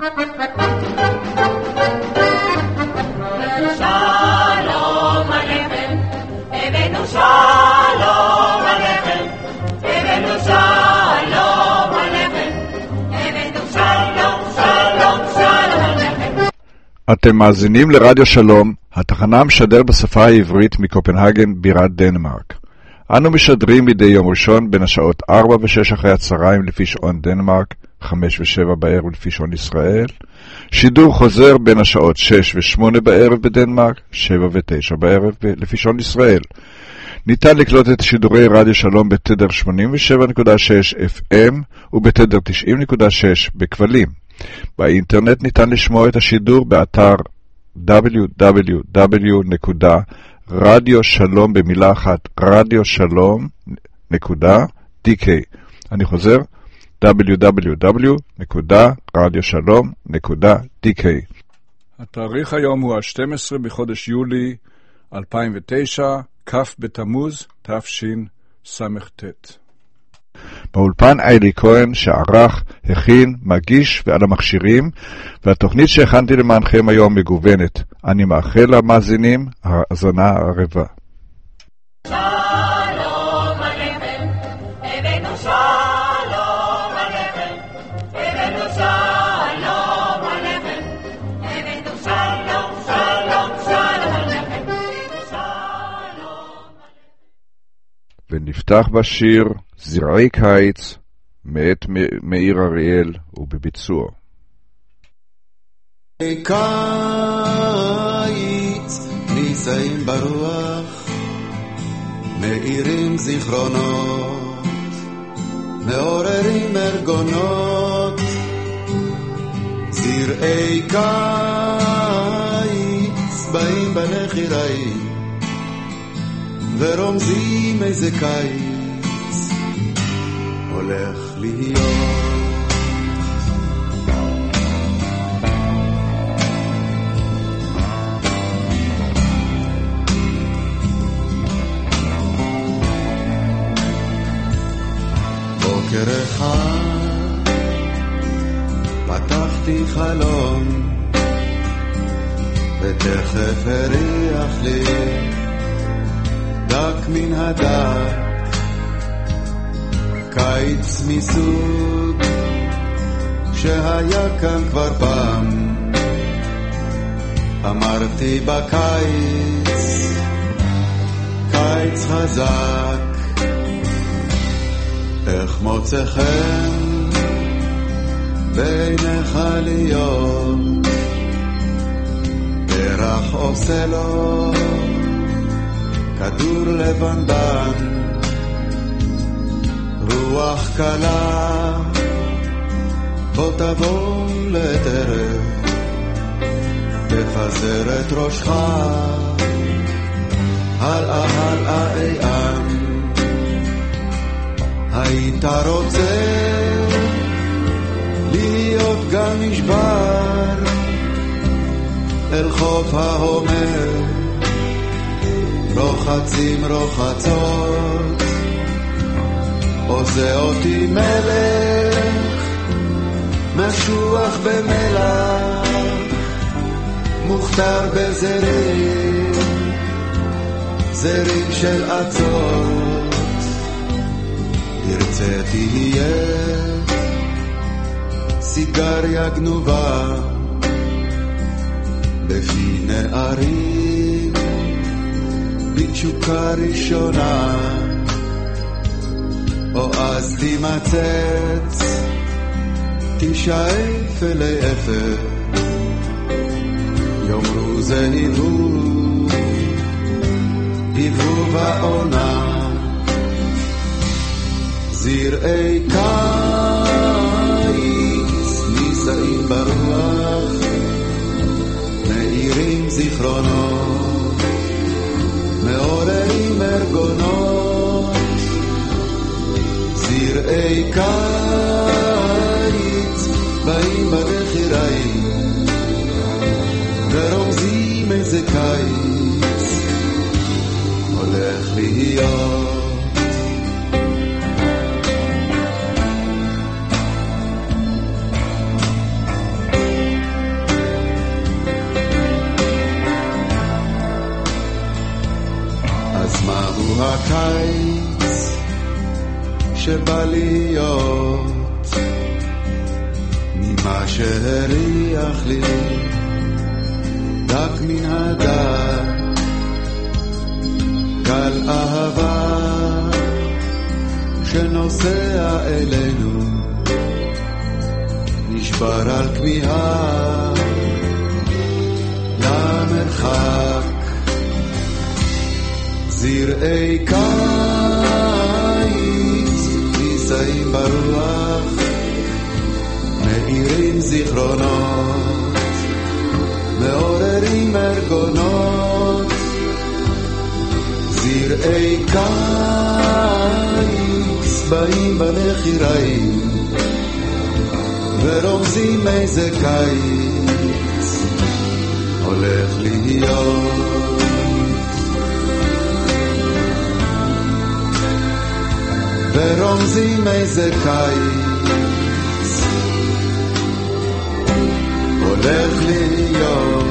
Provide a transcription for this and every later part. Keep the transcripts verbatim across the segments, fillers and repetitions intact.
שלום עליכם, הבאנו שלום עליכם, הבאנו שלום עליכם, הבאנו שלום, שלום, שלום עליכם. אתם מאזינים לרדיו שלום, התחנה המשדר בשפה העברית מקופנהגן, בירת דנמרק. אנו משדרים מדי יום ראשון בין השעות ארבע ושש אחרי הצהריים לפי שעון דנמרק, חמש ושבע בערב לפי שעון ישראל. שידור חוזר בין השעות שש ושמונה בערב בדנמרק, שבע ותשע בערב לפי שעון ישראל. ניתן לקלוט את שידורי רדיו שלום בתדר שמונים ושבע נקודה שש אף אם ובתדר תשעים נקודה שש בכבלים. באינטרנט ניתן לשמוע את השידור באתר דאבליו דאבליו דאבליו נקודה רדיו שלום במילה אחת רדיו שלום נקודה די קיי. אני חוזר דאבליו דאבליו דאבליו נקודה רדיו שלום נקודה די קיי. התאריך היום הוא ה-שנים עשר בחודש יולי אלפיים ותשע, כ' בתמוז תשס"ט. באולפן איילי כהן שערך, הכין, מגיש ועל המכשירים, והתוכנית שהכנתי למענכם היום מגוונת. אני מאחל למאזינים האזנה ערבה. שלום עליכם, הבאנו שלום עליכם, הבאנו שלום עליכם, הבאנו שלום, שלום, שלום עליכם, שלום. ונפתח בשיר זרעי קיץ מאת מאיר אריאל ובביצוע. קיץ נישאים ברוח, מאירים זיכרונות, מעוררים ארגונות. זרעי קיץ באים בנחיריים ורומזים איזה קיץ הולך להיות. בוקר אחד פתחתי חלום ותכף הריח לי דק מן הדק, קיץ מסוג שהיה כאן כבר פעם. אמרתי בקיץ, קיץ חזק, איך מוצא חן בעיניך להיות, פרח עושה לו כדור לבנבן, רוח קלה בוא תבוא לטרף, תפזר את ראשך הלאה הלאה איים. היית רוצה להיות גם נשבר אל חוף ההומר, רוחצים רוחצות, עושה אותי מלך משוח במלח, מוכתר בזרים, זרים של עצות. ירצה תהיה סיגריה גנובה בפי נערים בתשוקה ראשונה, או אז תימצץ תשאף אלי אפר, יאמרו זה היבוב היבוב העונה. זרעי קיץ נישאים ברוח, מאירים זיכרונות, מעוררים ארגונות. זרעי קיץ באים בנחיריים ורומזים איזה קיץ הולך להיות. שבא להיות ממה שהריח לי דק מן הדק גל אהבה שנוסע אלינו נשבר על כמיהה למרחק זרעי קיץ נישאים ברוח מאירים זיכרונות מעוררים ארגונות זרעי קיץ באים בנחיריים ורומזים איזה קיץ הולך להיות ורומזים איזה קיץ הולך להיות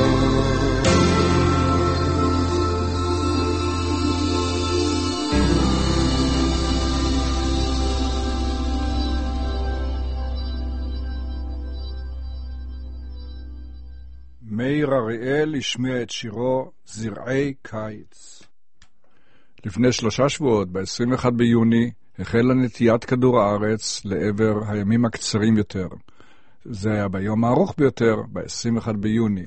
מאיר אריאל השמיע את שירו זרעי קיץ. לפני שלושה שבועות, ב-עשרים ואחד ביוני, החלה נטיית כדור הארץ לעבר הימים הקצרים יותר. זה היה ביום הארוך ביותר, ב-עשרים ואחד ביוני.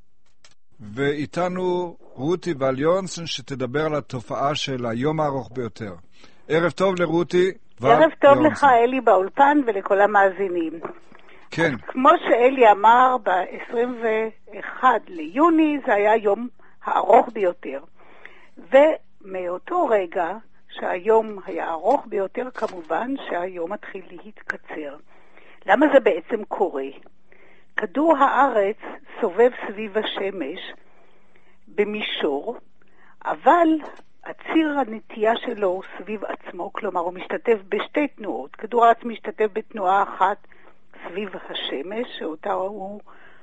ואיתנו רותי ואליונסון שתדבר על התופעה של היום הארוך ביותר. ערב טוב לרותי ואליונסון. ערב טוב לך אלי באולפן ולכל המאזינים. כן. כמו שאלי אמר, ב-עשרים ואחד ליוני זה היה היום הארוך ביותר. ומאותו רגע שהיום היה ארוך ביותר, כמובן שהיום מתחיל להתקצר. למה זה בעצם קורה? כדור הארץ סובב סביב השמש במישור, אבל הציר הנטייה שלו הוא סביב עצמו, כלומר הוא משתתף בשתי תנועות. כדור הארץ משתתף בתנועה אחת סביב השמש, שאותה הוא,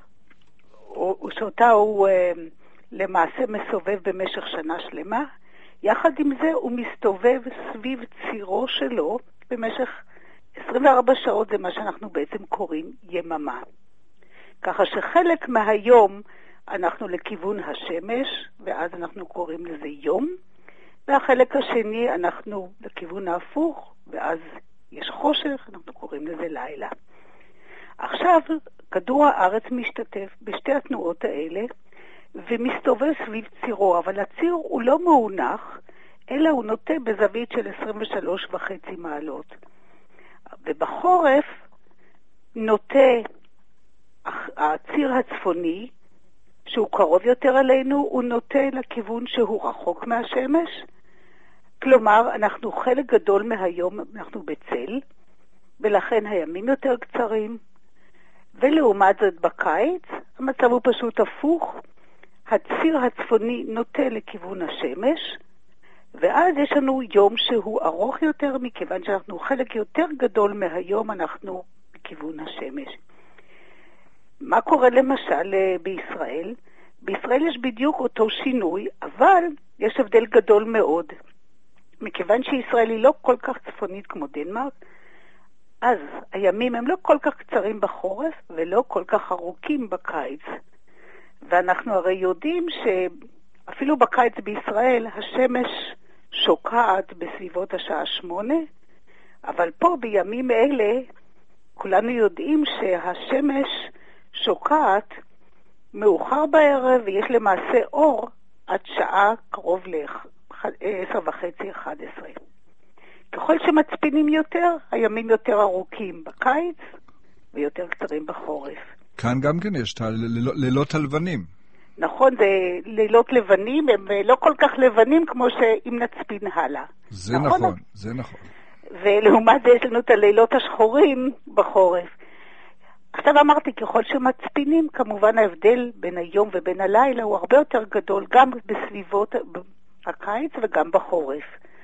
שאותה הוא למעשה מסובב במשך שנה שלמה. יחד עם זה הוא מסתובב סביב צירו שלו במשך עשרים וארבע שעות, זה מה שאנחנו בעצם קוראים יממה. ככה שחלק מהיום אנחנו לכיוון השמש, ואז אנחנו קוראים לזה יום, והחלק השני אנחנו לכיוון ההפוך, ואז יש חושך, אנחנו קוראים לזה לילה. עכשיו כדור הארץ משתתף בשתי התנועות האלה, ומסתובב סביב צירו, אבל הציר הוא לא מעונח, אלא הוא נוטה בזווית של עשרים ושלוש וחצי מעלות. ובחורף נוטה הציר הצפוני, שהוא קרוב יותר אלינו, הוא נוטה לכיוון שהוא רחוק מהשמש. כלומר, אנחנו חלק גדול מהיום, אנחנו בצל, ולכן הימים יותר קצרים. ולעומת זאת בקיץ, המצב הוא פשוט הפוך. הציר הצפוני נוטה לכיוון השמש, ואז יש לנו יום שהוא ארוך יותר, מכיוון שאנחנו חלק יותר גדול מהיום, אנחנו לכיוון השמש. מה קורה למשל בישראל? בישראל יש בדיוק אותו שינוי, אבל יש הבדל גדול מאוד. מכיוון שישראל היא לא כל כך צפונית כמו דנמרק, אז הימים הם לא כל כך קצרים בחורף ולא כל כך ארוכים בקיץ. ואנחנו הרי יודעים שאפילו בקיץ בישראל השמש שוקעת בסביבות השעה שמונה, אבל פה בימים אלה כולנו יודעים שהשמש שוקעת מאוחר בערב, ויש למעשה אור עד שעה קרוב ל-עשר וחצי אחת עשרה. ככל שמצפינים יותר, הימים יותר ארוכים בקיץ ויותר קצרים בחורף. כאן גם כן יש לילות הלבנים. נכון, זה לילות לבנים, הם לא כל כך לבנים כמו שאם נצפין הלאה. זה נכון, נכון זה נכון. ולעומת זה יש לנו את הלילות השחורים בחורף. עכשיו אמרתי, ככל שמצפינים, כמובן ההבדל בין היום ובין הלילה הוא הרבה יותר גדול, גם בסביבות הקיץ וגם בחורף.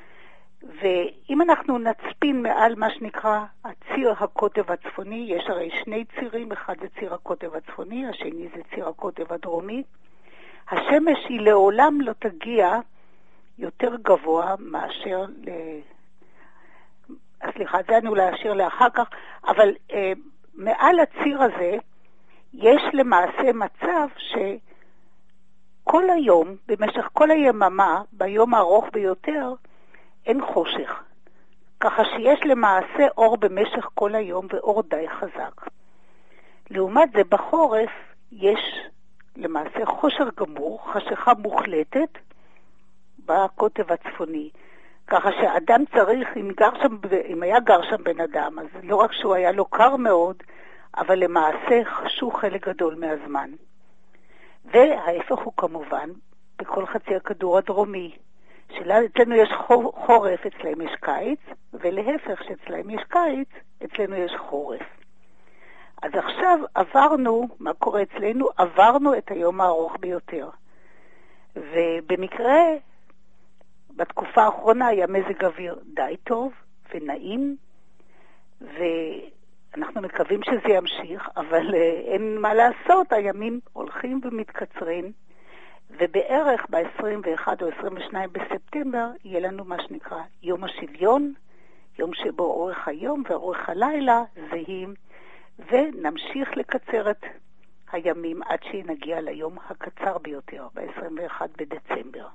ואם אנחנו נצפין מעל מה שנקרא הציר הקוטב הצפוני, יש הרי שני צירים, אחד זה ציר הקוטב הצפוני, השני זה ציר הקוטב הדרומי, השמש היא לעולם לא תגיע יותר גבוה מאשר ל... סליחה, זה אני אולי אשאיר לאחר כך, אבל אה, מעל הציר הזה יש למעשה מצב שכל היום, במשך כל היממה, ביום הארוך ביותר, אין חושך. ככה שיש למעשה אור במשך כל היום ואור די חזק. לעומת זה בחורף יש למעשה חושר גמור, חשיכה מוחלטת בקוטב הצפוני. ככה שאדם צריך, אם, גר שם, אם היה גר שם בן אדם, אז לא רק שהוא היה לו קר מאוד, אבל למעשה חשוך חלק גדול מהזמן. וההפך הוא כמובן בכל חצי הכדור הדרומי. שאצלנו יש חורף, אצלהם יש קיץ, ולהפך שאצלהם יש קיץ, אצלנו יש חורף. אז עכשיו עברנו, מה קורה אצלנו? עברנו את היום הארוך ביותר. ובמקרה, בתקופה האחרונה היה מזג אוויר די טוב ונעים, ואנחנו מקווים שזה ימשיך, אבל אין מה לעשות, הימים הולכים ומתקצרים, ובערך ב-עשרים ואחד או עשרים ושניים בספטמבר יהיה לנו מה שנקרא יום השוויון, יום שבו אורך היום ואורך הלילה זהים, ונמשיך לקצר את הימים עד שנגיע ליום הקצר ביותר, ב-עשרים ואחד בדצמבר.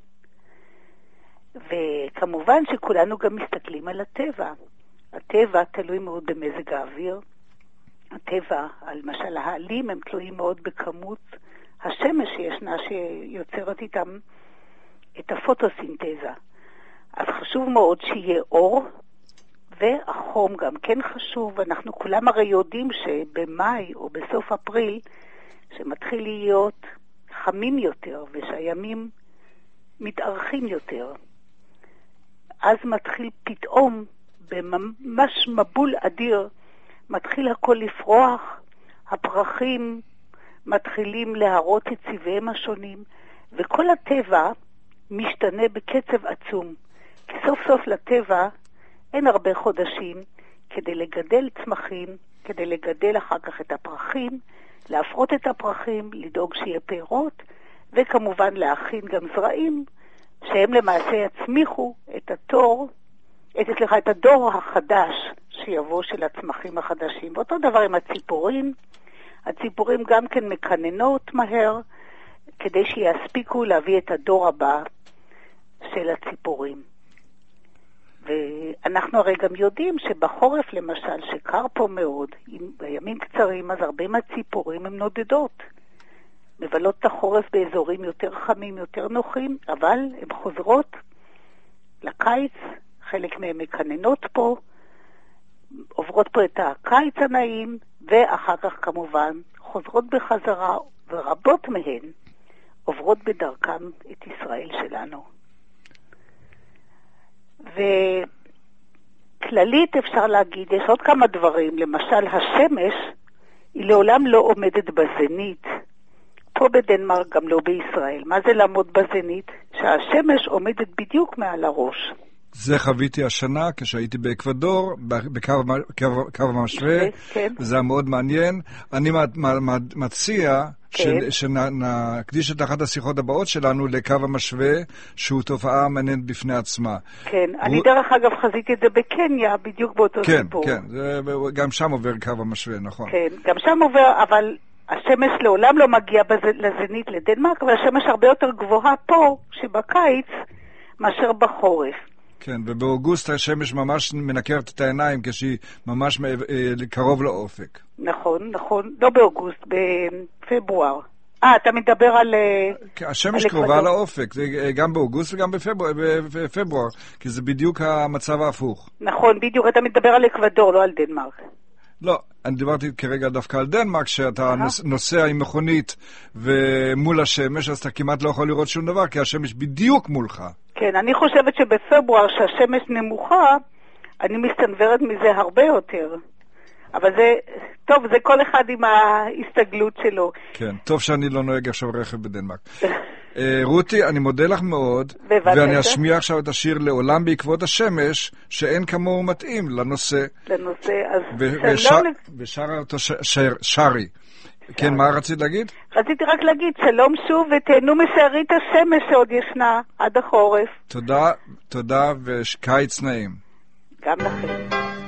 וכמובן שכולנו גם מסתכלים על הטבע. הטבע תלוי מאוד במזג האוויר. הטבע, למשל העלים, הם תלויים מאוד בכמות השמש שישנה, שיוצרת איתם את הפוטוסינתזה. אז חשוב מאוד שיהיה אור, והחום גם כן חשוב. אנחנו כולם הרי יודעים שבמאי או בסוף אפריל, שמתחיל להיות חמים יותר, ושהימים מתארכים יותר. אז מתחיל פתאום, בממש מבול אדיר, מתחיל הכל לפרוח, הפרחים מתחילים להראות את צבעיהם השונים, וכל הטבע משתנה בקצב עצום. כי סוף סוף לטבע אין הרבה חודשים כדי לגדל צמחים, כדי לגדל אחר כך את הפרחים, להפרות את הפרחים, לדאוג שיהיה פירות, וכמובן להכין גם זרעים, שהם למעשה יצמיחו את התור, את, סליחה, את הדור החדש שיבוא של הצמחים החדשים. ואותו דבר עם הציפורים. הציפורים גם כן מקננות מהר, כדי שיספיקו להביא את הדור הבא של הציפורים. ואנחנו הרי גם יודעים שבחורף למשל, שקר פה מאוד, עם בימים קצרים, אז הרבה מהציפורים הן נודדות. מבלות את החורף באזורים יותר חמים, יותר נוחים, אבל הן חוזרות לקיץ, חלק מהן מקננות פה, עוברות פה את הקיץ הנעים, ואחר כך כמובן חוזרות בחזרה, ורבות מהן עוברות בדרכם את ישראל שלנו. וכללית אפשר להגיד, יש עוד כמה דברים, למשל השמש היא לעולם לא עומדת בזנית, פה בדנמרק גם לא בישראל. מה זה לעמוד בזנית? שהשמש עומדת בדיוק מעל הראש. זה חוויתי השנה כשהייתי באקוודור, בקו המשווה, כן. זה היה מאוד מעניין. אני מציע כן. שנקדיש את אחת השיחות הבאות שלנו לקו המשווה, שהוא תופעה מעניינת בפני עצמה. כן, הוא... אני דרך אגב חזיתי את זה בקניה, בדיוק באותו כן, סיפור. כן, כן, גם שם עובר קו המשווה, נכון. כן, גם שם עובר, אבל השמש לעולם לא מגיע בז... לזנית לדנמרק, אבל השמש הרבה יותר גבוהה פה, שבקיץ, מאשר בחורף. כן, ובאוגוסט השמש ממש מנקרת את העיניים כשהיא ממש קרוב לאופק. נכון, נכון. לא באוגוסט, בפברואר. אה, אתה מדבר על... השמש קרובה לאופק, זה גם באוגוסט וגם בפברואר, כי זה בדיוק המצב ההפוך. נכון, בדיוק. אתה מדבר על אקוודור, לא על דנמרק. לא, אני דיברתי כרגע דווקא על דנמרק, שאתה נוסע עם מכונית ומול השמש, אז אתה כמעט לא יכול לראות שום דבר, כי השמש בדיוק מולך. כן, אני חושבת שבפברואר שהשמש נמוכה, אני מסתנוורת מזה הרבה יותר. אבל זה, טוב, זה כל אחד עם ההסתגלות שלו. כן, טוב שאני לא נוהג עכשיו רכב בדנמרק. רותי, אני מודה לך מאוד, ואני אשמיע עכשיו את השיר לעולם בעקבות השמש, שאין כמוהו מתאים לנושא. לנושא, אז שלום. ושרה אותו שרי. כן, מה רצית להגיד? רציתי רק להגיד, שלום שוב, ותהנו משארית השמש שעוד ישנה עד החורף. תודה, תודה, וקיץ נעים. גם לכם.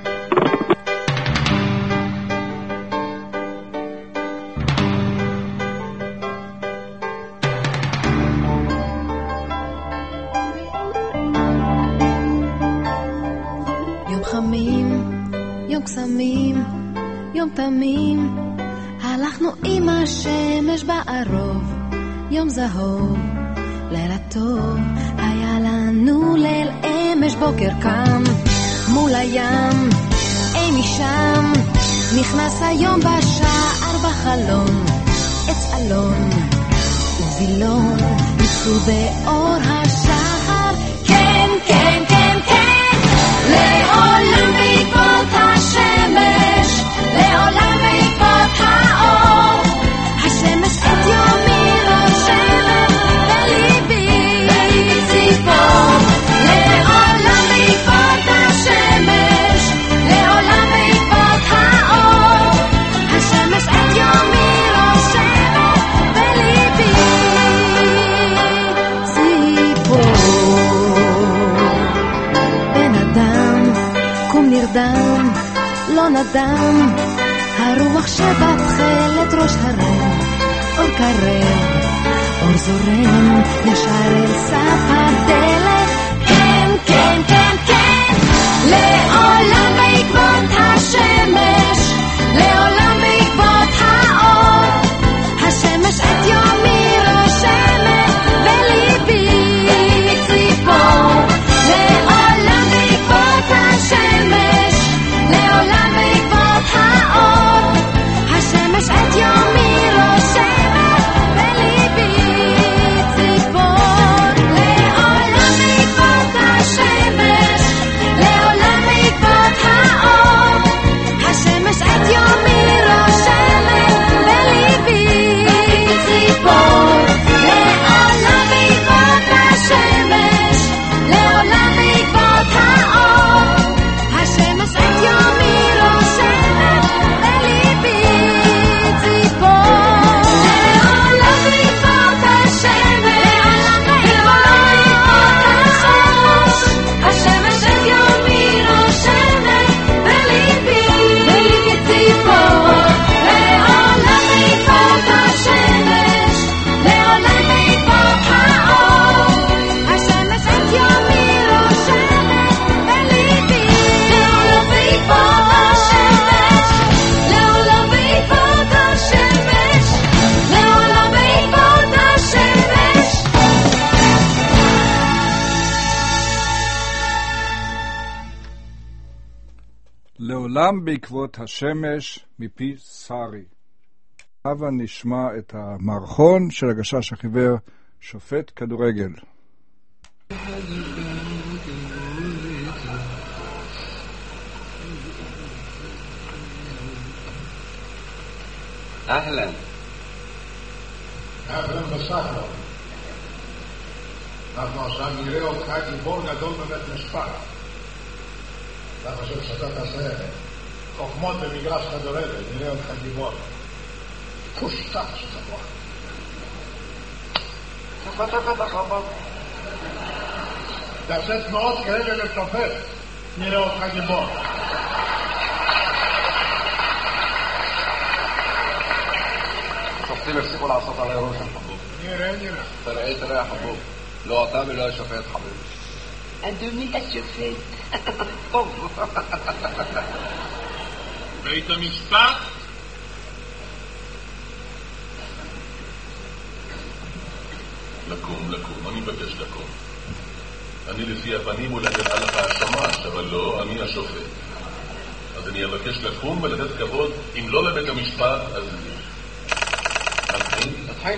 לפעמים הלכנו עם השמש בערוב, יום זהוב, לילה טוב, היה לנו ליל אמש, בוקר קם מול הים, אי משם נכנס היום בשער בחלון, עץ אלון ובילון ניצו באור השחר, כן כן כן כן, לעולם בעקבות השמש, לעולם בעקבות האור, השמש את יומי רושמת בליבי ציפור, לעולם בעקבות השמש, לעולם בעקבות האור, השמש את יומי רושמת בליבי ציפור. בן אדם קום נרדם לא נדם, הרוח שבתחלת ראש הרם, אור קרב, אור זורם, ישר אל סף הדלת, כן, כן, כן, כן, לעולם בעקבות השמש, לעולם בעקבות האור, השמש את יומי רושמת בליבי ציפור, לעולם בעקבות השמש, לעולם בעקבות האור, השמש את יומי רושמת בליבי ציפור, לעולם בעקבות השמש, לעולם בעקבות האור, השמש את יומי רושמת בליבי ציפור, לעולם בעקבות השמש, לעולם בעקבות האור, השמש את יומי רושמת בליבי ציפור, לעולם בעקבות השמש, לעולם בעקבות השמש, השמש את יומי רושמת בליבי ציפור, לעולם בעקבות השמש, לעולם בעקבות האור, השמש את יומי רושמת בליבי, לעולם בעקבות השמש, לעולם בעקבות השמש, לעולם בעקבות השמש. לעולם בעקבות השמש מפי שרי. הבה נשמע את המערכון של הגשש החיוור, שופט כדורגל. אהלן. אהלן בסחר. אנחנו עכשיו נראה אותך גיבור גדול בבית משפט. אתה חושב שאתה תעשה חוכמות במגרש כדורגל, נראה אותך גיבור. פושטח שתבוא. תפת תפת החבר. תעשה תנועות כאלה לשופט, נראה אותך גיבור. שופטים הפסיקו לעשות עלי ראש החבוב. נראה, נראה. תראה, תראה החבוב. לא אתה ולא השופט חביב. אדוני השופט. טוב. בית המשפט? לקום, לקום, אני מבקש לקום. אני לפי הפנים אולי נראה לך השמש, אבל לא, אני השופט. אז אני אבקש לקום ולתת כבוד, אם לא לבית המשפט, אז... נתחיל? נתחיל.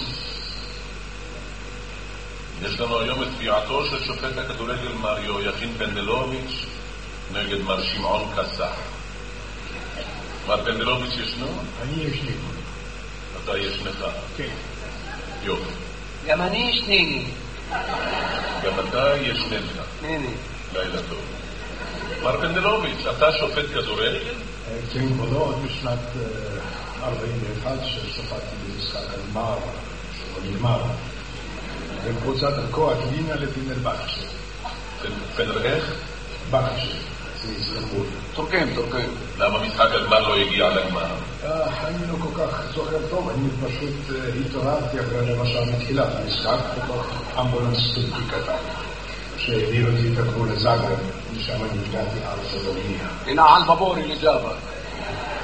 יש לנו היום את תביעתו של שופט הכדורגל מר יויכין פנדלוביץ' נגד מר שמעון קסח. מר פנדלוביץ' ישנו? אני ישני. אתה ישנך? כן. יופי. גם אני ישניני. גם אתה ישנך. הנה. לילה טוב. מר פנדלוביץ', אתה שופט כדורגל? כן, כבודו, עוד בשנת ארבעים ואחת ששופטתי במשחק הגמר שלא נגמר. בקבוצת ערכו הקלינה לפנרבחצ'ה. פנרבח? בחצ'ה, זה איסטנבול. תורקים, תורקים. למה משחק הגמר לא הגיע לגמר? אני לא כל כך זוכר טוב, אני פשוט התעוררתי אחרי למשל מתחילת המשחק בתוך אמבולנס טורקי קטן שהעביר אותי את הגבול לזאגרב, משם אני הגעתי על סלובניה. הנה על בבורי לג'אבה.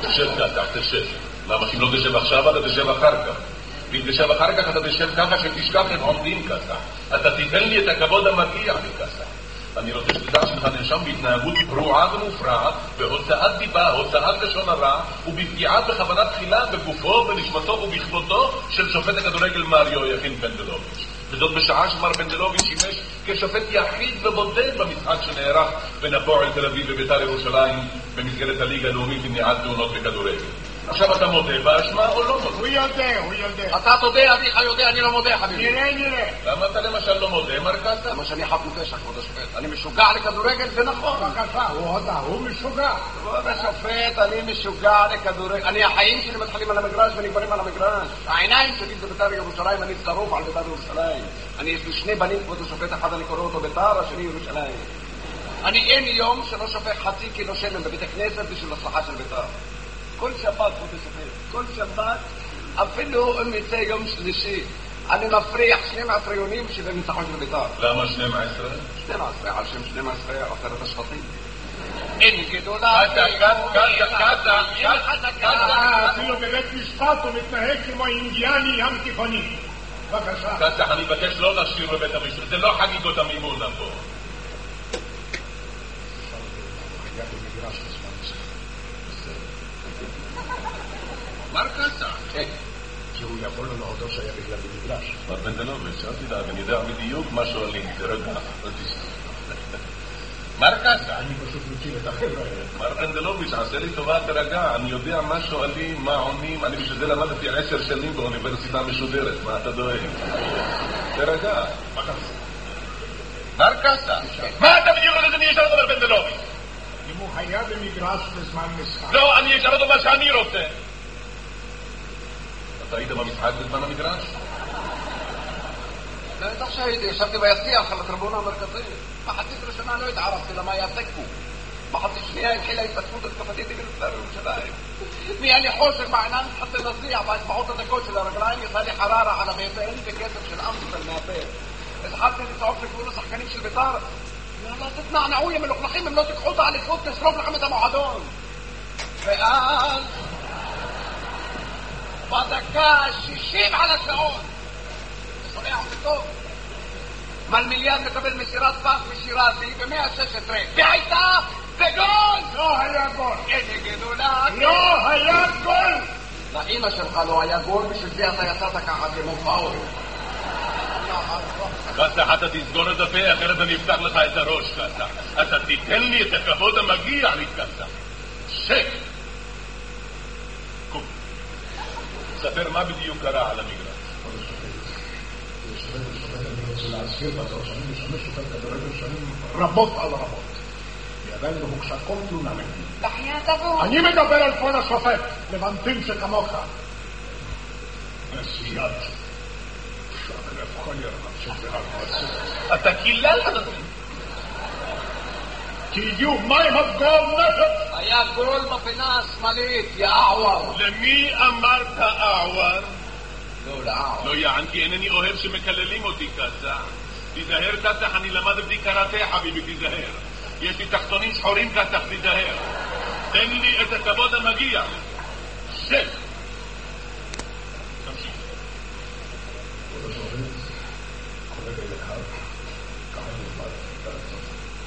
תשב כתח, תשב. למה אם לא תשב עכשיו, אתה תשב אחר כך. ואם תשב אחר כך, אתה תשב ככה שתשכח את עומדים כתח. אתה תיתן לי את הכבוד המגיע לי כתח. אני רוצה שתדע שלך נרשם בהתנהגות פרועה ומופרעת, בהוצאת דיבה, הוצאת לשון הרע, ובפגיעה בכוונה תחילה בגופו, בנשמתו ובכבודו של שופט הכדורגל מריו יכין פנדלוביץ'. וזאת בשעה שמר פנדלוביץ' שימש כשופט יחיד ובודד במשחק שנערך בין הפועל תל אביב ובית"ר ירושלים במסגרת הליגה הלאומית למניעת תאונות בכדורגל. עכשיו אתה מודה באשמה או לא מודה? הוא יודע, הוא יודע. אתה תודה, אביך יודע, אני לא מודה, חביבי. נראה, נראה. למה אתה למשל לא מודה, מרקסה? למה שאני חף מפשע, כבוד השופט. אני משוגע לכדורגל, זה נכון. בבקשה, הוא הודה, הוא משוגע. כבוד השופט, אני משוגע לכדורגל. אני, החיים שלי מתחילים על המגרש ונגמרים על המגרש. העיניים שלי זה בית"ר ירושלים, אני צרוף על בית"ר ירושלים. אני, יש לי שני בנים, כבוד השופט, אחד אני קורא אותו בית"ר, השני ירושלים. אני אין יום שלא שופך חצי קילו שמן בבית הכנסת בשביל הצלחה של בית"ר. כל שבת, כבוד השופט, כל שבת, אפילו אם יצא יום שלישי, אני מפריח שנים עשרה יונים שזה ניצחון של בית"ר. למה שנים עשרה? שנים עשרה, על שם שנים עשרה, עשרת השבטים. אין גדולה... קטע, קטע, קטע, קטע, קטע. אפילו בבית משפט הוא מתנהג כמו אינדיאני ים תיכוני. בבקשה. קטע, אני מבקש לא להשאיר בבית המשפט, זה לא חגיגות המימונה פה. מר קטע. כן. כי הוא יכול לו להודות שהיה בגלל במגרש. מר פנדלוביץ', אל תדאג, אני יודע בדיוק מה שואלים, תרגע, אל תשתף. מר קטע. אני פשוט מציל את החבר'ה האלה. מר פנדלוביץ', עשה לי טובה, תרגע, אני יודע מה שואלים, מה עונים, אני בשביל זה למדתי עשר שנים באוניברסיטה המשודרת, מה אתה דואג? תרגע. מר קטע, מה אתה בדיוק רוצה שאני אשאל אותו מר פנדלוביץ'? אם הוא היה במגרש בזמן משחק. לא, אני אשאל אותו מה שאני רוצה. אתה היית במשחק בזמן המגרש? בטח שהייתי, ישבתי ביציע על הטריבונה המרכזית. מחצית ראשונה לא התערבתי למה היה תיקו. מחצית שנייה התחילה התפתחות התקפתית נגד בית"ר ירושלים. נהיה לי חושך בעיניים, התחלתי להזיע באצבעות הדקות של הרגליים, יצא לי חררה על הבטן וכסף של אמסטל מהפה. התחלתי לצעוק לכיוון השחקנים של בית"ר. יאללה, תתנענעו, יא מלוכלכים, אם לא תיקחו את האליפות, נשרוף לכם את המועדון. ואז בדקה ה-שישים על השעון שומע אותי טוב, מלמיליאן מקבל מסירת פס משירתי ב-מאה ושש עשרה והייתה בגול. לא היה גול. איזה גדולה. לא היה גול. לאמא שלך לא היה גול, בשביל זה אתה יצאת ככה כמו פאול. קטע, אתה תסגור את הפה, אחרת אני אפתח לך את הראש, קטע. אתה תיתן לי את הכבוד המגיע לי, קטע. שק. קום. ספר מה בדיוק קרה על המגרש. אני רוצה להזכיר בתור שאני משמש שופט כדורגל שנים רבות על רבות. ועדיין לא הוגשה כל תלונה נגדי. אני מדבר על כבוד השופט, לבנטים שכמוך. נסיעת שקרב כל ירמן שזה הרמצות. אתה קיללת את זה. תהיו מים הגול נפת. היה גול בפינה השמאלית, יא אעוור. למי אמרת אעוור? לא, לאעוור. לא יען, כי אינני אוהב שמקללים אותי, קטע. תיזהר, קטע, אני למדתי קראטה, חביבי, תיזהר. יש לי תחתונים שחורים, קטע, תיזהר. תן לי את הכבוד המגיע. שב. תמשיך. כבוד השופט, קולגה יקר, כמה נכבד, תעצור.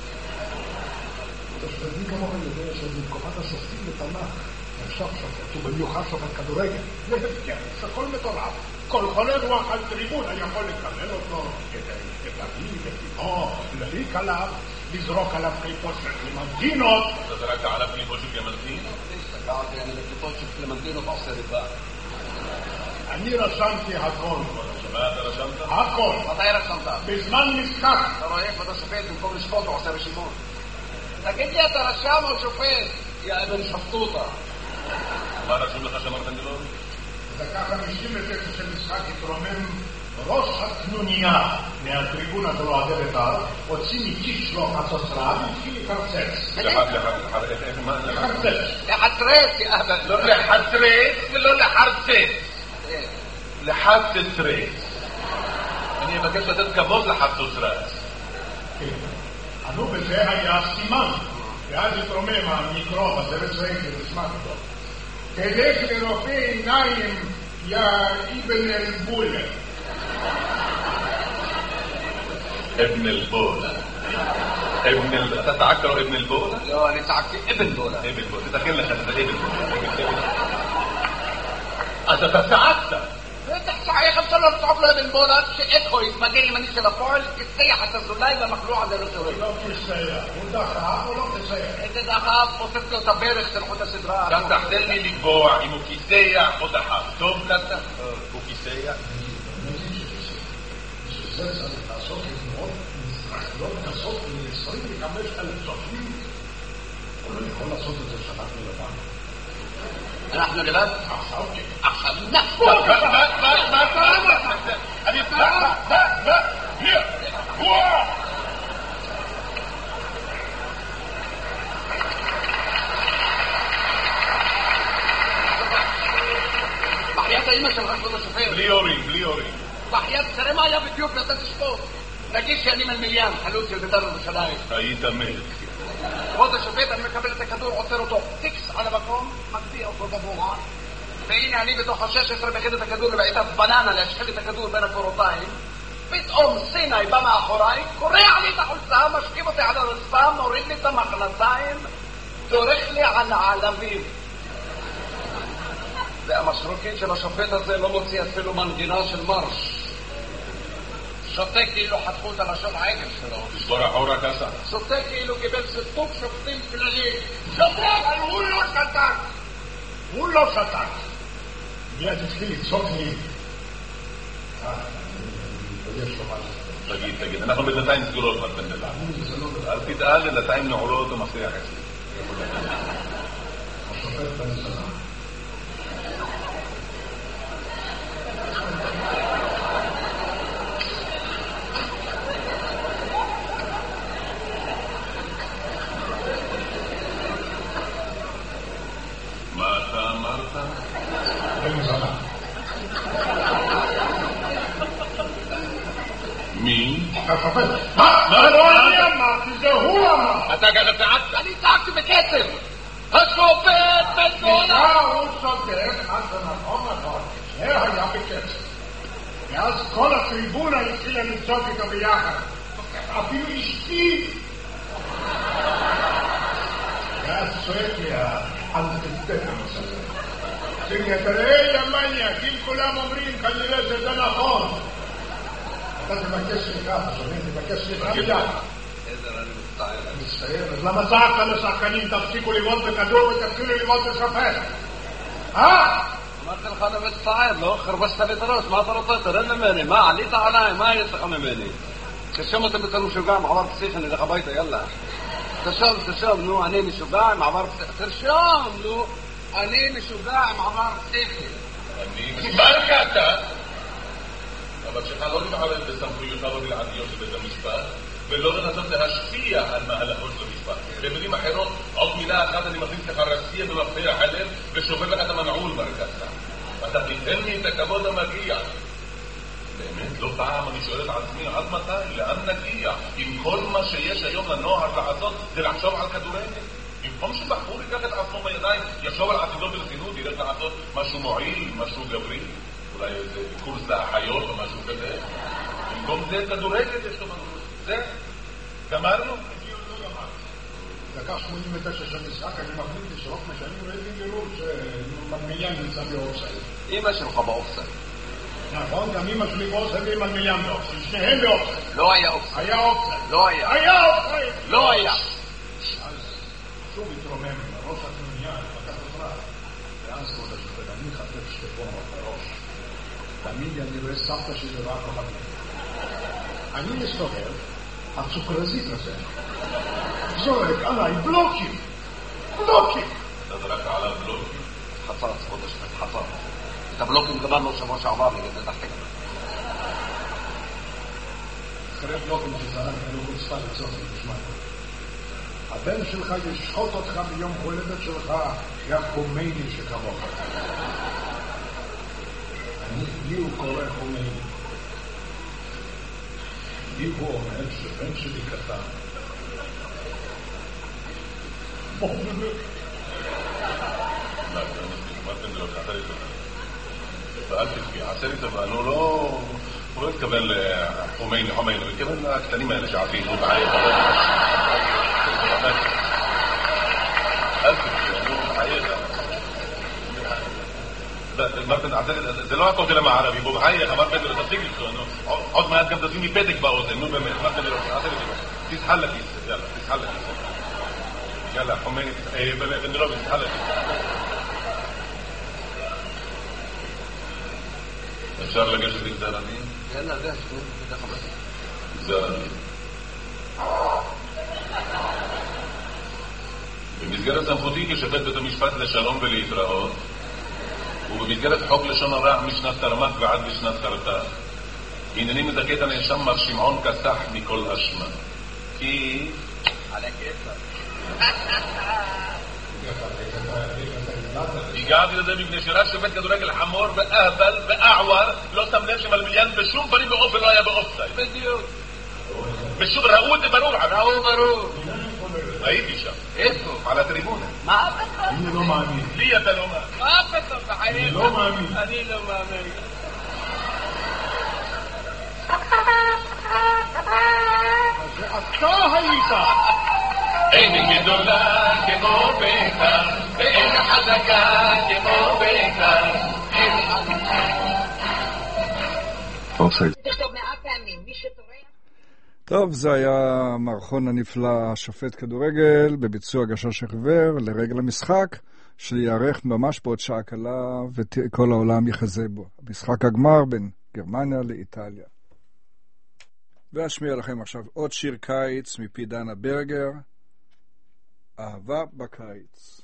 כבוד השופט, מי כמוך יודע שבתקופת השופטים בתנ"ך אפשר שופט, ובמיוחד שופט כדורגל, להפקר, שהכל מטורף. כל חולה רוח על טריבונה יכול לקלל אותו, את אביו, את אמו, להליק עליו, לזרוק עליו קליפות של קלימנטינות. אתה זרקת עליו קליפות של קלימנטינות? השתגעתי, אני לקליפות של קלימנטינות עושה ריבה. אני רשמתי הכל. מה אתה רשמת? הכל. מתי רשמת? בזמן משחק. אתה רואה, כבוד השופט, במקום לשפוט הוא עושה רשימות. תגיד לי, אתה רשם או שופט? יא אבן שפטוטה. מה רשום לך שמר פנדלוביץ'? דקה חמישים ותשע של משחק התרומם ראש הקנוניה מהטריבונה של אוהדי בית"ר, הוציא מכיס שלו חצוצרה והתחיל לקרצץ. לקרצץ. לחטרץ, יא אבן. לא לחטרץ ולא לחרצץ. לחצצרץ. אני מבקש לתת כבוד לחצוצרץ. ענו בזה היה סימן, ואז התרומם המיקרוב, הזה בצבעים, ונשמע אותו. תלך לרופא עיניים, יא אבן אל-בולה. אבן אל-בולה. אבן אל... אתה צעקת לו אבן אל-בולה? לא, אני צעקתי אבן בולה. אבן בולה. תתקן לך את זה, אבן בולה. אז אתה צעקת. בטח צעק, אפשר לא לצעוק לו אבן בולה, שאתכו יתמגן ימני של הפועל, כסייח את הזולאי והמחלוע הזה לא תוריד. לא תסייח. הוא דחף או לא תסייח? איזה דחף, אוסף לו את הברך של חוט הסדרה. גם תחתן לי לקבוע אם הוא כיסח או דחף. טוב לך? הוא כיסח? שזה צריך לעשות לבנות, לא לעשות ל-עשרים וחמישה אלף צופים. הוא לא יכול לעשות את זה שאנחנו לבד. אנחנו לבד? עכשיו כן. עכשיו נפול! מה קרה לך? אני אצלח! מה? מה? hier! וואו! בחיית האמא שלך כבוד השופט. בלי הורים, בלי הורים. בחיית, תראה מה היה בדיוק, אתה תשפוט. נגיד שאני מלמיליאן, חלוץ של בית"ר ירושלים. היית מלך. כבוד השופט, אני מקבל את הכדור, עוצר אותו פיקס על המקום, מגביה אותו גבוה. והנה אני בתוך ה-שש עשרה מכין את הכדור לבעיטת בננה, להשחיל את הכדור בין הקורותיים. פתאום סיני בא מאחוריי, קורע לי את החולצה, משכיב אותי על הרצפה, מוריד לי את המכנסיים, דורך לי על העלבים. והמשרוקית של השופט הזה לא מוציא אפילו מנגינה של מרש. שותה כאילו חתכו את הלשון העגל שלו. תשבור אחורה כסה. שותה כאילו קיבל סיפוק שופטים כללי. שותה, אבל הוא לא שתק. הוא לא שתק. מיד התחיל לצעוק לי. תגיד, תגיד, אנחנו בדלתיים סגורות בטנדלה. אל תדאג, לדלתיים נעולות ומפריח אצלי. השופט בן זונה. מה אתה אמרת? בן זונה. מי? השופט. מה? מה? לא אני אמרתי, זה הוא אמר. אתה גם צעקת? אני צעקתי בקצב. השופט בן זונה. הוא צודק, אז זה נכון נכון. זה היה בקצב. ואז כל הטריבונה התחילה לצעוק איתו ביחד. אפילו אשתי. ואז צועק לי האנטטטנוס הזה. תראה, תראה, יא מניאק, אם כולם אומרים כנראה שזה נכון. אתה תבקש סליחה, שומעים, תבקש סליחה מיד. איזה רני מצטער. מצטער, אז למה צעקת לשחקנים, תפסיקו לבעוט בכדור ותתחילו לבעוט בשופט? אה? אמרתי לך למצטער, לא? חרבשת לי את הראש, מה אתה רוצה? תרד ממני, מה? עלית עליי, מה יש לך ממני? תשום אותם יותר משוגע, מעבר פסיכי, נלך הביתה, יאללה. תשום, תשום, נו, אני משוגע, מעבר פסיכי. תרשום, נו, אני משוגע, מעבר פסיכי. אני משוגע אתה? אבל שלך לא להתערב בסמכויותיו הבלעדיות של בית המשפט, ולא לנסות להשפיע על מהלכות של המשפט. במילים אחרות, עוד מילה אחת אני מכניס לך רסיע במפתח הלב ושובר לך את המנעול מרכזת. אתה תיתן לי את הכבוד המגיע. באמת, לא פעם אני שואל את עצמי, עד מתי? לאן נגיע? אם כל מה שיש היום לנוער לעשות זה לחשוב על כדורגל? במקום שבחור ייקח את עצמו בידיים, יחשוב על עתידו ברצינות, ילך לעשות משהו מועיל, משהו גברי, אולי איזה קורס לאחיות או משהו כזה. במקום זה כדורגל יש לו משהו. זה, גמרנו? דקה שמונים ותשע של משחק, אני מחליט לשרוק משנים ראיתי לראות שמלמיליאן נמצא באופסייד. אמא שלך באופסייד. נכון, גם אמא שלי באופסייד ועם מלמיליאן באופסייד. שניהם באופסייד. לא היה אופסייד. היה אופסייד. לא היה. היה אופסייד. לא היה. אז שוב התרומם ראש התמוניה, לקח אותה. ואז כבוד השופט, אני חטף שתי פורמות בראש. תמיד אני רואה סבתא שלי רק כוכבים. אני מסתובב, הצוקרזית הזה, זורק עליי בלוקים. בלוקים. אתה זרק עליו בלוקים? חצץ, כבוד השופט, חצץ. את הבלוקים גמרנו שבוע שעבר נגד זה תחתק. אחרי בלוקים שזרק, אני לא חוצפה לצורך לשמע. הבן שלך ישחוט אותך ביום הולדת שלך, יא חומייני שכמוך. לי הוא קורא חומייני. לי הוא אומר שבן שלי קטן. בוא נדבר. תעשה לי טובה. ואל תבכי, עשה לי טובה, נו לא... הוא לא התכוון לחומייני, חומייני, הוא התכוון לקטנים האלה שעפים, הוא בעיה. אל תבכי, נו בעיה. זה לא הכותל המערבי, בוא בחייך, אמר בן דרור, תפסיק לקרוא, עוד מעט גם תשים לי פתק באוזן, נו באמת, אמר בן דרור, תסחל לכיסא, יאללה, תסחל לכיסא. יאללה, חומייני, בן דרור, תסחל לכיסא. אפשר לגשת לגזר הדין? יאללה, גש, זה חמש. גזר הדין. במסגרת סמכותי כשופט בית המשפט לשלום ולהתראות, ובמסגרת חוק לשון הרע משנת תרמ"ח ועד לשנת חרט"ח, הנני מזכה את הנאשם מר שמעון כסח מכל אשמה. כי... על הכסף. הגעתי לזה מפני שרק שופט כדורגל חמור ואהבל ואעוור לא שם לב שמלמיליאן בשום פנים ואופן לא היה באופסייד. בדיוק. בשום ראו את זה ברור. ראו ברור. הייתי שם. איפה? על הטריבונה. מה אתה? אני לא מאמין. לי אתה לא מאמין. מה אתה בחיים? אני לא מאמין. אני לא מאמין. אתה היית! אין גדולה כמו ביתר, ואין חזקה כמו ביתר. טוב, זה היה מערכון הנפלא שופט כדורגל בביצוע גשש החבר לרגל המשחק שיערך ממש בעוד שעה קלה וכל העולם יחזה בו. משחק הגמר בין גרמניה לאיטליה. ואשמיע לכם עכשיו עוד שיר קיץ מפי דנה ברגר, אהבה בקיץ.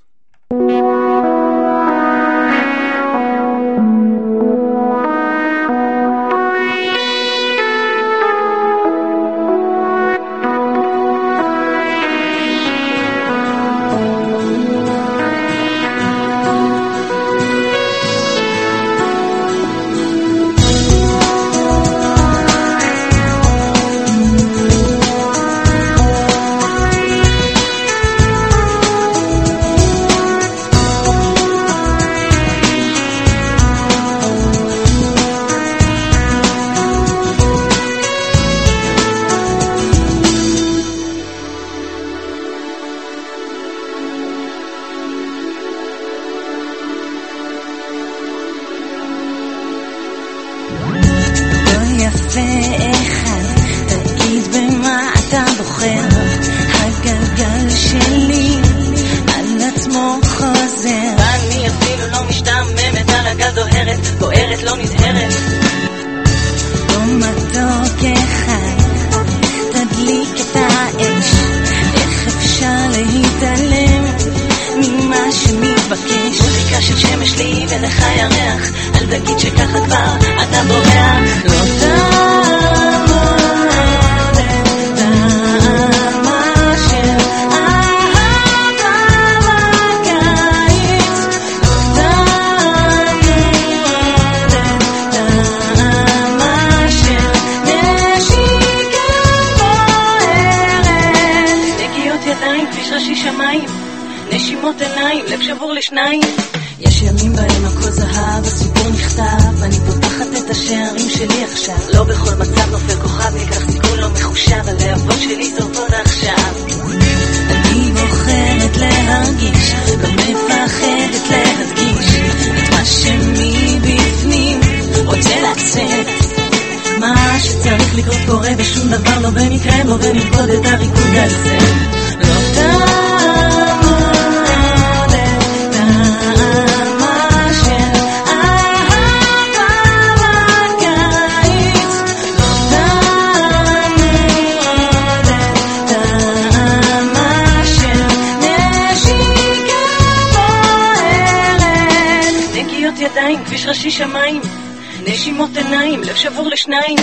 כביש ראשי שמיים, נשימות עיניים, לב שבור לשניים.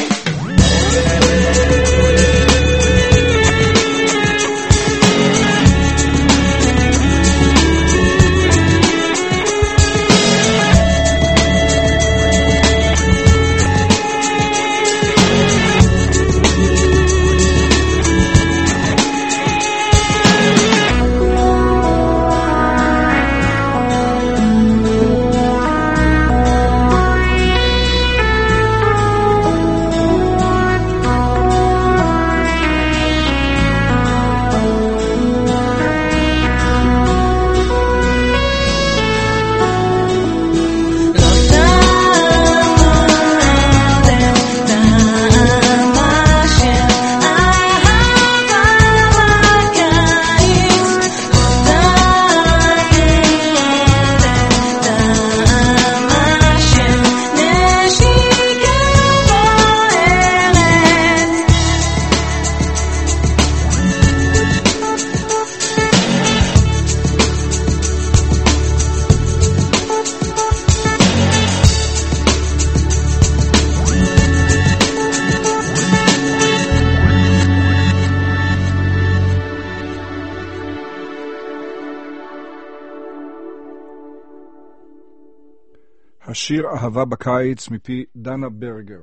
השיר אהבה בקיץ מפי דנה ברגר.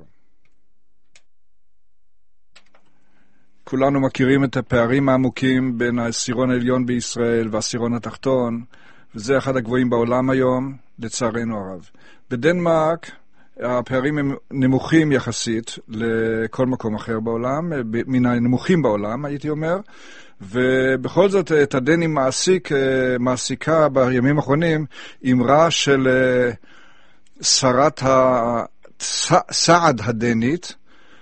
כולנו מכירים את הפערים העמוקים בין העשירון העליון בישראל והעשירון התחתון, וזה אחד הגבוהים בעולם היום, לצערנו הרב. בדנמרק הפערים הם נמוכים יחסית לכל מקום אחר בעולם, מן הנמוכים בעולם הייתי אומר, ובכל זאת את הדנים מעסיק, מעסיקה בימים האחרונים אמרה של שרת הסעד הדנית,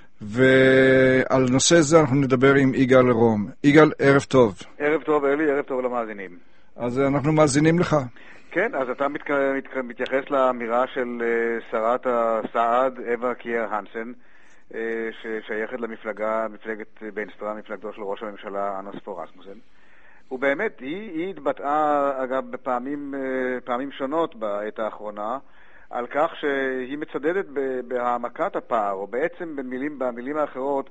ועל נושא זה אנחנו נדבר עם יגאל רום. יגאל, ערב טוב. ערב טוב אלי, ערב טוב למאזינים. אז אנחנו מאזינים לך. כן, אז אתה מת, מת, מתייחס לאמירה של uh, שרת הסעד אווה קייר הנסן, uh, ששייכת למפלגה, מפלגת בנסטרה, מפלגתו של ראש הממשלה אנס פור רסמוסן. ובאמת, היא, היא התבטאה אגב בפעמים uh, פעמים שונות בעת האחרונה, על כך שהיא מצדדת בהעמקת הפער, או בעצם במילים, במילים האחרות,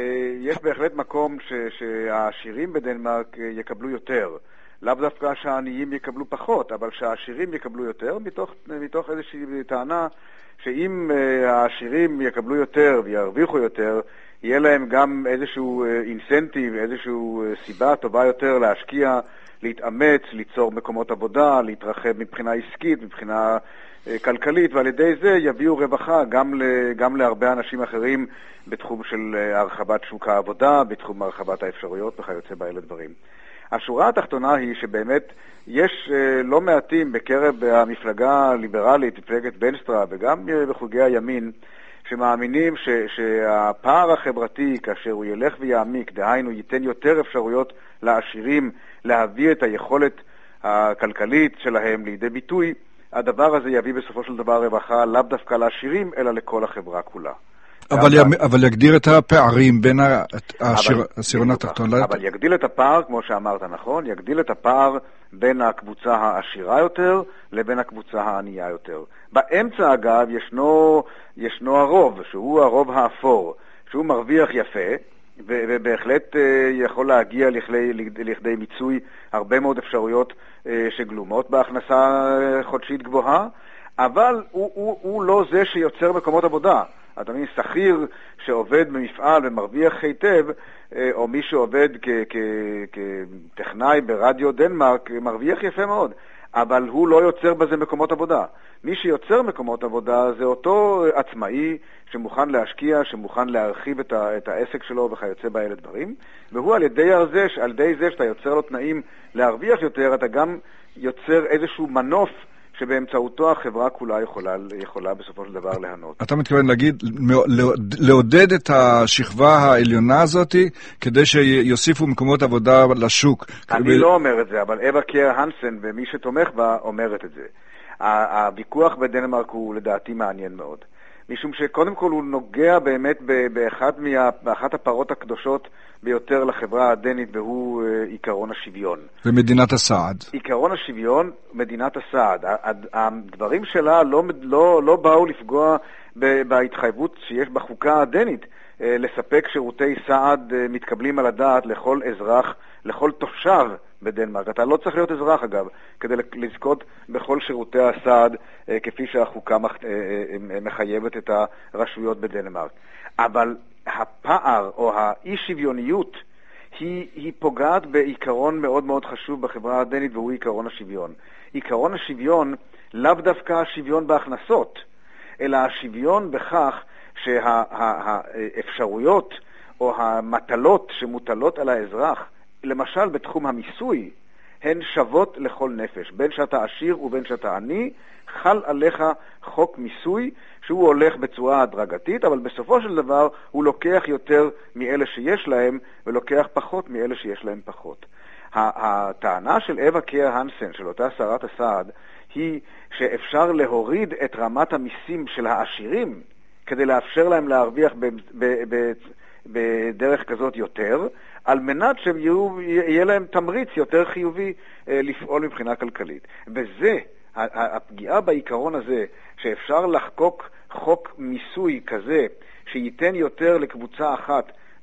יש בהחלט מקום ש, שהעשירים בדנמרק יקבלו יותר. לאו דווקא שהעניים יקבלו פחות, אבל שהעשירים יקבלו יותר, מתוך, מתוך איזושהי טענה שאם העשירים יקבלו יותר וירוויחו יותר, יהיה להם גם איזשהו אינסנטיב, איזשהו סיבה טובה יותר להשקיע, להתאמץ, ליצור מקומות עבודה, להתרחב מבחינה עסקית, מבחינה כלכלית, ועל ידי זה יביאו רווחה גם, ל, גם להרבה אנשים אחרים בתחום של הרחבת שוק העבודה, בתחום הרחבת האפשרויות וכיוצא באלה דברים. השורה התחתונה היא שבאמת יש לא מעטים בקרב המפלגה הליברלית, מפלגת בנסטרה, וגם בחוגי הימין, שמאמינים ש, שהפער החברתי, כאשר הוא ילך ויעמיק, דהיינו ייתן יותר אפשרויות לעשירים להביא את היכולת הכלכלית שלהם לידי ביטוי, הדבר הזה יביא בסופו של דבר רווחה לאו דווקא לעשירים, אלא לכל החברה כולה. אבל, י... אבל יגדיר את הפערים בין העשירון התחתון. אבל יגדיל את הפער, כמו שאמרת נכון, יגדיל את הפער בין הקבוצה העשירה יותר לבין הקבוצה הענייה יותר. באמצע אגב ישנו, ישנו הרוב, שהוא הרוב האפור, שהוא מרוויח יפה, ובהחלט יכול להגיע לכדי, לכדי מיצוי הרבה מאוד אפשרויות שגלומות בהכנסה חודשית גבוהה, אבל הוא, הוא, הוא לא זה שיוצר מקומות עבודה. אדוני, שכיר שעובד במפעל ומרוויח היטב, או מי שעובד כטכנאי ברדיו דנמרק, מרוויח יפה מאוד, אבל הוא לא יוצר בזה מקומות עבודה. מי שיוצר מקומות עבודה זה אותו עצמאי שמוכן להשקיע, שמוכן להרחיב את, ה, את העסק שלו וכיוצא באלה דברים, והוא על ידי זה, על ידי זה שאתה יוצר לו תנאים להרוויח יותר, אתה גם יוצר איזשהו מנוף שבאמצעותו החברה כולה יכולה, יכולה בסופו של דבר ליהנות. אתה מתכוון להגיד, לעודד את השכבה העליונה הזאת, כדי שיוסיפו מקומות עבודה לשוק. אני לא אומר את זה, אבל אווה קייר הנסן ומי שתומך בה אומרת את זה. הוויכוח בדנמרק הוא לדעתי מעניין מאוד. משום שקודם כל הוא נוגע באמת באחת, מה, באחת הפרות הקדושות ביותר לחברה הדנית, והוא עיקרון השוויון. ומדינת הסעד. עיקרון השוויון, מדינת הסעד. הדברים שלה לא, לא, לא באו לפגוע בהתחייבות שיש בחוקה הדנית, לספק שירותי סעד מתקבלים על הדעת לכל אזרח, לכל תושב בדנמרק. אתה לא צריך להיות אזרח אגב, כדי לזכות בכל שירותי הסעד כפי שהחוקה מחייבת את הרשויות בדנמרק. אבל הפער או האי-שוויוניות היא, היא פוגעת בעיקרון מאוד מאוד חשוב בחברה הדנית, והוא עיקרון השוויון. עיקרון השוויון לאו דווקא השוויון בהכנסות, אלא השוויון בכך שהאפשרויות או המטלות שמוטלות על האזרח, למשל בתחום המיסוי, הן שוות לכל נפש. בין שאתה עשיר ובין שאתה עני, חל עליך חוק מיסוי שהוא הולך בצורה הדרגתית, אבל בסופו של דבר הוא לוקח יותר מאלה שיש להם ולוקח פחות מאלה שיש להם פחות. הטענה של אווה קייר הנסן, של אותה שרת הסעד, היא שאפשר להוריד את רמת המיסים של העשירים כדי לאפשר להם להרוויח ב- ב- ב- בדרך כזאת יותר, על מנת שיהיה להם תמריץ יותר חיובי אה, לפעול מבחינה כלכלית. וזה, הפגיעה בעיקרון הזה, שאפשר לחקוק חוק מיסוי כזה, שייתן יותר לקבוצה אחת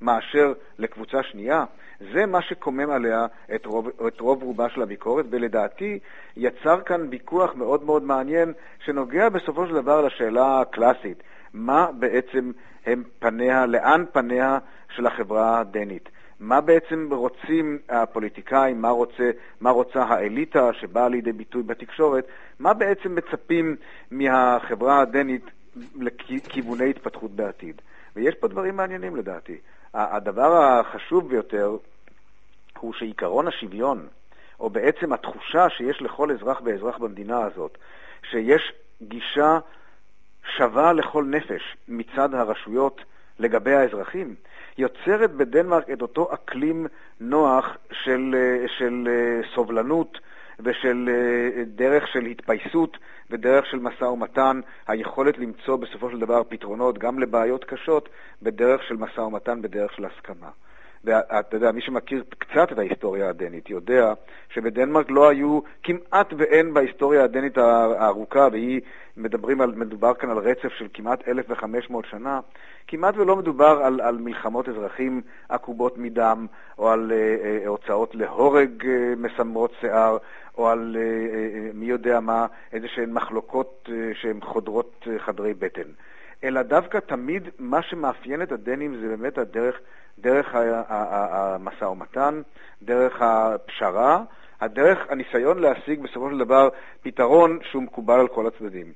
מאשר לקבוצה שנייה, זה מה שקומם עליה את רוב, את רוב רובה של הביקורת, ולדעתי יצר כאן ויכוח מאוד מאוד מעניין שנוגע בסופו של דבר לשאלה הקלאסית, מה בעצם הם פניה, לאן פניה של החברה הדנית. מה בעצם רוצים הפוליטיקאים, מה רוצה, מה רוצה האליטה שבאה לידי ביטוי בתקשורת, מה בעצם מצפים מהחברה הדנית לכיווני התפתחות בעתיד. ויש פה דברים מעניינים לדעתי. הדבר החשוב ביותר הוא שעיקרון השוויון, או בעצם התחושה שיש לכל אזרח ואזרח במדינה הזאת, שיש גישה שווה לכל נפש מצד הרשויות לגבי האזרחים, יוצרת בדנמרק את אותו אקלים נוח של, של סובלנות ושל דרך של התפייסות ודרך של משא ומתן, היכולת למצוא בסופו של דבר פתרונות גם לבעיות קשות בדרך של משא ומתן, בדרך של הסכמה. ואתה יודע, מי שמכיר קצת את ההיסטוריה הדנית יודע שבדנמרק לא היו, כמעט ואין בהיסטוריה הדנית הארוכה, והיא מדברים על, מדובר כאן על רצף של כמעט אלף וחמש מאות שנה, כמעט ולא מדובר על, על מלחמות אזרחים עקובות מדם, או על אה, הוצאות להורג אה, מסמרות שיער, או על אה, אה, מי יודע מה, איזה שהן מחלוקות אה, שהן חודרות אה, חדרי בטן. אלא דווקא תמיד מה שמאפיין את הדנים זה באמת הדרך, דרך המשא ומתן, דרך הפשרה, הדרך הניסיון להשיג בסופו של דבר פתרון שהוא מקובל על כל הצדדים.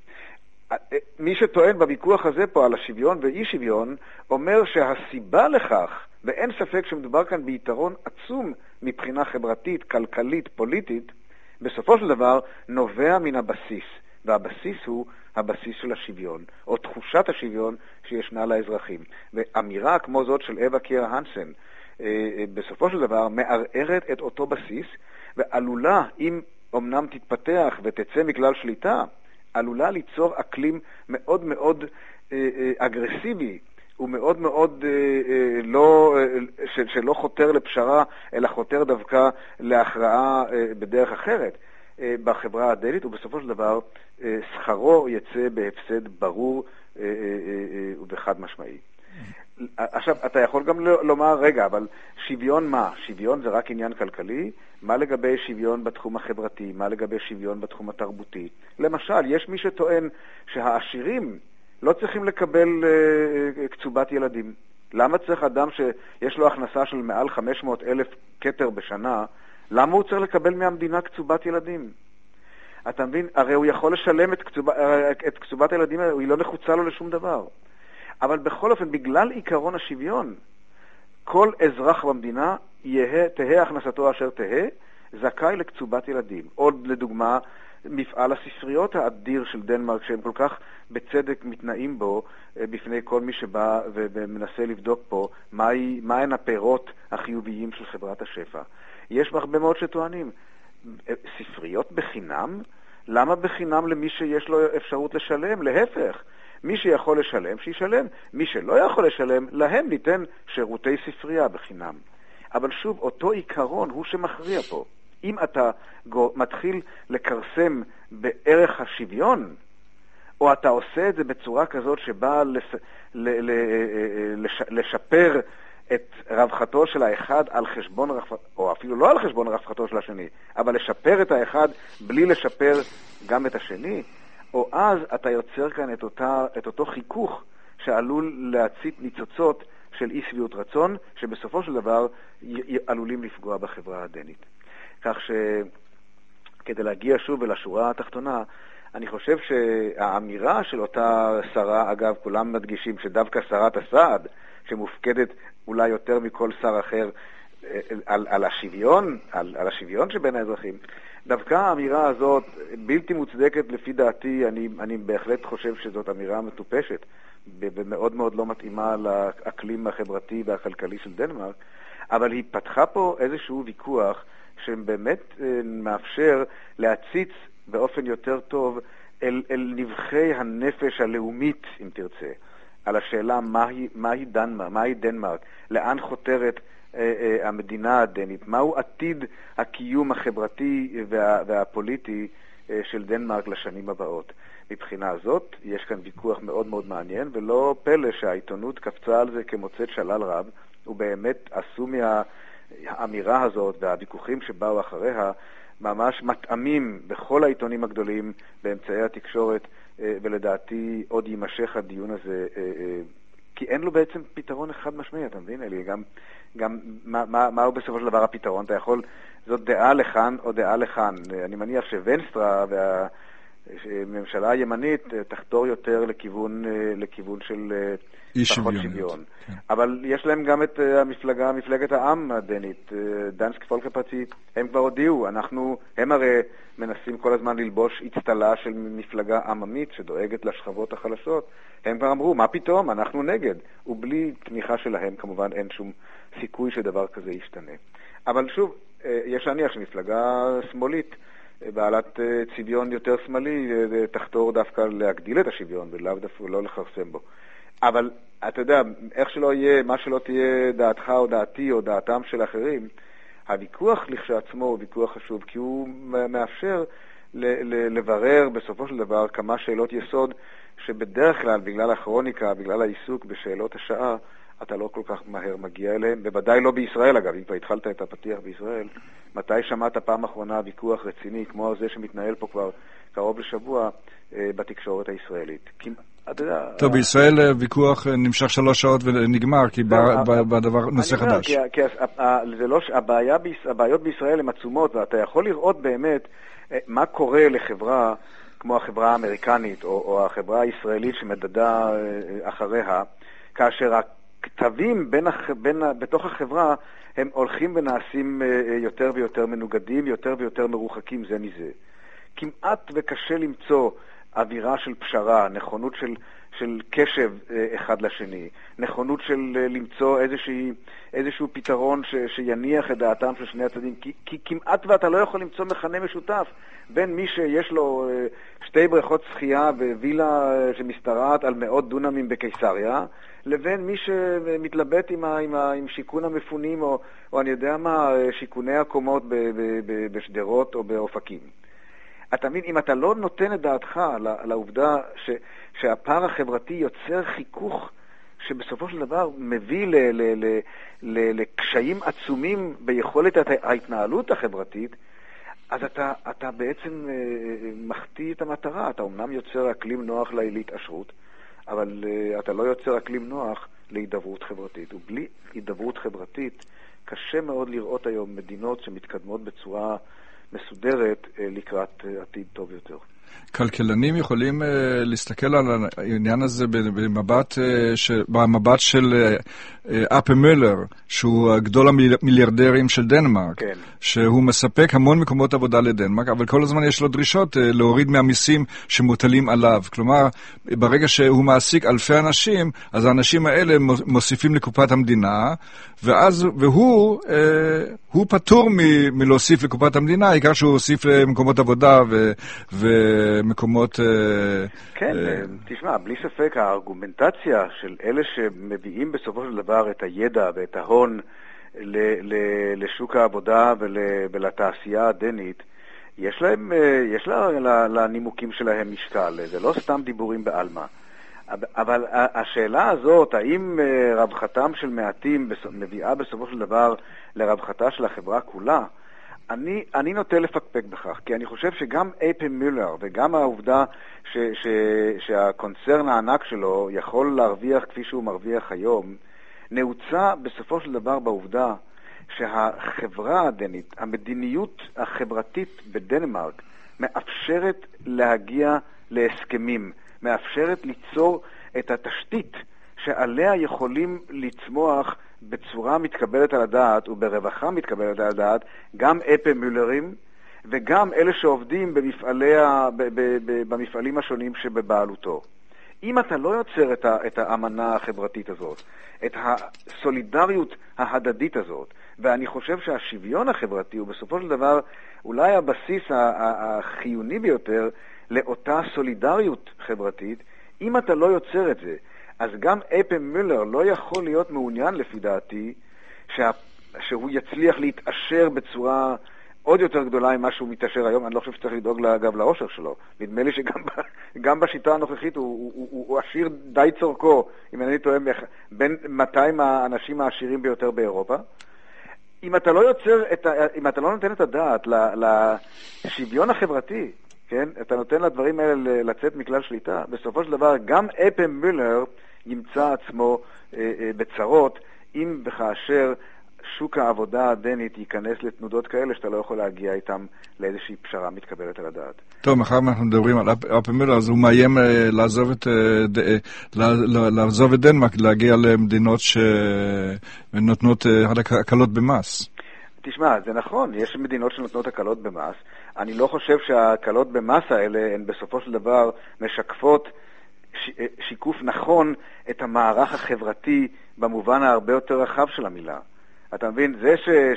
מי שטוען בוויכוח הזה פה על השוויון ואי שוויון, אומר שהסיבה לכך, ואין ספק שמדובר כאן ביתרון עצום מבחינה חברתית, כלכלית, פוליטית, בסופו של דבר נובע מן הבסיס. והבסיס הוא הבסיס של השוויון, או תחושת השוויון שישנה לאזרחים. ואמירה כמו זאת של אווה קייר הנסן, בסופו של דבר מערערת את אותו בסיס, ועלולה, אם אמנם תתפתח ותצא מכלל שליטה, עלולה ליצור אקלים מאוד מאוד אגרסיבי, ומאוד מאוד לא, שלא חותר לפשרה, אלא חותר דווקא להכרעה בדרך אחרת בחברה הדנית, ובסופו של דבר שכרו יצא בהפסד ברור ובחד משמעי. עכשיו, אתה יכול גם לומר, רגע, אבל שוויון מה? שוויון זה רק עניין כלכלי? מה לגבי שוויון בתחום החברתי? מה לגבי שוויון בתחום התרבותי? למשל, יש מי שטוען שהעשירים לא צריכים לקבל uh, קצובת ילדים. למה צריך אדם שיש לו הכנסה של מעל חמש מאות אלף קטר בשנה, למה הוא צריך לקבל מהמדינה קצובת ילדים? אתה מבין? הרי הוא יכול לשלם את, קצוב, את קצובת הילדים, היא לא נחוצה לו לשום דבר. אבל בכל אופן, בגלל עיקרון השוויון, כל אזרח במדינה יהיה, תהה הכנסתו אשר תהה, זכאי לקצובת ילדים. עוד לדוגמה, מפעל הספריות האדיר של דנמרק, שהם כל כך בצדק מתנאים בו, בפני כל מי שבא ומנסה לבדוק פה, מהי, מהן הפירות החיוביים של חברת השפע. יש הרבה מאוד שטוענים, ספריות בחינם? למה בחינם למי שיש לו אפשרות לשלם? להפך. מי שיכול לשלם, שישלם. מי שלא יכול לשלם, להם ניתן שירותי ספרייה בחינם. אבל שוב, אותו עיקרון הוא שמכריע פה. אם אתה מתחיל לקרסם בערך השוויון, או אתה עושה את זה בצורה כזאת שבאה לש... לש... לשפר את רווחתו של האחד על חשבון רווחתו, או אפילו לא על חשבון רווחתו של השני, אבל לשפר את האחד בלי לשפר גם את השני, או אז אתה יוצר כאן את, אותה, את אותו חיכוך שעלול להצית ניצוצות של אי שביעות רצון, שבסופו של דבר י- עלולים לפגוע בחברה הדנית. כך שכדי להגיע שוב אל השורה התחתונה, אני חושב שהאמירה של אותה שרה, אגב, כולם מדגישים שדווקא שרת הסעד, שמופקדת אולי יותר מכל שר אחר על, על השוויון, על, על השוויון שבין האזרחים, דווקא האמירה הזאת בלתי מוצדקת לפי דעתי, אני, אני בהחלט חושב שזאת אמירה מטופשת, ומאוד מאוד לא מתאימה לאקלים החברתי והכלכלי של דנמרק, אבל היא פתחה פה איזשהו ויכוח שבאמת מאפשר להציץ באופן יותר טוב אל, אל נבחי הנפש הלאומית, אם תרצה, על השאלה מהי, מהי דנמרק, מהי דנמרק, לאן חותרת אה, אה, המדינה הדנית, מהו עתיד הקיום החברתי וה, והפוליטי אה, של דנמרק לשנים הבאות. מבחינה הזאת יש כאן ויכוח מאוד מאוד מעניין, ולא פלא שהעיתונות קפצה על זה כמוצאת שלל רב, ובאמת עשו מהאמירה הזאת והוויכוחים שבאו אחריה ממש מטעמים בכל העיתונים הגדולים, באמצעי התקשורת, ולדעתי עוד יימשך הדיון הזה, כי אין לו בעצם פתרון אחד משמעי, אתה מבין, אלי? גם, גם מה, מה, מה הוא בסופו של דבר הפתרון? אתה יכול, זאת דעה לכאן או דעה לכאן. אני מניח שונסטרה והממשלה הימנית תחתור יותר לכיוון, לכיוון של פחות שוויון. כן. אבל יש להם גם את המפלגה, מפלגת העם הדנית, דנסק פולקפרטי, הם כבר הודיעו, אנחנו, הם הרי מנסים כל הזמן ללבוש אצטלה של מפלגה עממית שדואגת לשכבות החלשות. הם כבר אמרו, מה פתאום? אנחנו נגד. ובלי תמיכה שלהם, כמובן, אין שום סיכוי שדבר כזה ישתנה. אבל שוב, יש להניח שמפלגה שמאלית, בעלת צביון יותר שמאלי, תחתור דווקא להגדיל את השוויון, ולאו דווקא לא לחרסם בו. אבל אתה יודע, איך שלא יהיה, מה שלא תהיה דעתך או דעתי או דעתם של אחרים, הוויכוח לכשעצמו הוא ויכוח חשוב, כי הוא מאפשר ל- ל- לברר בסופו של דבר כמה שאלות יסוד, שבדרך כלל בגלל הכרוניקה, בגלל העיסוק בשאלות השעה, אתה לא כל כך מהר מגיע אליהם, בוודאי לא בישראל אגב, אם כבר התחלת את הפתיח בישראל, מתי שמעת פעם אחרונה ויכוח רציני, כמו זה שמתנהל פה כבר קרוב לשבוע אה, בתקשורת הישראלית. כי, אתה יודע, טוב, בישראל ויכוח נמשך שלוש שעות ונגמר, כי בדבר נושא חדש. כי הבעיות בישראל הן עצומות, ואתה יכול לראות באמת מה קורה לחברה כמו החברה האמריקנית, או החברה הישראלית שמדדה אחריה, כאשר הכתבים בתוך החברה הם הולכים ונעשים יותר ויותר מנוגדים, יותר ויותר מרוחקים זה מזה. כמעט וקשה למצוא אווירה של פשרה, נכונות של, של קשב אחד לשני, נכונות של למצוא איזושהי, איזשהו פתרון ש, שיניח את דעתם של שני הצדדים, כי, כי כמעט ואתה לא יכול למצוא מכנה משותף בין מי שיש לו שתי בריכות שחייה ווילה שמשתרעת על מאות דונמים בקיסריה, לבין מי שמתלבט עם, ה, עם, ה, עם שיקון המפונים, או, או אני יודע מה, שיקוני הקומות ב, ב, ב, בשדרות או באופקים. אתה מבין, אם אתה לא נותן את דעתך לעובדה ש, שהפער החברתי יוצר חיכוך שבסופו של דבר מביא ל, ל, ל, ל, לקשיים עצומים ביכולת ההתנהלות החברתית, אז אתה, אתה בעצם מחטיא את המטרה. אתה אומנם יוצר אקלים נוח להתעשרות, אבל אתה לא יוצר אקלים נוח להידברות חברתית. ובלי הידברות חברתית קשה מאוד לראות היום מדינות שמתקדמות בצורה מסודרת לקראת עתיד טוב יותר. כלכלנים יכולים להסתכל על העניין הזה במבט של, במבט של אפ מולר, שהוא גדול המיליארדרים של דנמרק, כן. שהוא מספק המון מקומות עבודה לדנמרק, אבל כל הזמן יש לו דרישות להוריד מהמיסים שמוטלים עליו. כלומר, ברגע שהוא מעסיק אלפי אנשים, אז האנשים האלה מוסיפים לקופת המדינה, ואז, והוא הוא פטור מ, מלהוסיף לקופת המדינה, העיקר שהוא הוסיף למקומות עבודה ו, ומקומות... כן, תשמע, בלי ספק הארגומנטציה של אלה שמביאים בסופו של דבר את הידע ואת ההון ל, ל, לשוק העבודה ול, ולתעשייה הדנית, יש להם, יש לה, לנימוקים שלהם משקל, זה לא סתם דיבורים בעלמא. אבל השאלה הזאת, האם רווחתם של מעטים מביאה בסופו של דבר לרווחתה של החברה כולה, אני, אני נוטה לפקפק בכך, כי אני חושב שגם איי-פי מולר וגם העובדה ש, ש, שהקונצרן הענק שלו יכול להרוויח כפי שהוא מרוויח היום, נעוצה בסופו של דבר בעובדה שהחברה הדנית, המדיניות החברתית בדנמרק, מאפשרת להגיע להסכמים, מאפשרת ליצור את התשתית שעליה יכולים לצמוח בצורה מתקבלת על הדעת וברווחה מתקבלת על הדעת גם איי-פי מולרים וגם אלה שעובדים במפעלי, ב, ב, ב, במפעלים השונים שבבעלותו. אם אתה לא יוצר את, ה, את האמנה החברתית הזאת, את הסולידריות ההדדית הזאת, ואני חושב שהשוויון החברתי הוא בסופו של דבר אולי הבסיס החיוני ביותר לאותה סולידריות חברתית, אם אתה לא יוצר את זה, אז גם איי-פי מולר לא יכול להיות מעוניין לפי דעתי שה, שהוא יצליח להתעשר בצורה עוד יותר גדולה ממה שהוא מתאשר היום. אני לא חושב שצריך לדאוג לאגב לאושר שלו. נדמה לי שגם גם בשיטה הנוכחית הוא, הוא, הוא, הוא עשיר די צורכו, אם אני טועה, בין מאתיים האנשים העשירים ביותר באירופה. אם אתה לא יוצר את ה, אם אתה לא נותן את הדעת לשוויון החברתי, כן? אתה נותן לדברים האלה לצאת מכלל שליטה, בסופו של דבר גם אפם מולר ימצא עצמו אה, אה, בצרות, אם וכאשר שוק העבודה הדנית ייכנס לתנודות כאלה שאתה לא יכול להגיע איתם לאיזושהי פשרה מתקבלת על הדעת. טוב, מאחר אנחנו מדברים על אפם מולר, אז הוא מאיים אה, לעזוב את, אה, ד, אה, לעזוב את דנמרק, להגיע למדינות שנותנות אה, הקלות במס. תשמע, זה נכון, יש מדינות שנותנות הקלות במס. אני לא חושב שההקלות במס האלה הן בסופו של דבר משקפות ש... שיקוף נכון את המערך החברתי במובן הרבה יותר רחב של המילה. אתה מבין, זה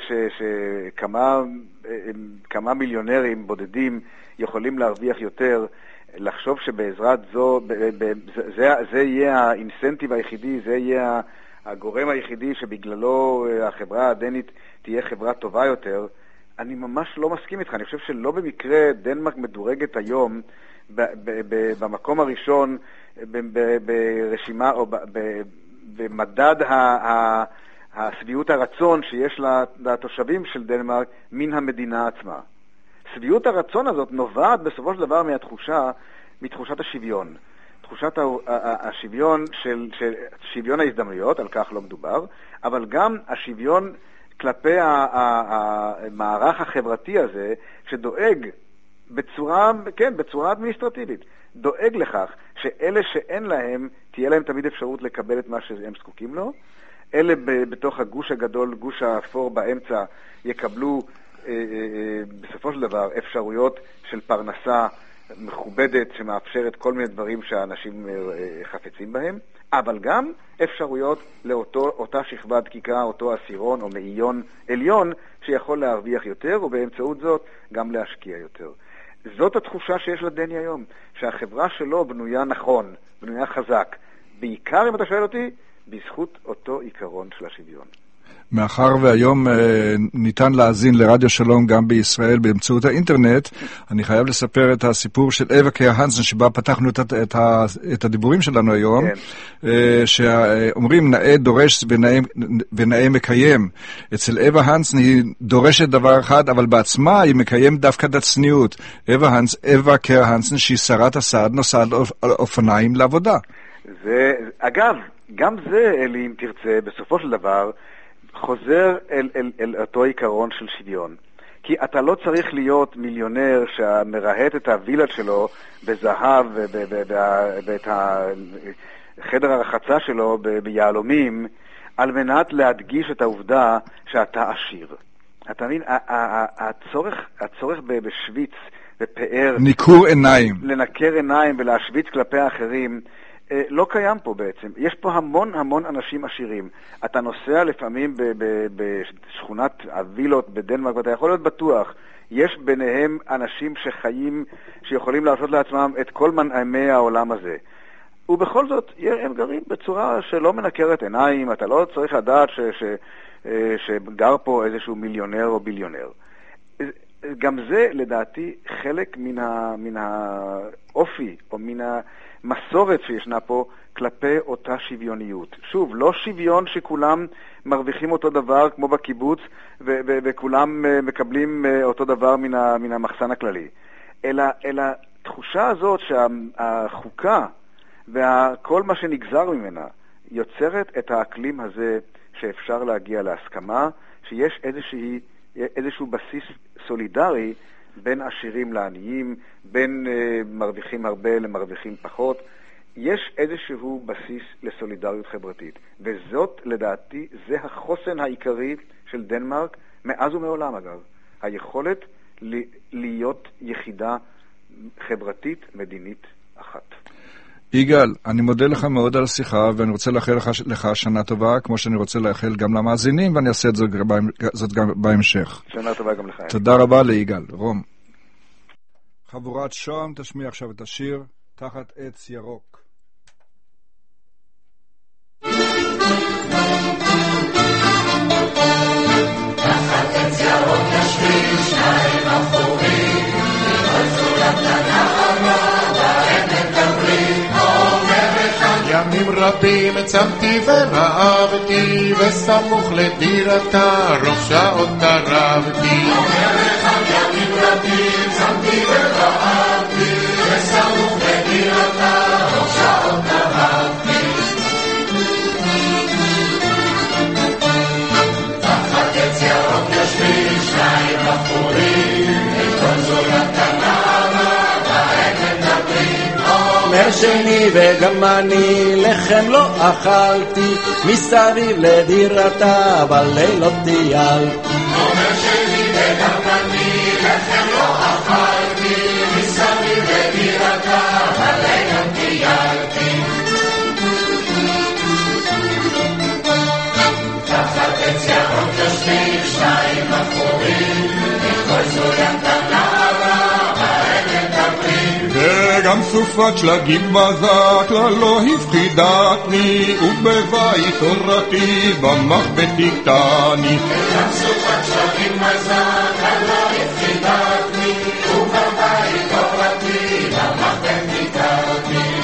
שכמה ש... ש... כמה מיליונרים בודדים יכולים להרוויח יותר, לחשוב שבעזרת זו, ב... ב... זה, זה יהיה האינסנטיב היחידי, זה יהיה הגורם היחידי שבגללו החברה הדנית תהיה חברה טובה יותר, אני ממש לא מסכים איתך. אני חושב שלא במקרה דנמרק מדורגת היום ב- ב- ב- במקום הראשון ב- ב- ברשימה או ב- ב- במדד ה- ה- הסביעות הרצון שיש לתושבים של דנמרק מן המדינה עצמה. סביעות הרצון הזאת נובעת בסופו של דבר מהתחושה, מתחושת השוויון. תחושת השוויון של, של שוויון ההזדמנויות, על כך לא מדובר, אבל גם השוויון כלפי המערך החברתי הזה, שדואג בצורה, כן, בצורה אדמיניסטרטיבית, דואג לכך שאלה שאין להם, תהיה להם תמיד אפשרות לקבל את מה שהם זקוקים לו, אלה בתוך הגוש הגדול, גוש האפור באמצע, יקבלו אה, אה, בסופו של דבר אפשרויות של פרנסה מכובדת שמאפשרת כל מיני דברים שהאנשים חפצים בהם, אבל גם אפשרויות לאותה שכבה דקיקה, אותו עשירון או מאיון עליון שיכול להרוויח יותר, ובאמצעות זאת גם להשקיע יותר. זאת התחושה שיש לדני היום, שהחברה שלו בנויה נכון, בנויה חזק, בעיקר אם אתה שואל אותי, בזכות אותו עיקרון של השוויון. מאחר והיום אה, ניתן להאזין לרדיו שלום גם בישראל באמצעות האינטרנט, אני חייב לספר את הסיפור של אווה קייר הנסן, שבה פתחנו את, את, את, את הדיבורים שלנו היום, כן. אה, שאומרים נאה דורש ונאה, ונאה מקיים. אצל אווה הנסן היא דורשת דבר אחד, אבל בעצמה היא מקיים דווקא את הצניעות. אווה הנס, אווה קייר הנסן, שהיא שרת הסעד, נוסעת על אופניים לעבודה. זה, אגב, גם זה, אלי, אם תרצה, בסופו של דבר, חוזר אל, אל, אל אותו עיקרון של שוויון. כי אתה לא צריך להיות מיליונר שמרהט את הווילד שלו בזהב ואת חדר הרחצה שלו ביעלומים, על מנת להדגיש את העובדה שאתה עשיר. אתה מבין, הצורך, הצורך בשוויץ ופאר... ניקור עיניים. לנקר עיניים ולהשוויץ כלפי האחרים... לא קיים פה בעצם. יש פה המון המון אנשים עשירים. אתה נוסע לפעמים בשכונת הווילות בדנמרק, ואתה יכול להיות בטוח, יש ביניהם אנשים שחיים, שיכולים לעשות לעצמם את כל מנעמי העולם הזה. ובכל זאת, הם גרים בצורה שלא מנקרת עיניים, אתה לא צריך לדעת ש, ש, שגר פה איזשהו מיליונר או ביליונר. גם זה, לדעתי, חלק מן, ה, מן האופי, או מן המסורת שישנה פה, כלפי אותה שוויוניות. שוב, לא שוויון שכולם מרוויחים אותו דבר, כמו בקיבוץ, ו- ו- וכולם מקבלים אותו דבר מן, ה, מן המחסן הכללי. אלא, אלא תחושה הזאת שהחוקה, וכל מה שנגזר ממנה, יוצרת את האקלים הזה שאפשר להגיע להסכמה, שיש איזושהי, איזשהו בסיס סולידרי בין עשירים לעניים, בין uh, מרוויחים הרבה למרוויחים פחות. יש איזשהו בסיס לסולידריות חברתית. וזאת, לדעתי, זה החוסן העיקרי של דנמרק, מאז ומעולם אגב. היכולת ל- להיות יחידה חברתית מדינית אחת. יגאל, אני מודה לך מאוד על השיחה, ואני רוצה לאחל לך, לך שנה טובה, כמו שאני רוצה לאחל גם למאזינים, ואני אעשה את זאת, זאת גם בהמשך. שנה טובה גם לך. תודה רבה ליגאל. רום. חבורת שוהם תשמיע עכשיו את השיר תחת עץ ירוק. תחת עץ ירוק ישבים שניים ימים רבים צמתי ורעבתי, וסמוך לדירתה רוב שעות תרבתי. ימים רבים צמתי ורעבתי, וסמוך לדירתה רוב שעות תרבתי. תחת עץ ירוק יושבים שניים בחורים, כל זולת הנערה בעת מדברים. אומר שני וגם אני לחם לא אכלתי, מסביב לדירתה בלילות טיילתי. אומר שני וגם אני לחם לא אכלתי, מסביב לדירתה בלילות טיילתי. תחת עץ ירוק יושבים שניים בחורים, כל זולת הנערה בעת מדברים. וגם סופת שלגים בזק לא הפחידתני, ובבית תורתי במחבט תקטני. וגם סופת שלגים בזק לא הפחידתני, ובבית תורתי במחבט תקטני.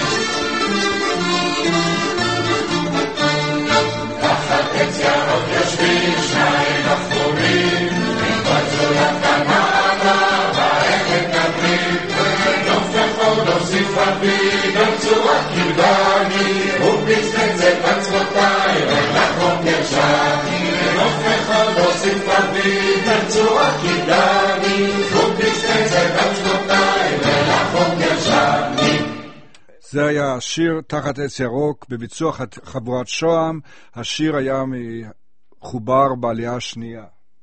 תחת עץ ירוק יושבים שניים בחורים, כל זולת הנערה בעת מדברים. נוסיף רבי ברצועת קרדני, ובצנצת עצמותיי ולחום גרשני. נופך נוסיף רבי ברצועת קרדני, ובצנצת עצמותיי ולחום גרשני. זה היה השיר תחת עץ ירוק בביצוע חבורת שוהם. השיר היה מחובר בעלייה השנייה.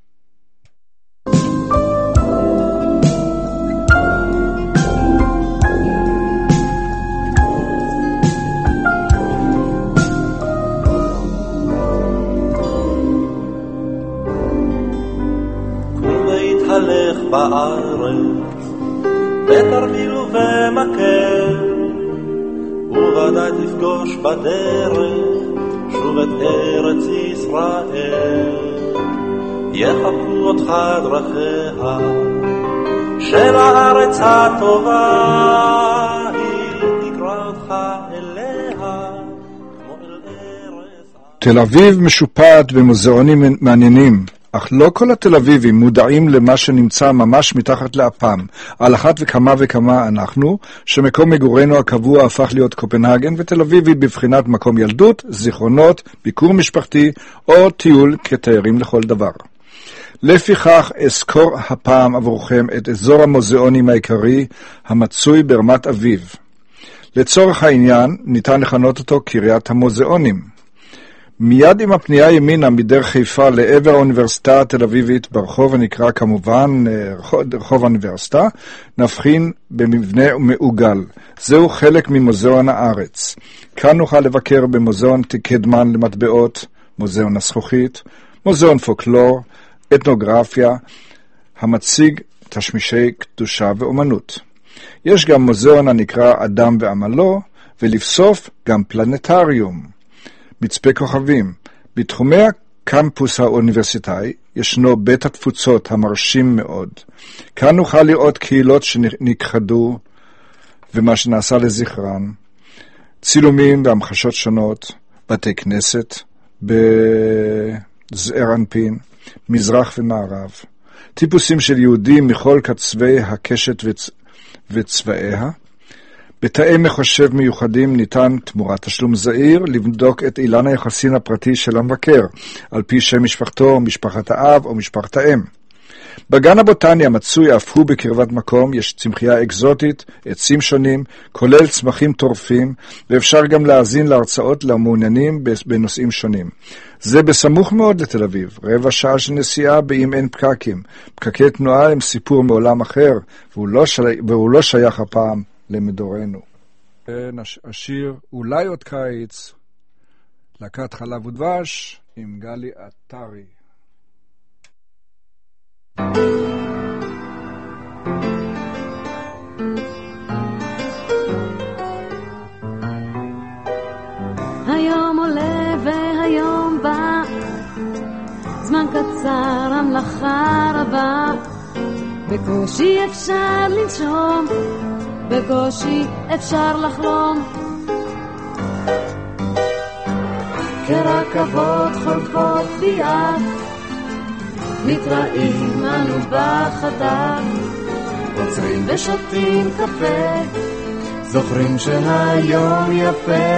הלך בארץ בתרמיל ובמקל, וודאי תפגוש בדרך שוב את ארץ ישראל. יחבקו אותך דרכיה של הארץ הטובה, היא תקרא אותך אליה כמו אל ארץ. תל אביב משופעת במוזיאונים מעניינים, אך לא כל התל אביבים מודעים למה שנמצא ממש מתחת לאפם. על אחת וכמה וכמה אנחנו, שמקום מגורנו הקבוע הפך להיות קופנהגן, ותל אביבי בבחינת מקום ילדות, זיכרונות, ביקור משפחתי או טיול כתיירים לכל דבר. לפיכך אזכור הפעם עבורכם את אזור המוזיאונים העיקרי המצוי ברמת אביב. לצורך העניין ניתן לכנות אותו קריית המוזיאונים. מיד עם הפנייה ימינה מדרך חיפה לעבר האוניברסיטה התל אביבית ברחוב הנקרא כמובן רחוב האוניברסיטה, נבחין במבנה מעוגל. זהו חלק ממוזיאון הארץ. כאן נוכל לבקר במוזיאון קדמן למטבעות, מוזיאון הזכוכית, מוזיאון פולקלור, אתנוגרפיה, המציג תשמישי קדושה ואומנות. יש גם מוזיאון הנקרא אדם ועמלו, ולבסוף גם פלנטריום. מצפה כוכבים. בתחומי הקמפוס האוניברסיטאי ישנו בית התפוצות המרשים מאוד. כאן נוכל לראות קהילות שנכחדו ומה שנעשה לזכרן, צילומים והמחשות שונות, בתי כנסת בזעיר אנפין, מזרח ומערב, טיפוסים של יהודים מכל קצווי הקשת וצ... וצבעיה. בתאי מחשב מיוחדים ניתן תמורת תשלום זעיר לבדוק את אילן היחסין הפרטי של המבקר, על פי שם משפחתו, משפחת האב או משפחת האם. בגן הבוטני המצוי אף הוא בקרבת מקום יש צמחייה אקזוטית, עצים שונים, כולל צמחים טורפים, ואפשר גם להאזין להרצאות למעוניינים בנושאים שונים. זה בסמוך מאוד לתל אביב, רבע שעה של נסיעה באם אין פקקים. פקקי תנועה הם סיפור מעולם אחר, והוא לא, שי... והוא לא שייך הפעם למדורנו. השיר אולי עוד קיץ, להקת חלב ודבש עם גלי עטרי. היום עולה והיום בא, זמן קצר המלאכה רבה, בקושי אפשר לנשום, בקושי אפשר לחלום. כרכבות חולפות ביד, מתראים אנו בחדר, עוצרים ושותים קפה, זוכרים שהיום יפה.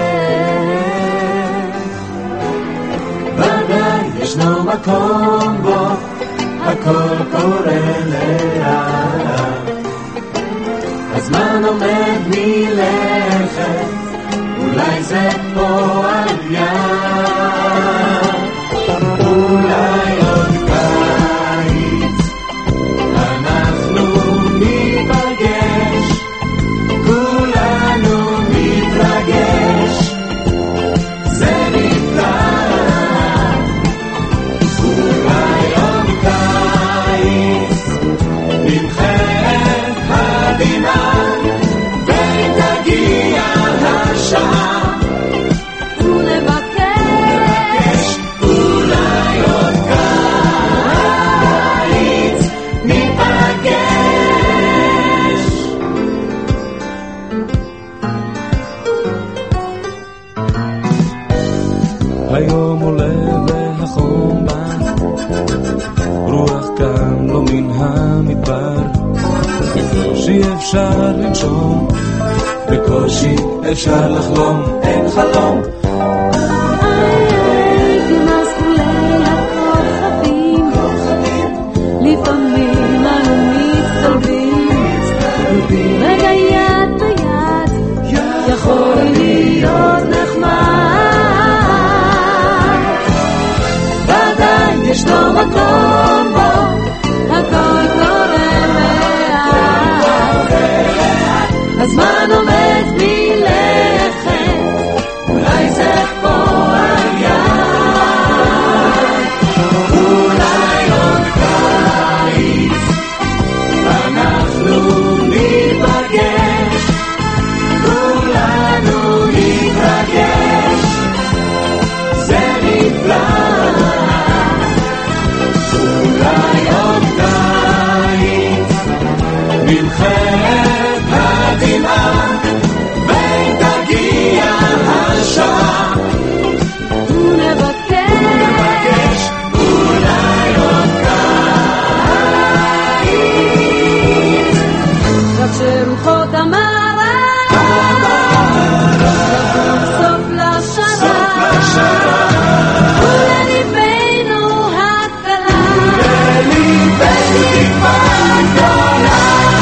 ודאי ישנו מקום בו הכל קורה לאט, הזמן עומד מלכת, אולי זה פה על יד, אולי עוד קיץ אנחנו ניפגש, כולנו נתרגש, זה נפלא. אולי עוד קיץ נמחה את הדמעה ותגיע השעה ולבקש, אולי עוד קיץ ניפגש. היום עולה והחום בא, רוח כאן לא מן המדבר, בקושי אפשר לנשום, בקושי אפשר לחלום, אין חלום. כנסנו ליל הכוכבים, לפעמים אנו מצטלבים, רגע יד ביד יכול להיות נחמד, ודאי יש לו מקום בו הכל קורה לאט, הזמן עומד מלכת, אולי זה פה על יד, אולי עוד קיץ אנחנו ניפגש, כולנו נתרגש, זה נפלא. אולי עוד קיץ מלחמת הדמעה ותגיע השעה ונבקש, אולי עוד קיץ, רק שרוחות המערב סוף לשרה ולליבנו הקלה, ולליבנו תקווה גדולה.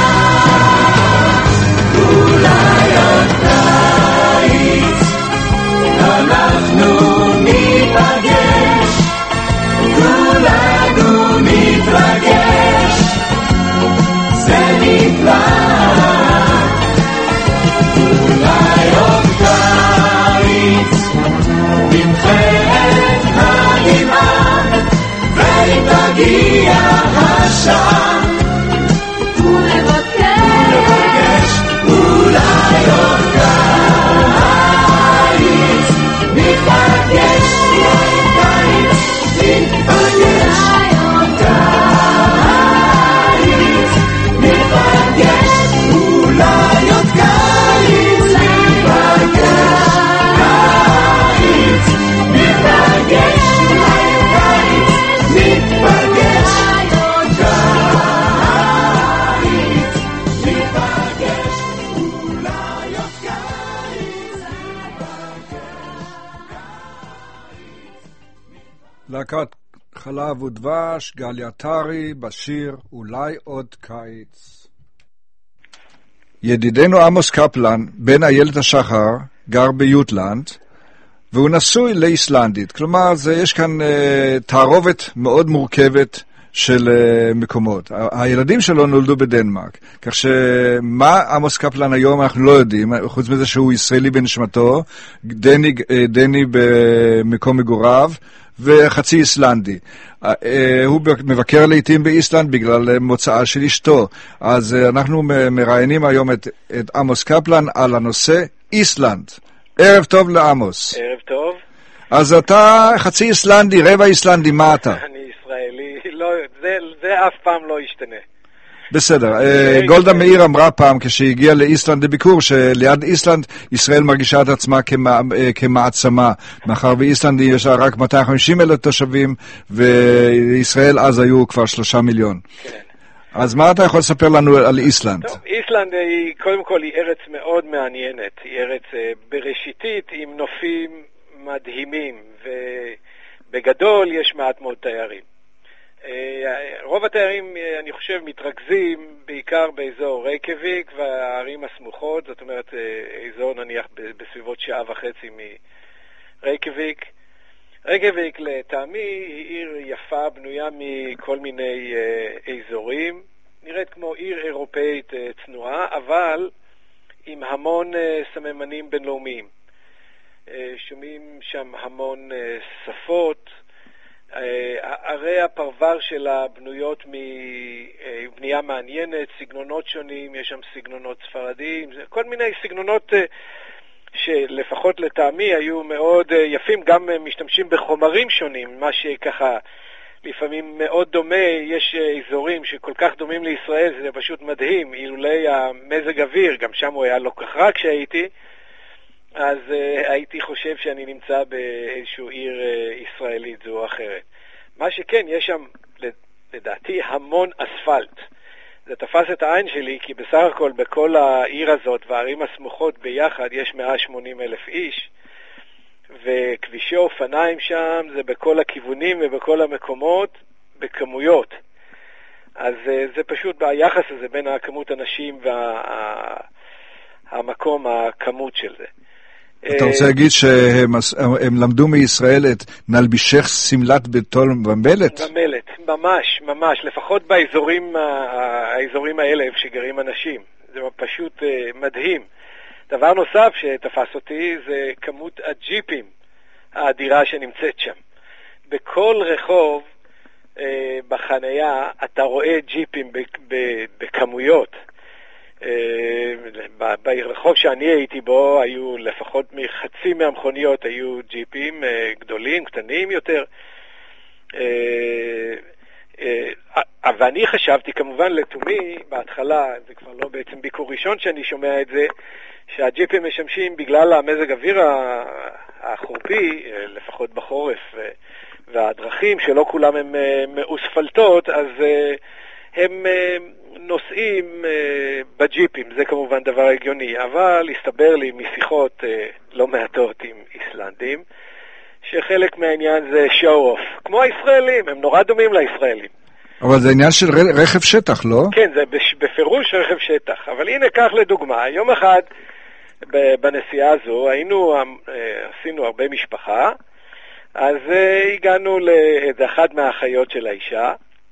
אולי עוד קיץ אנחנו ניפגש, כולנו נתרגש, זה נפלא. אולי עוד קיץ נמחה את הדמעה ותגיע השעה ולבקש, אולי עוד קיץ ניפגש, אולי קיץ ניפגש, עוד קיץ ניפגש, אולי עוד קיץ ניפגש, ניפגש, אולי קיץ ניפגש, עוד קיץ ניפגש, אולי עוד קיץ. להקת חלב ודבש, גליה טרי, בשיר אולי עוד קיץ. ידידנו עמוס קפלן, בן איילת השחר, גר ביוטלנד, והוא נשוי לאיסלנדית. כלומר, זה, יש כאן אה, תערובת מאוד מורכבת של אה, מקומות. ה- הילדים שלו נולדו בדנמרק, כך שמה עמוס קפלן היום אנחנו לא יודעים, חוץ מזה שהוא ישראלי בנשמתו, דני, אה, דני במקום מגוריו, וחצי איסלנדי. הוא מבקר לעתים באיסלנד בגלל מוצאה של אשתו. אז אנחנו מראיינים היום את, את עמוס קפלן על הנושא איסלנד. ערב טוב לעמוס. ערב טוב. אז אתה חצי איסלנדי, רבע איסלנדי, מה אתה? אני ישראלי, לא, זה, זה אף פעם לא ישתנה. בסדר. גולדה מאיר אמרה פעם כשהגיעה לאיסלנד לביקור, שליד איסלנד ישראל מרגישה את עצמה כמעצמה, מאחר ואיסלנד יש לה רק מאתיים וחמישים אלף תושבים, וישראל אז היו כבר שלושה מיליון. אז מה אתה יכול לספר לנו על איסלנד? טוב, איסלנד היא, קודם כל, היא ארץ מאוד מעניינת. היא ארץ בראשיתית עם נופים מדהימים, ובגדול יש מעט מאוד תיירים. רוב התיירים, אני חושב, מתרכזים בעיקר באזור רייקביק והערים הסמוכות, זאת אומרת, אזור נניח בסביבות שעה וחצי מרייקביק. רייקביק לטעמי היא עיר יפה, בנויה מכל מיני אזורים, נראית כמו עיר אירופאית צנועה, אבל עם המון סממנים בינלאומיים. שומעים שם המון שפות, ערי הפרבר שלה בנויות מבנייה מעניינת, סגנונות שונים, יש שם סגנונות ספרדיים, כל מיני סגנונות שלפחות לטעמי היו מאוד יפים, גם משתמשים בחומרים שונים, מה שככה לפעמים מאוד דומה. יש אזורים שכל כך דומים לישראל, זה פשוט מדהים, אילולי המזג אוויר, גם שם הוא היה לא כך רע כשהייתי, אז uh, הייתי חושב שאני נמצא באיזשהו עיר uh, ישראלית זו או אחרת. מה שכן, יש שם לדעתי המון אספלט. זה תפס את העין שלי, כי בסך הכל בכל העיר הזאת והערים הסמוכות ביחד יש מאה ושמונים אלף איש, וכבישי אופניים שם זה בכל הכיוונים ובכל המקומות בכמויות. אז uh, זה פשוט ביחס הזה בין הכמות אנשים והמקום, וה, הכמות של זה. אתה רוצה להגיד שהם למדו מישראל את נלבישך סמלת בטון ומלט? ומלט, ממש, ממש, לפחות באזורים האזורים האלה שגרים אנשים. זה פשוט מדהים. דבר נוסף שתפס אותי זה כמות הג'יפים האדירה שנמצאת שם. בכל רחוב בחנייה אתה רואה ג'יפים בכמויות. ברחוב שאני הייתי בו היו לפחות מחצי מהמכוניות היו ג'יפים גדולים, קטנים יותר, ואני חשבתי כמובן לתומי בהתחלה, זה כבר לא בעצם ביקור ראשון שאני שומע את זה, שהג'יפים משמשים בגלל המזג אוויר החורפי, לפחות בחורף, והדרכים שלא כולם הם מאוספלטות, אז הם נוסעים uh, בג'יפים, זה כמובן דבר הגיוני, אבל הסתבר לי משיחות uh, לא מעטות עם איסלנדים, שחלק מהעניין זה show off, כמו הישראלים, הם נורא דומים לישראלים. אבל זה עניין של רכב שטח, לא? כן, זה בפירוש רכב שטח, אבל הנה כך לדוגמה, יום אחד בנסיעה הזו, היינו, uh, עשינו הרבה משפחה, אז uh, הגענו לאחד מהאחיות של האישה,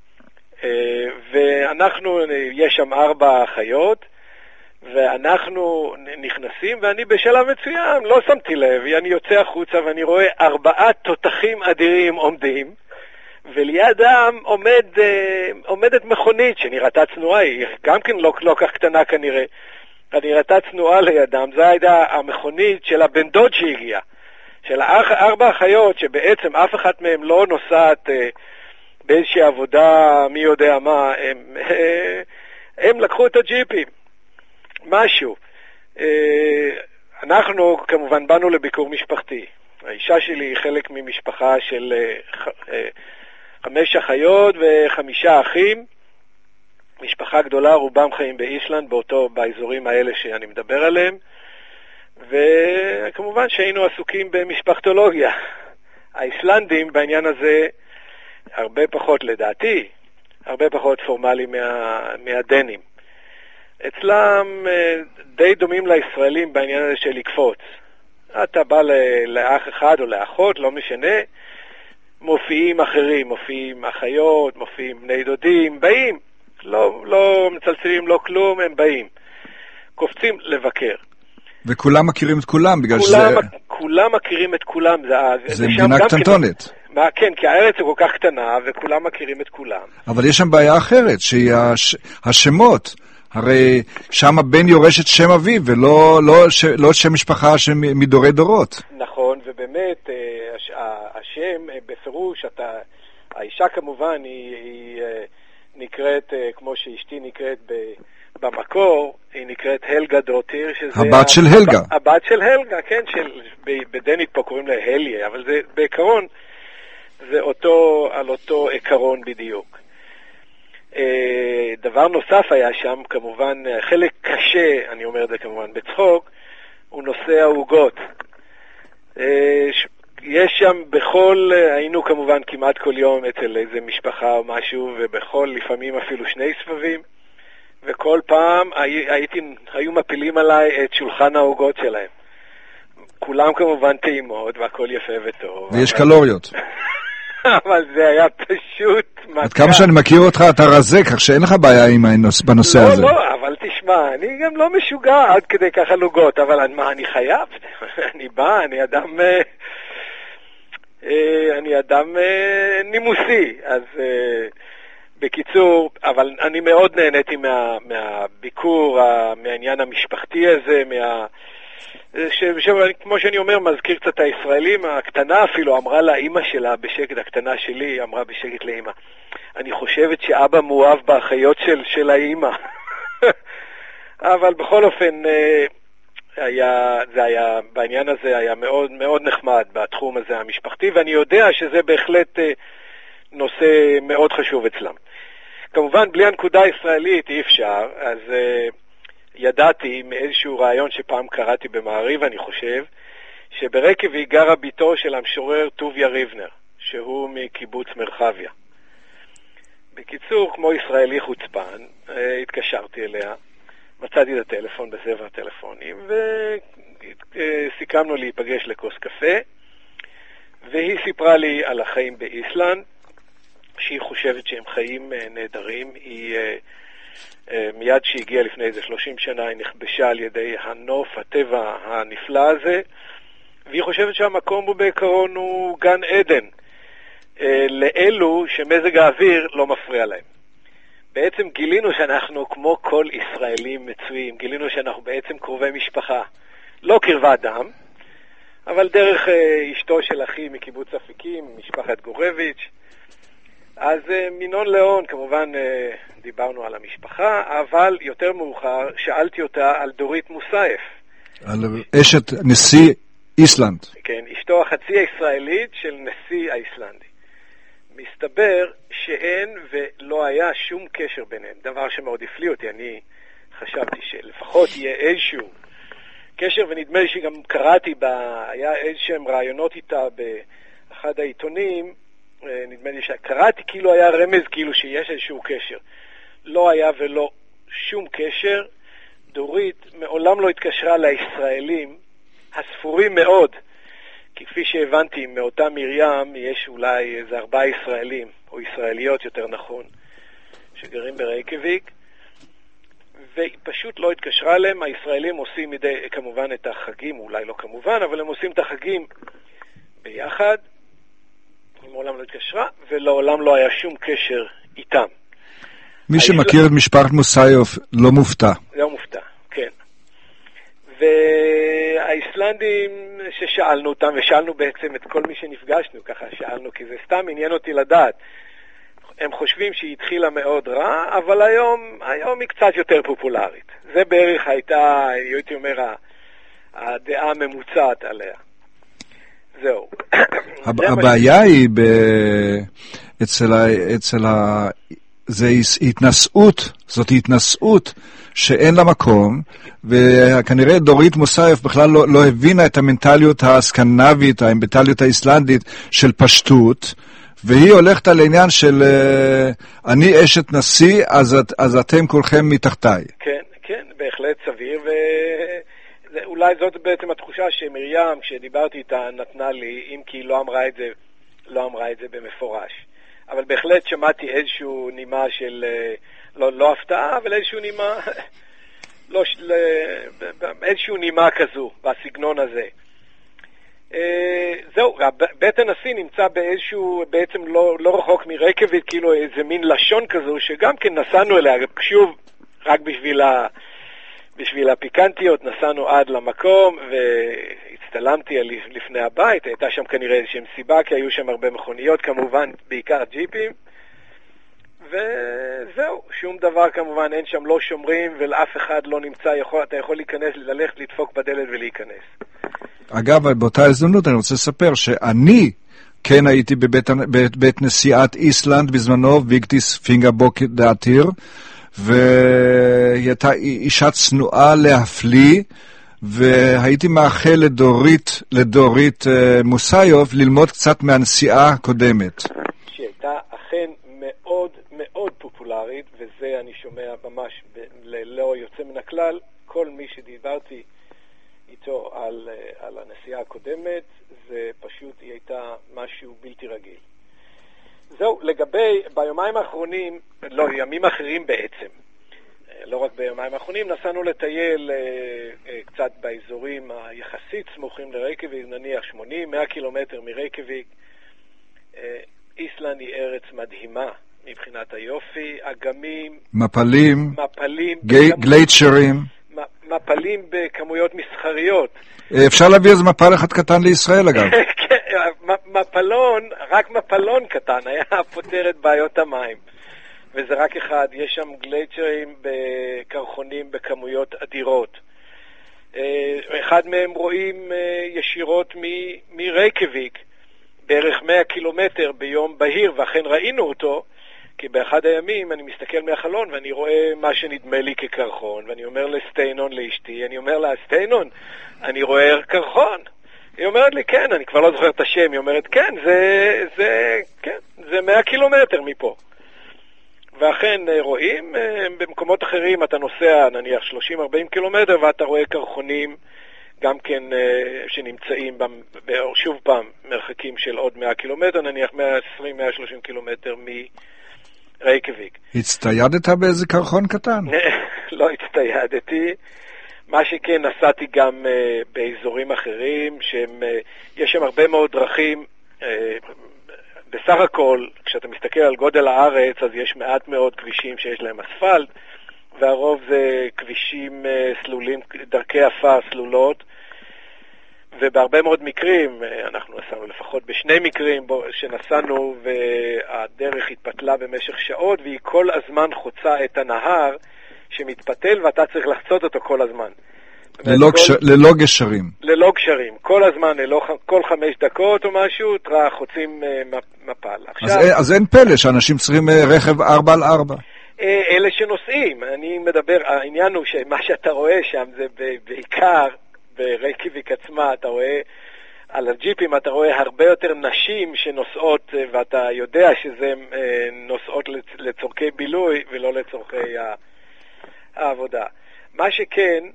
ואנחנו, יש שם ארבע אחיות, ואנחנו נכנסים, ואני בשלב מצוין, לא שמתי לב, אני יוצא החוצה ואני רואה ארבעה תותחים אדירים עומדים, ולידם עומד, עומדת מכונית שנראתה צנועה, היא גם כן לא, לא כך קטנה כנראה, נראתה צנועה לידם, זו הייתה המכונית של הבן דוד שהגיע, של ארבע אחיות שבעצם אף אחת מהם לא נוסעת באיזושהי עבודה, מי יודע מה, הם, הם לקחו את הג'יפים, משהו. אנחנו כמובן באנו לביקור משפחתי. האישה שלי היא חלק ממשפחה של חמש אחיות וחמישה אחים, משפחה גדולה, רובם חיים באיסלנד, באותו, באזורים האלה שאני מדבר עליהם, וכמובן שהיינו עסוקים במשפחתולוגיה. האיסלנדים בעניין הזה הרבה פחות, לדעתי, הרבה פחות פורמלי מה, מהדנים. אצלם די דומים לישראלים בעניין הזה של לקפוץ. אתה בא לאח אחד או לאחות, לא משנה, מופיעים אחרים, מופיעים אחיות, מופיעים בני דודים, באים, לא, לא מצלצלים, לא כלום, הם באים. קופצים לבקר. וכולם מכירים את כולם, בגלל כולם, שזה... כולם מכירים את כולם. זה, זה מדינה קטנטונת. כן, מה, כן, כי הארץ היא כל כך קטנה, וכולם מכירים את כולם. אבל יש שם בעיה אחרת, שהיא הש... השמות. הרי שם הבן יורש את שם אביו, ולא לא, ש... לא שם משפחה מדורי דורות. נכון, ובאמת, הש... השם בפירוש, אתה... האישה כמובן היא, היא נקראת, כמו שאשתי נקראת במקור, היא נקראת הלגה דוטיר, שזה... הבת של הלגה. הבת של הלגה, כן, של, בדנית פה קוראים לה הליה, אבל זה בעיקרון, זה אותו, על אותו עיקרון בדיוק. דבר נוסף היה שם, כמובן, חלק קשה, אני אומר את זה כמובן בצחוק, הוא נושא העוגות. יש שם בכל, היינו כמובן כמעט כל יום אצל איזה משפחה או משהו, ובכל, לפעמים אפילו שני סבבים, וכל פעם הייתי, היו מפילים עליי את שולחן העוגות שלהם. כולם כמובן טעימות, והכל יפה וטוב. ויש קלוריות. אבל זה היה פשוט... עד כמה שאני מכיר אותך, אתה רזה, כך שאין לך בעיה בנושא הזה. לא, לא, אבל תשמע, אני גם לא משוגע עד כדי ככה לוגות, אבל מה, אני חייב? אני בא, אני אדם... אני אדם נימוסי, אז בקיצור, אבל אני מאוד נהניתי מה, מהביקור, מהעניין המשפחתי הזה, מה... ש... ש... כמו שאני אומר, מזכיר קצת הישראלים, הקטנה אפילו אמרה לה, אמא שלה בשקט, הקטנה שלי אמרה בשקט לאמא, אני חושבת שאבא מואב באחיות של, של האמא. אבל בכל אופן, היה, זה היה, בעניין הזה היה מאוד, מאוד נחמד בתחום הזה המשפחתי, ואני יודע שזה בהחלט נושא מאוד חשוב אצלם. כמובן, בלי הנקודה הישראלית אי אפשר, אז... ידעתי מאיזשהו רעיון שפעם קראתי במעריב, אני חושב, שברקבי גרה ביתו של המשורר טוביה ריבנר, שהוא מקיבוץ מרחביה. בקיצור, כמו ישראלי חוצפן, התקשרתי אליה, מצאתי את הטלפון בספר הטלפונים, וסיכמנו להיפגש לכוס קפה, והיא סיפרה לי על החיים באיסלנד, שהיא חושבת שהם חיים נהדרים, היא... מיד שהגיעה לפני איזה שלושים שנה היא נכבשה על ידי הנוף, הטבע הנפלא הזה, והיא חושבת שהמקום הוא בעיקרון הוא גן עדן לאלו שמזג האוויר לא מפריע להם. בעצם גילינו שאנחנו כמו כל ישראלים מצויים, גילינו שאנחנו בעצם קרובי משפחה, לא קרבת דם, אבל דרך אשתו של אחי מקיבוץ אפיקים, משפחת גורביץ'. אז מינון ליאון, כמובן דיברנו על המשפחה, אבל יותר מאוחר שאלתי אותה על דורית מוסייף. על אשת נשיא איסלנד. כן, אשתו החצי הישראלית של נשיא האיסלנדי. מסתבר שאין ולא היה שום קשר ביניהם, דבר שמאוד הפליא אותי. אני חשבתי שלפחות יהיה איזשהו קשר, ונדמה לי שגם קראתי, בה, היה איזשהם רעיונות איתה באחד העיתונים, נדמה לי שקראתי כאילו היה רמז כאילו שיש איזשהו קשר. לא היה ולא שום קשר. דורית מעולם לא התקשרה לישראלים הספורים מאוד, כפי שהבנתי מאותה מרים יש אולי איזה ארבעה ישראלים או ישראליות יותר נכון שגרים ברייקביק, והיא פשוט לא התקשרה להם. הישראלים עושים מדי, כמובן את החגים, אולי לא כמובן, אבל הם עושים את החגים ביחד. מעולם לא התקשרה, ולעולם לא היה שום קשר איתם. מי שמכיר את משפחת מוסייף לא מופתע. לא מופתע, כן. והאיסלנדים ששאלנו אותם, ושאלנו בעצם את כל מי שנפגשנו, ככה שאלנו, כי זה סתם עניין אותי לדעת. הם חושבים שהיא התחילה מאוד רע, אבל היום, היום היא קצת יותר פופולרית. זה בערך הייתה, הייתי אומר, הדעה הממוצעת עליה. זהו. הבעיה היא אצל ה... אצל ה... זה התנסות, זאת התנסות שאין לה מקום, וכנראה דורית מוסייף בכלל לא, לא הבינה את המנטליות הסקנדינבית, המנטליות האיסלנדית של פשטות, והיא הולכת על העניין של אני אשת נשיא, אז, אז אתם כולכם מתחתיי. כן, כן, בהחלט סביר, ואולי זאת בעצם התחושה שמרים, כשדיברתי איתה, נתנה לי, אם כי היא לא אמרה את זה, לא אמרה את זה במפורש. אבל בהחלט שמעתי איזשהו נימה של, לא, לא הפתעה, אבל איזשהו נימה, לא, איזשהו נימה כזו, בסגנון הזה. זהו, בית הנשיא נמצא באיזשהו, בעצם לא, לא רחוק מרייקביק, כאילו איזה מין לשון כזו, שגם כן נסענו אליה, שוב, רק בשביל, ה, בשביל הפיקנטיות, נסענו עד למקום, והצטלמתי לפני הבית, הייתה שם כנראה איזושהי מסיבה, כי היו שם הרבה מכוניות, כמובן, בעיקר ג'יפים, וזהו, שום דבר כמובן, אין שם לא שומרים ולאף אחד לא נמצא, יכול, אתה יכול להיכנס, ללכת, לדפוק בדלת ולהיכנס. אגב, באותה הזדמנות אני רוצה לספר שאני כן הייתי בבית, בבית, בית נשיאת איסלנד בזמנו, ויגטיס פינגרבוק דעתיר, והיא הייתה אישה צנועה להפליא, והייתי מאחל לדורית, לדורית uh, מוסיוב ללמוד קצת מהנשיאה הקודמת. שהייתה אכן מאוד מאוד פופולרית, וזה אני שומע ממש ללא יוצא מן הכלל, כל מי שדיברתי איתו על, על הנשיאה הקודמת, זה פשוט היא הייתה משהו בלתי רגיל. זהו, לגבי, ביומיים האחרונים, לא, ימים אחרים בעצם, לא רק ביומיים האחרונים, נסענו לטייל אה, אה, קצת באזורים היחסית סמוכים לרייקביק, נניח שמונים מאה קילומטר מרייקביק. אה, איסלנד היא ארץ מדהימה מבחינת היופי, אגמים, מפלים, מפלים, גי, גלייצ'רים, מפלים בכמויות מסחריות. אפשר להביא איזה מפל אחד קטן לישראל אגב. מפלון, רק מפלון קטן היה פותר את בעיות המים. וזה רק אחד, יש שם גלייצ'רים בקרחונים בכמויות אדירות. אחד מהם רואים ישירות מרייקביק, בערך מאה קילומטר ביום בהיר, ואכן ראינו אותו, כי באחד הימים אני מסתכל מהחלון ואני רואה מה שנדמה לי כקרחון, ואני אומר לסטיינון, לאשתי, אני אומר לה, סטיינון, אני רואה קרחון. היא אומרת לי, כן, אני כבר לא זוכר את השם, היא אומרת, כן, זה, זה, כן, זה מאה קילומטר מפה. ואכן רואים, במקומות אחרים אתה נוסע נניח שלושים ארבעים קילומטר ואתה רואה קרחונים גם כן שנמצאים שוב פעם מרחקים של עוד מאה קילומטר, נניח מאה עשרים מאה שלושים קילומטר מרייקביק. הצטיידת באיזה קרחון קטן? לא הצטיידתי. מה שכן, נסעתי גם באזורים אחרים שיש שם הרבה מאוד דרכים. בסך הכל, כשאתה מסתכל על גודל הארץ, אז יש מעט מאוד כבישים שיש להם אספלט, והרוב זה כבישים סלולים, דרכי עפר סלולות, ובהרבה מאוד מקרים, אנחנו נסענו לפחות בשני מקרים שנסענו, והדרך התפתלה במשך שעות, והיא כל הזמן חוצה את הנהר שמתפתל, ואתה צריך לחצות אותו כל הזמן. ללא, כל... גשר... ללא גשרים. ללא גשרים. כל הזמן, ללא... כל חמש דקות או משהו, תראה, חוצים uh, מפל. עכשיו... אז, אז אין פלא שאנשים צריכים uh, רכב ארבע על ארבע. Uh, אלה שנוסעים. אני מדבר, העניין הוא שמה שאתה רואה שם זה בעיקר, ברייקביק עצמה, אתה רואה, על הג'יפים אתה רואה הרבה יותר נשים שנוסעות, uh, ואתה יודע שזה uh, נוסעות לצ... לצורכי בילוי ולא לצורכי ה... העבודה. מה שכן,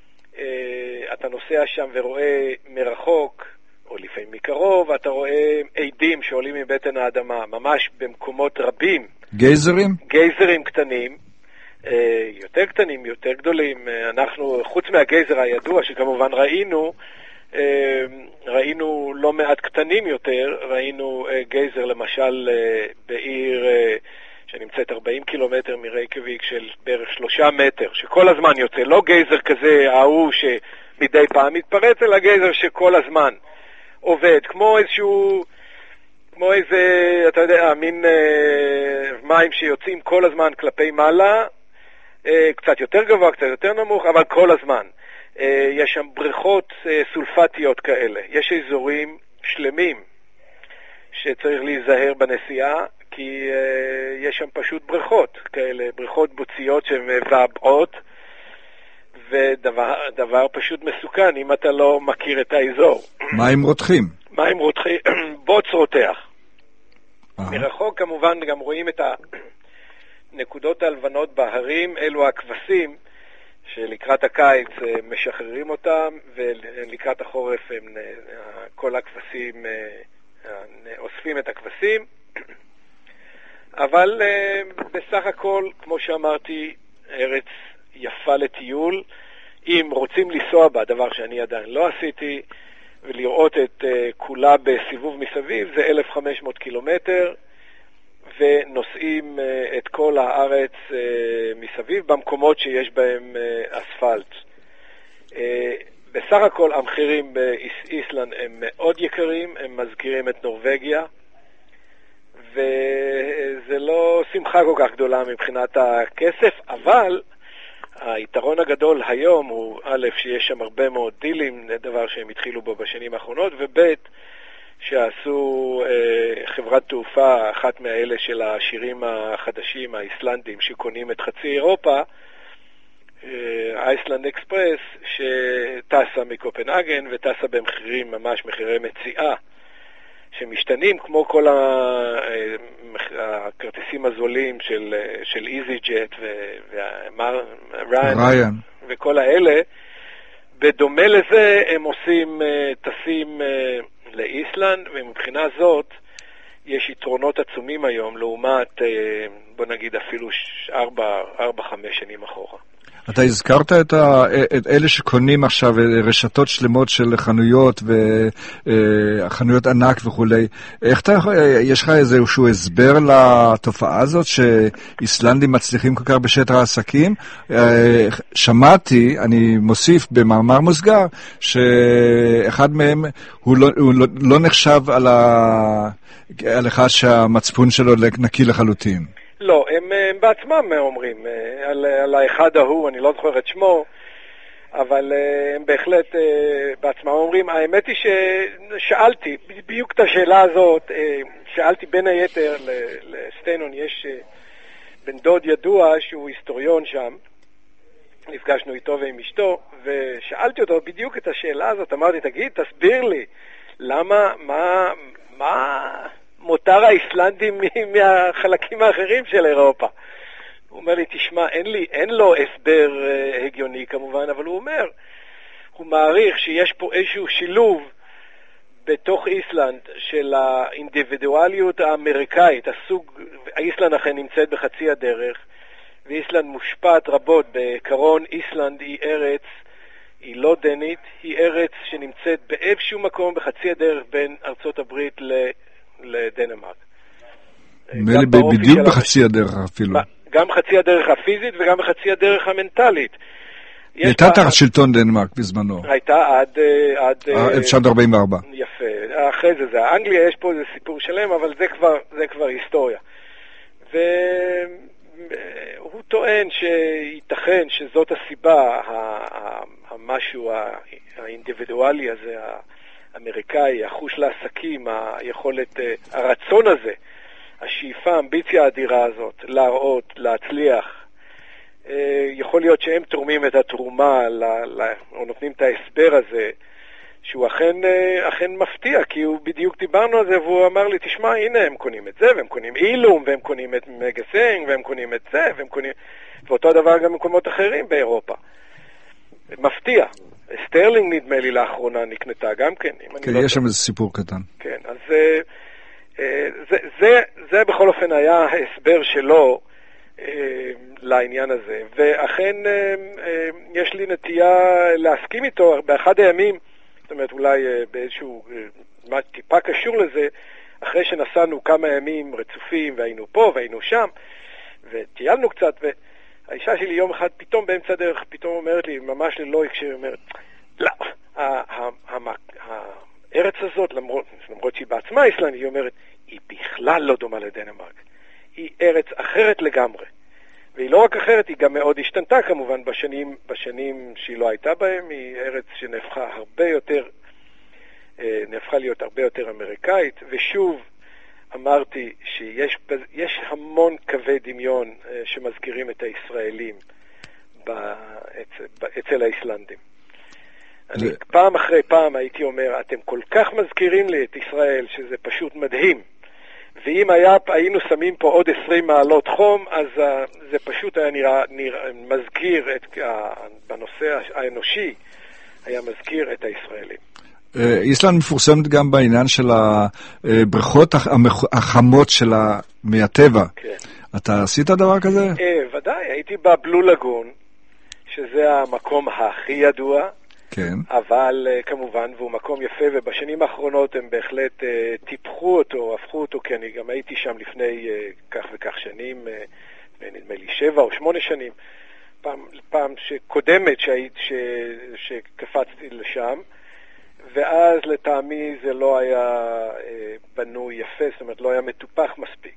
אתה נוסע שם ורואה מרחוק, או לפעמים מקרוב, אתה רואה עדים שעולים מבטן האדמה, ממש במקומות רבים. גייזרים? גייזרים קטנים, יותר קטנים, יותר גדולים. אנחנו, חוץ מהגייזר הידוע, שכמובן ראינו, ראינו לא מעט קטנים יותר, ראינו גייזר למשל בעיר שנמצאת ארבעים קילומטר מרייקביק של בערך שלושה מטר, שכל הזמן יוצא, לא גייזר כזה, ההוא שמדי פעם מתפרץ, אלא גייזר שכל הזמן עובד, כמו איזשהו, כמו איזה, אתה יודע, מין אה, מים שיוצאים כל הזמן כלפי מעלה, אה, קצת יותר גבוה, קצת יותר נמוך, אבל כל הזמן. אה, יש שם בריכות אה, סולפטיות כאלה, יש אזורים שלמים שצריך להיזהר בנסיעה, כי uh, יש שם פשוט בריכות כאלה, בריכות בוציות שמבעבעות, ודבר דבר פשוט מסוכן אם אתה לא מכיר את האזור. מים רותחים? מים רותחים, בוץ רותח. מרחוק כמובן גם רואים את הנקודות הלבנות בהרים, אלו הכבשים שלקראת הקיץ משחררים אותם, ולקראת החורף הם, כל הכבשים אוספים את הכבשים. אבל uh, בסך הכל, כמו שאמרתי, ארץ יפה לטיול. אם רוצים לנסוע בה, דבר שאני עדיין לא עשיתי, ולראות את uh, כולה בסיבוב מסביב, זה אלף וחמש מאות קילומטר, ונוסעים uh, את כל הארץ uh, מסביב במקומות שיש בהם uh, אספלט. Uh, בסך הכל המחירים באיסלנד הם מאוד יקרים, הם מזכירים את נורווגיה, וזה לא שמחה כל כך גדולה מבחינת הכסף, אבל היתרון הגדול היום הוא א', שיש שם הרבה מאוד דילים, דבר שהם התחילו בו בשנים האחרונות, וב', שעשו אה, חברת תעופה, אחת מהאלה של השירים החדשים, האיסלנדים, שקונים את חצי אירופה, אייסלנד אקספרס, שטסה מקופנהגן וטסה במחירים, ממש מחירי מציאה, שמשתנים כמו כל הכרטיסים הזולים של, של איזי ג'ט וריין וכל האלה. בדומה לזה הם עושים, טסים לאיסלנד, ומבחינה זאת יש יתרונות עצומים היום לעומת, בוא נגיד אפילו ארבע, ארבע, חמש שנים אחורה. אתה הזכרת את, ה, את אלה שקונים עכשיו רשתות שלמות של חנויות וחנויות ענק וכולי. איך אתה, יש לך איזשהו הסבר לתופעה הזאת שאיסלנדים מצליחים כל כך בשטח העסקים? שמעתי, אני מוסיף במאמר מוסגר, שאחד מהם הוא לא, הוא לא, לא נחשב על, ה, על אחד שהמצפון שלו נקי לחלוטין. לא, הם, הם בעצמם אומרים, על, על האחד ההוא, אני לא זוכר את שמו, אבל הם בהחלט בעצמם אומרים. האמת היא ששאלתי, בדיוק את השאלה הזאת, שאלתי בין היתר לסטיינון, יש בן דוד ידוע שהוא היסטוריון שם, נפגשנו איתו ועם אשתו, ושאלתי אותו בדיוק את השאלה הזאת, אמרתי, תגיד, תסביר לי, למה, מה, מה... מותר האיסלנדים מהחלקים האחרים של אירופה. הוא אומר לי, תשמע, אין לי, אין לו הסבר uh, הגיוני כמובן, אבל הוא אומר, הוא מעריך שיש פה איזשהו שילוב בתוך איסלנד של האינדיבידואליות האמריקאית, הסוג, איסלנד אכן נמצאת בחצי הדרך, ואיסלנד מושפעת רבות. בעיקרון איסלנד היא ארץ, היא לא דנית, היא ארץ שנמצאת באיזשהו מקום בחצי הדרך בין ארצות הברית ל... לדנמרק. בדיוק בחצי הדרך אפילו. גם חצי הדרך הפיזית וגם בחצי הדרך המנטלית. הייתה תחת שלטון דנמרק בזמנו. הייתה עד... אלף תשע מאות ארבעים וארבע. יפה. אחרי זה זה. אנגליה יש פה איזה סיפור שלם, אבל זה כבר, זה כבר היסטוריה. והוא טוען שייתכן שזאת הסיבה, המשהו האינדיבידואלי הזה, האמריקאי, החוש לעסקים, היכולת, הרצון הזה, השאיפה, האמביציה האדירה הזאת, להראות, להצליח, יכול להיות שהם תורמים את התרומה, או נותנים את ההסבר הזה, שהוא אכן, אכן מפתיע, כי הוא בדיוק דיברנו על זה, והוא אמר לי, תשמע, הנה, הם קונים את זה, והם קונים אילום, והם קונים את מגסנג, והם קונים את זה, והם קונים... ואותו דבר גם במקומות אחרים באירופה. מפתיע. סטרלינג נדמה לי לאחרונה נקנתה גם כן. כן, יש שם איזה סיפור קטן. כן, אז זה, זה, זה, זה בכל אופן היה ההסבר שלו לעניין הזה. ואכן יש לי נטייה להסכים איתו באחד הימים, זאת אומרת אולי באיזשהו, טיפה קשור לזה, אחרי שנסענו כמה ימים רצופים והיינו פה והיינו שם, וטיילנו קצת, ו... האישה שלי יום אחד פתאום באמצע הדרך פתאום אומרת לי, ממש ללא הקשר, אומרת, לא, הארץ הזאת, למרות, למרות שהיא בעצמה איסלנדית, היא אומרת, היא בכלל לא דומה לדנמרק. היא ארץ אחרת לגמרי. והיא לא רק אחרת, היא גם מאוד השתנתה כמובן בשנים, בשנים שהיא לא הייתה בהם. היא ארץ שנהפכה הרבה יותר, נהפכה להיות הרבה יותר אמריקאית, ושוב, אמרתי שיש יש המון קווי דמיון שמזכירים את הישראלים אצל האיסלנדים. אני פעם אחרי פעם הייתי אומר, אתם כל כך מזכירים לי את ישראל שזה פשוט מדהים. ואם היה, היינו שמים פה עוד עשרים מעלות חום, אז uh, זה פשוט היה נראה, נראה, מזכיר, את, uh, בנושא האנושי, היה מזכיר את הישראלים. איסלנד מפורסמת גם בעניין של הבריכות החמות שלה מהטבע. כן. אתה עשית דבר כזה? אה, ודאי, הייתי בבלו לגון, שזה המקום הכי ידוע. כן. אבל כמובן, והוא מקום יפה, ובשנים האחרונות הם בהחלט טיפחו אותו, הפכו אותו, כי אני גם הייתי שם לפני כך וכך שנים, נדמה לי שבע או שמונה שנים, פעם, פעם שקודמת שהיית, ש, שקפצתי לשם, ואז לטעמי זה לא היה בנוי יפה, זאת אומרת לא היה מטופח מספיק.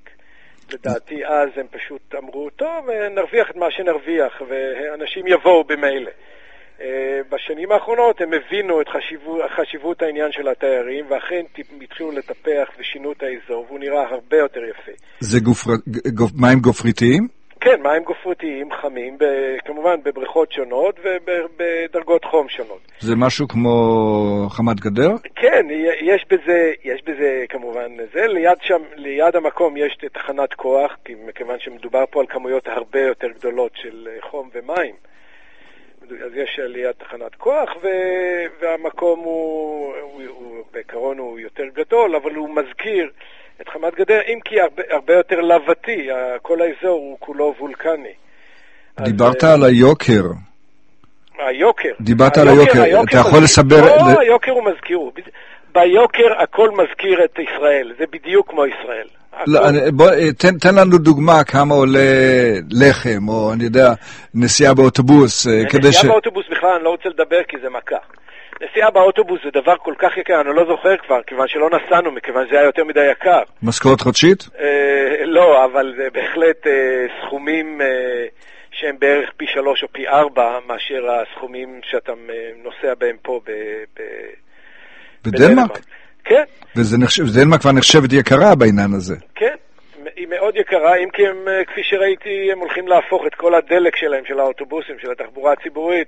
לדעתי אז הם פשוט אמרו, טוב, נרוויח את מה שנרוויח, ואנשים יבואו במילא. בשנים האחרונות הם הבינו את חשיבות, חשיבות העניין של התיירים, ואכן התחילו לטפח ושינו את האזור, והוא נראה הרבה יותר יפה. זה גופר... גופ... מים גופריתיים? כן, מים גופריתיים חמים, ב... כמובן בבריכות שונות ובדרגות חום שונות. זה משהו כמו חמת גדר? כן, יש בזה, יש בזה כמובן זה. ליד שם, ליד המקום יש תחנת כוח, כי מכיוון שמדובר פה על כמויות הרבה יותר גדולות של חום ומים. אז יש ליד תחנת כוח, ו... והמקום הוא, הוא, הוא בעיקרון הוא יותר גדול, אבל הוא מזכיר את חמת גדר, אם כי הרבה, הרבה יותר לבתי, כל האזור הוא כולו וולקני. דיברת אז, על היוקר. היוקר. דיברת היוקר, על היוקר, היוקר אתה יכול מזכיר, לסבר... לא, ל... היוקר הוא מזכיר. ביוקר הכל מזכיר את ישראל, זה בדיוק כמו ישראל. לא, אני, בוא, תן, תן לנו דוגמה כמה עולה לחם, או אני יודע, נסיעה באוטובוס. כדי נסיעה ש... באוטובוס בכלל אני לא רוצה לדבר כי זה מכה. נסיעה באוטובוס זה דבר כל כך יקר, אני לא זוכר כבר, כיוון שלא נסענו, מכיוון שזה היה יותר מדי יקר. משכורת חודשית? אה, לא, אבל זה בהחלט אה, סכומים אה, שהם בערך פי שלוש או פי ארבע, מאשר הסכומים שאתה אה, נוסע בהם פה ב, ב, בדנמרק? בדנמרק. כן. ודנמרק כבר נחשבת יקרה בעניין הזה. כן. היא מאוד יקרה, אם כי הם, כפי שראיתי, הם הולכים להפוך את כל הדלק שלהם, של האוטובוסים, של התחבורה הציבורית,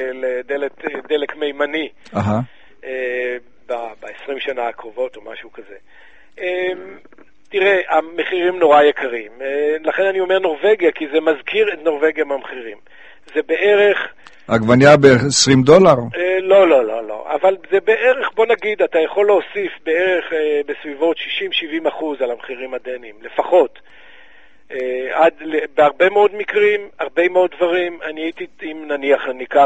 לדלק מימני. אהה. ב-עשרים שנה הקרובות או משהו כזה. תראה, המחירים נורא יקרים. לכן אני אומר נורווגיה, כי זה מזכיר את נורווגיה במחירים. זה בערך... עגבניה ב-עשרים דולר? לא, לא, לא, לא. אבל זה בערך, בוא נגיד, אתה יכול להוסיף בערך בסביבות שישים שבעים אחוז על המחירים הדנים, לפחות. עד, בהרבה מאוד מקרים, הרבה מאוד דברים, אני הייתי, אם נניח ניקח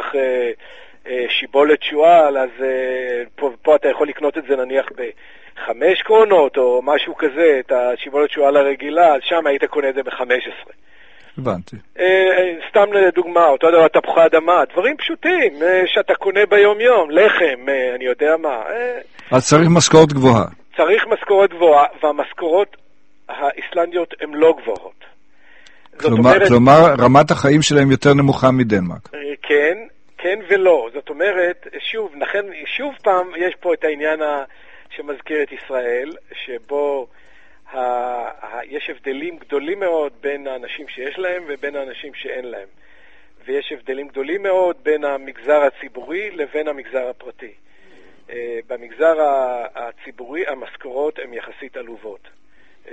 שיבולת שועל, אז פה, פה אתה יכול לקנות את זה נניח בחמש קרונות או משהו כזה, את השיבולת שועל הרגילה, אז שם היית קונה את זה בחמש עשרה. הבנתי. סתם לדוגמה, אותו דבר תפוחי אדמה, דברים פשוטים שאתה קונה ביום יום, לחם, אני יודע מה. אז צריך משכורת גבוהה. צריך משכורת גבוהה, והמשכורות האיסלנדיות הן לא גבוהות. כלומר, אומרת, כלומר, רמת החיים שלהם יותר נמוכה מדנמרק. כן, כן ולא. זאת אומרת, שוב, לכן, שוב פעם, יש פה את העניין שמזכיר את ישראל, שבו ה... ה... יש הבדלים גדולים מאוד בין האנשים שיש להם ובין האנשים שאין להם. ויש הבדלים גדולים מאוד בין המגזר הציבורי לבין המגזר הפרטי. Uh, במגזר הציבורי המשכורות הן יחסית עלובות. Uh,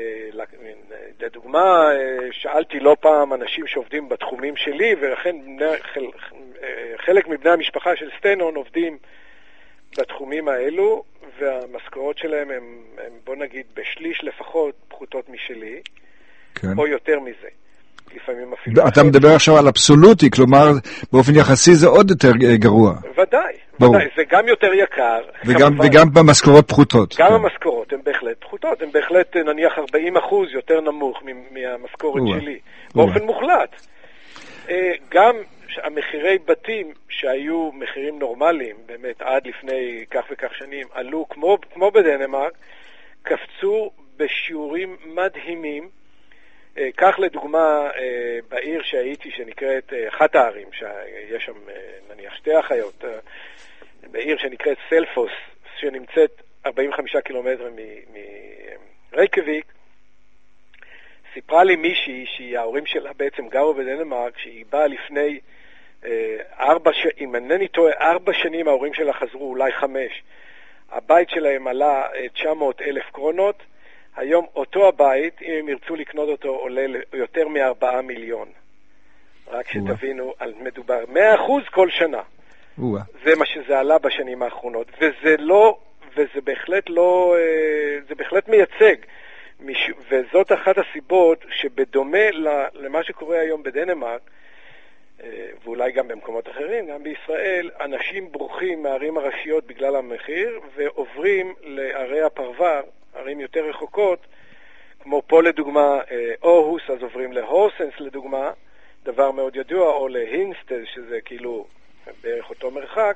לדוגמה, uh, שאלתי לא פעם אנשים שעובדים בתחומים שלי, ולכן בני, חל, חלק מבני המשפחה של סטנון עובדים בתחומים האלו, והמשכורות שלהם הם, הם בוא נגיד בשליש לפחות פחותות משלי, כן. או יותר מזה. לפעמים אפילו... אתה מדבר עכשיו על אבסולוטי, כלומר באופן יחסי זה עוד יותר גרוע. ודאי, ודאי, זה גם יותר יקר. וגם, וגם במשכורות פחותות. גם כן. המשכורות הן בהחלט פחותות, הן בהחלט נניח ארבעים אחוז יותר נמוך מהמשכורת ווא, שלי, ווא. באופן מוחלט. גם המחירי בתים שהיו מחירים נורמליים, באמת עד לפני כך וכך שנים, עלו כמו, כמו בדנמרק, קפצו בשיעורים מדהימים. כך לדוגמה בעיר שהייתי שנקראת, אחת הערים שיש שם נניח שתי אחיות, בעיר שנקראת סלפוס שנמצאת ארבעים וחמישה קילומטר מרייקביק, סיפרה לי מישהי שההורים שלה בעצם גרו בדנמרק, שהיא באה לפני ארבע, אם אינני טועה, ארבע שנים ההורים שלה חזרו, אולי חמש. הבית שלהם עלה תשע מאות אלף קרונות, היום אותו הבית, אם הם ירצו לקנות אותו, עולה יותר מארבעה מיליון. רק שתבינו, על מדובר מאה אחוז כל שנה. זה מה שזה עלה בשנים האחרונות. וזה לא, וזה בהחלט לא, זה בהחלט מייצג. וזאת אחת הסיבות שבדומה למה שקורה היום בדנמרק, ואולי גם במקומות אחרים, גם בישראל, אנשים ברוכים מהערים הראשיות בגלל המחיר, ועוברים לערי הפרבר, ערים יותר רחוקות, כמו פה לדוגמה אורוס, אז עוברים להורסנס לדוגמה, דבר מאוד ידוע, או להינסטד, שזה כאילו בערך אותו מרחק.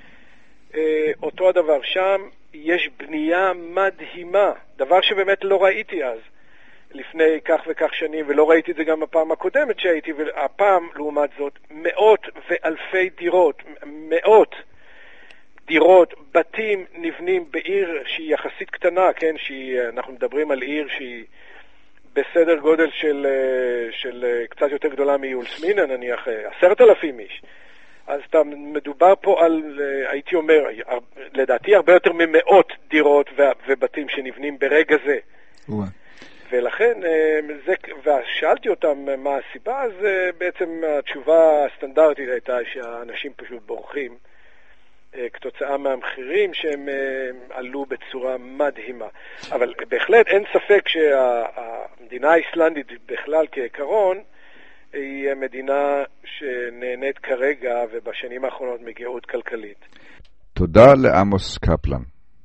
אותו הדבר שם, יש בנייה מדהימה, דבר שבאמת לא ראיתי אז. לפני כך וכך שנים, ולא ראיתי את זה גם בפעם הקודמת שהייתי, והפעם לעומת זאת מאות ואלפי דירות, מאות דירות, בתים נבנים בעיר שהיא יחסית קטנה, כן, שאנחנו מדברים על עיר שהיא בסדר גודל של, של קצת יותר גדולה מיולסמינה, נניח עשרת אלפים איש. אז אתה מדובר פה על, הייתי אומר, לדעתי הרבה יותר ממאות דירות ובתים שנבנים ברגע זה. ולכן, זה, ושאלתי אותם מה הסיבה, אז בעצם התשובה הסטנדרטית הייתה שהאנשים פשוט בורחים כתוצאה מהמחירים שהם עלו בצורה מדהימה. אבל בהחלט אין ספק שהמדינה האיסלנדית בכלל כעיקרון היא מדינה שנהנית כרגע ובשנים האחרונות מגאות כלכלית. תודה לעמוס קפלן.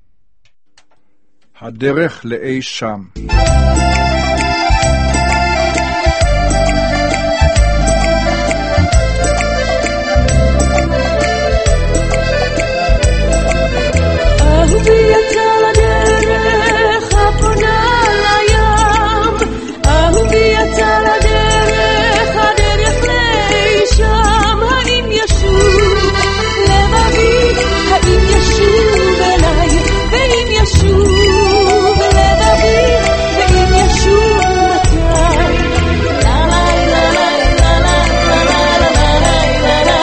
הדרך לאי שם. אהובי יצא לדרך הפונה לים, אהובי יצא לדרך, הדרך לאי שם. האם ישוב לבבי, האם ישוב אליי, ואם ישוב לבבי, ואם ישוב מתי. לה לה לה לה לה לה לה לה לה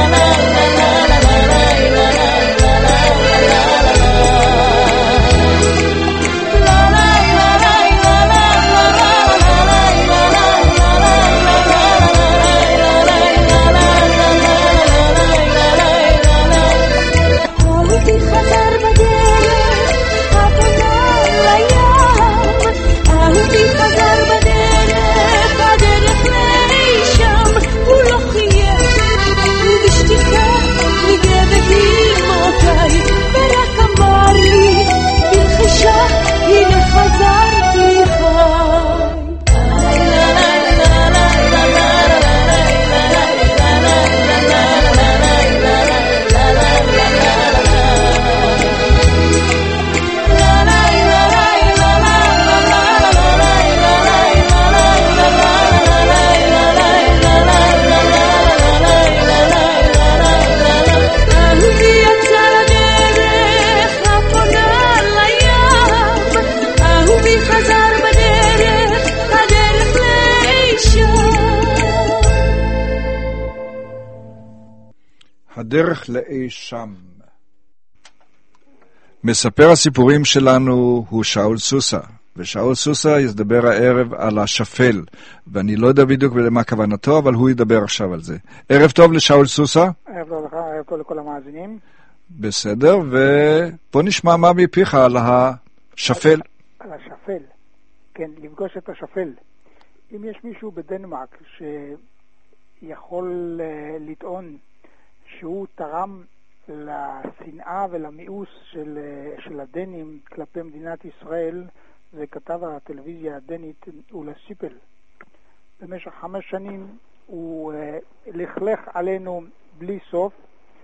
הדרך לאי שם. מספר הסיפורים שלנו הוא שאול סוסה, ושאול סוסה ידבר הערב על השפל, ואני לא יודע בדיוק למה כוונתו, אבל הוא ידבר עכשיו על זה. ערב טוב לשאול סוסה. ערב טוב לך, ערב טוב לכל המאזינים. בסדר, ובוא נשמע מה מפיך על השפל. על השפל, כן, לפגוש את השפל. אם יש מישהו בדנמרק שיכול לטעון שהוא תרם לשנאה ולמיאוס של, של הדנים כלפי מדינת ישראל, זה כתב הטלוויזיה הדנית אולה סיפל. במשך חמש שנים הוא לכלך עלינו בלי סוף,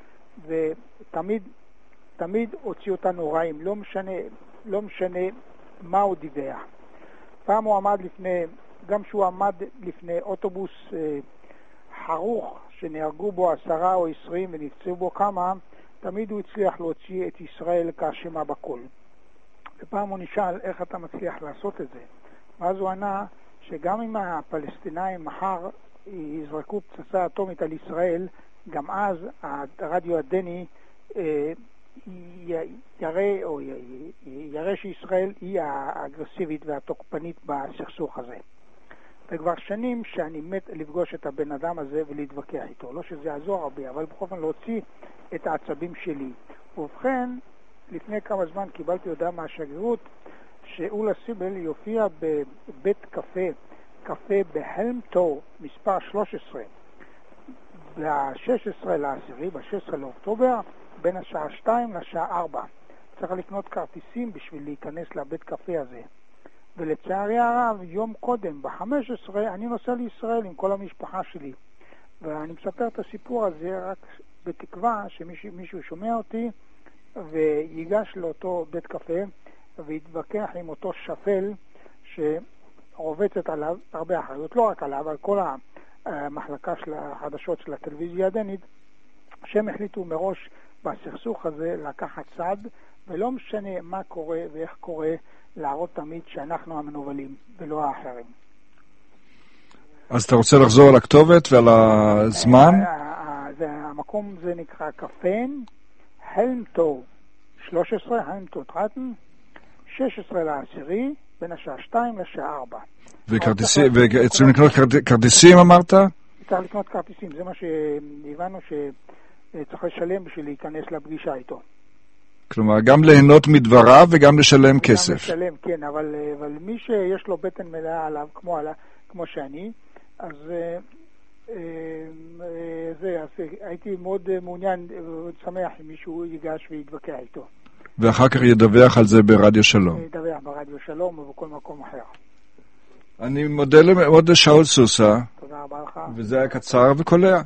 ותמיד תמיד הוציא אותנו רעים, לא משנה, לא משנה מה הוא דיווח. פעם הוא עמד לפני, גם שהוא עמד לפני אוטובוס אה, חרוך שנהרגו בו עשרה או עשרים ונפצעו בו כמה, תמיד הוא הצליח להוציא את ישראל כאשמה בכל. ופעם הוא נשאל איך אתה מצליח לעשות את זה. ואז הוא ענה שגם אם הפלסטינאים מחר יזרקו פצצה אטומית על ישראל, גם אז הרדיו הדני אה, יראה, או יראה שישראל היא האגרסיבית והתוקפנית בסכסוך הזה. וכבר שנים שאני מת לפגוש את הבן אדם הזה ולהתווכח איתו. לא שזה יעזור הרבה, אבל בכל פעם להוציא את העצבים שלי. ובכן, לפני כמה זמן קיבלתי הודעה מהשגרירות שאולה סיבל יופיע בבית קפה, קפה בהלמטור, מספר שלוש עשרה, ב-שש עשרה לעשירי, ב-שש עשרה לאוקטובר, בין השעה שתיים לשעה ארבע. צריך לקנות כרטיסים בשביל להיכנס לבית קפה הזה. ולצערי הרב, יום קודם, ב-חמש עשרה, אני נוסע לישראל עם כל המשפחה שלי. ואני מספר את הסיפור הזה רק בתקווה שמישהו שומע אותי ויגש לאותו בית קפה ויתווכח עם אותו שפל רובצת עליו הרבה אחריות, לא רק עליו, על כל המחלקה של החדשות של הטלוויזיה הדנית, שהם החליטו מראש בסכסוך הזה לקחת צד, ולא משנה מה קורה ואיך קורה, להראות תמיד שאנחנו המנובלים ולא האחרים. אז אתה רוצה לחזור על הכתובת ועל הזמן? המקום זה נקרא קפן, הלמטו שלוש עשרה, הלמטו טרטן, שש עשרה לעשירי, בין השעה שתיים לשעה ארבע. וצריכים לקנות כרטיסים אמרת? צריך לקנות כרטיסים, זה מה שהבנו שצריך לשלם בשביל להיכנס לפגישה איתו. כלומר, גם ליהנות מדבריו וגם לשלם כסף. גם לשלם, כן, אבל, אבל מי שיש לו בטן מלאה עליו, כמו, עלה, כמו שאני, אז אה, אה, זה, אז הייתי מאוד מעוניין, שמח אם מישהו ייגש ויתווכח איתו. ואחר כך ידווח על זה ברדיו שלום. ידווח ברדיו שלום ובכל מקום אחר. אני מודה מאוד לשאול סוסה. תודה רבה לך. וזה היה קצר וקולע.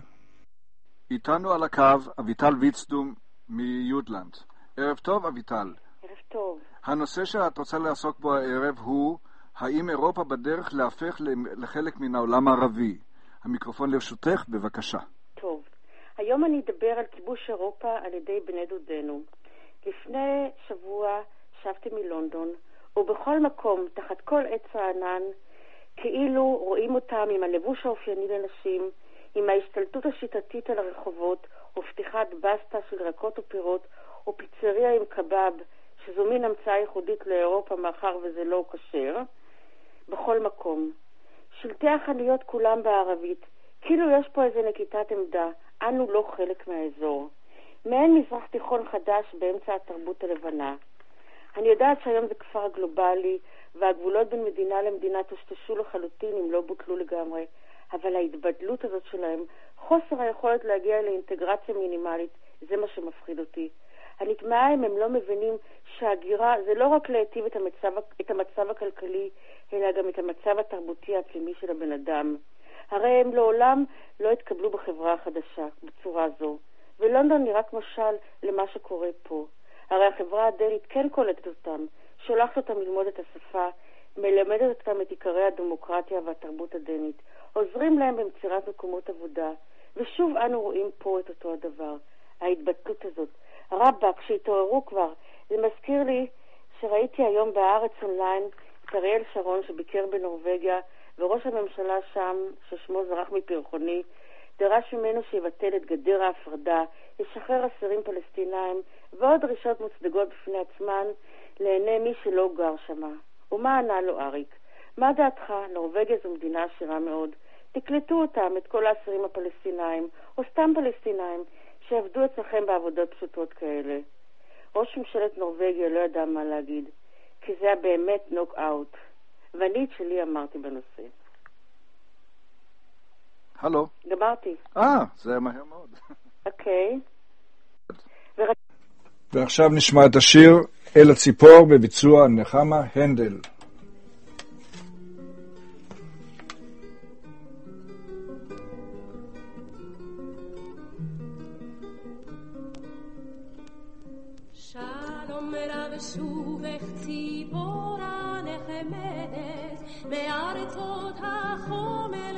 איתנו על הקו אביטל ויצדום מיודלנד. ערב טוב אביטל. ערב טוב. הנושא שאת רוצה לעסוק בו הערב הוא האם אירופה בדרך להפך לחלק מן העולם הערבי. המיקרופון לרשותך, בבקשה. טוב. היום אני אדבר על כיבוש אירופה על ידי בני דודינו. לפני שבוע שבתי מלונדון, ובכל מקום, תחת כל עץ הענן, כאילו רואים אותם עם הלבוש האופייני לנשים, עם ההשתלטות השיטתית על הרחובות, ופתיחת בסטה של ירקות ופירות, או פיצריה עם קבב, שזו מין המצאה ייחודית לאירופה מאחר וזה לא כשר, בכל מקום. שלטי החנויות כולם בערבית, כאילו יש פה איזה נקיטת עמדה, אנו לא חלק מהאזור. מעין מזרח תיכון חדש באמצע התרבות הלבנה. אני יודעת שהיום זה כפר גלובלי, והגבולות בין מדינה למדינה תשתשו לחלוטין אם לא בוטלו לגמרי, אבל ההתבדלות הזאת שלהם, חוסר היכולת להגיע לאינטגרציה מינימלית, זה מה שמפחיד אותי. אני תמהה אם הם לא מבינים שהגירה זה לא רק להיטיב את המצב, את המצב הכלכלי, אלא גם את המצב התרבותי הפנימי של הבן אדם. הרי הם לעולם לא התקבלו בחברה החדשה בצורה זו. ולונדון נראה כמו משל למה שקורה פה. הרי החברה הדנית כן קולטת אותם, שולחת אותם ללמוד את השפה, מלמדת אותם את עיקרי הדמוקרטיה והתרבות הדנית, עוזרים להם במצירת מקומות עבודה, ושוב אנו רואים פה את אותו הדבר, ההתבטאות הזאת. רבק, שהתעוררו כבר, זה מזכיר לי שראיתי היום בארץ אונליין את אריאל שרון שביקר בנורווגיה, וראש הממשלה שם, ששמו זרח מפרחוני, דרש ממנו שיבטל את גדר ההפרדה, ישחרר אסירים פלסטינאים ועוד דרישות מוצדקות בפני עצמן לעיני מי שלא גר שמה. ומה ענה לו אריק? מה דעתך? נורווגיה זו מדינה עשירה מאוד. תקלטו אותם, את כל האסירים הפלסטינאים, או סתם פלסטינאים, שעבדו אצלכם בעבודות פשוטות כאלה. ראש ממשלת נורווגיה לא ידע מה להגיד, כי זה היה באמת נוק אאוט. ואני את שלי אמרתי בנושא. הלו. גמרתי. אה, זה היה מהר מאוד. אוקיי. ועכשיו נשמע את השיר אל הציפור בביצוע נחמה הנדל. שלום רב שובך ציפורה נחמדת בארצות החומל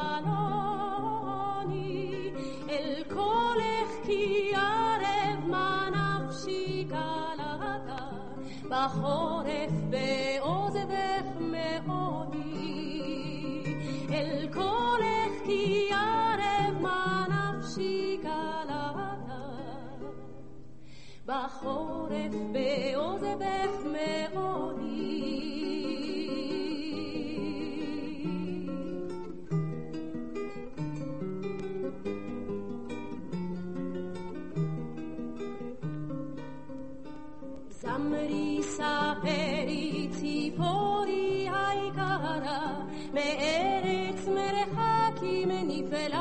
חלוני אל קולך כי ערב מה נפשי קלטה בחורף בעוזבך מעוני אל קולך כי ערב מה נפשי קלטה בחורף בעוזבך מעוני זמרי ספרי ציפורי היקרה מארץ מרחקים נפלאות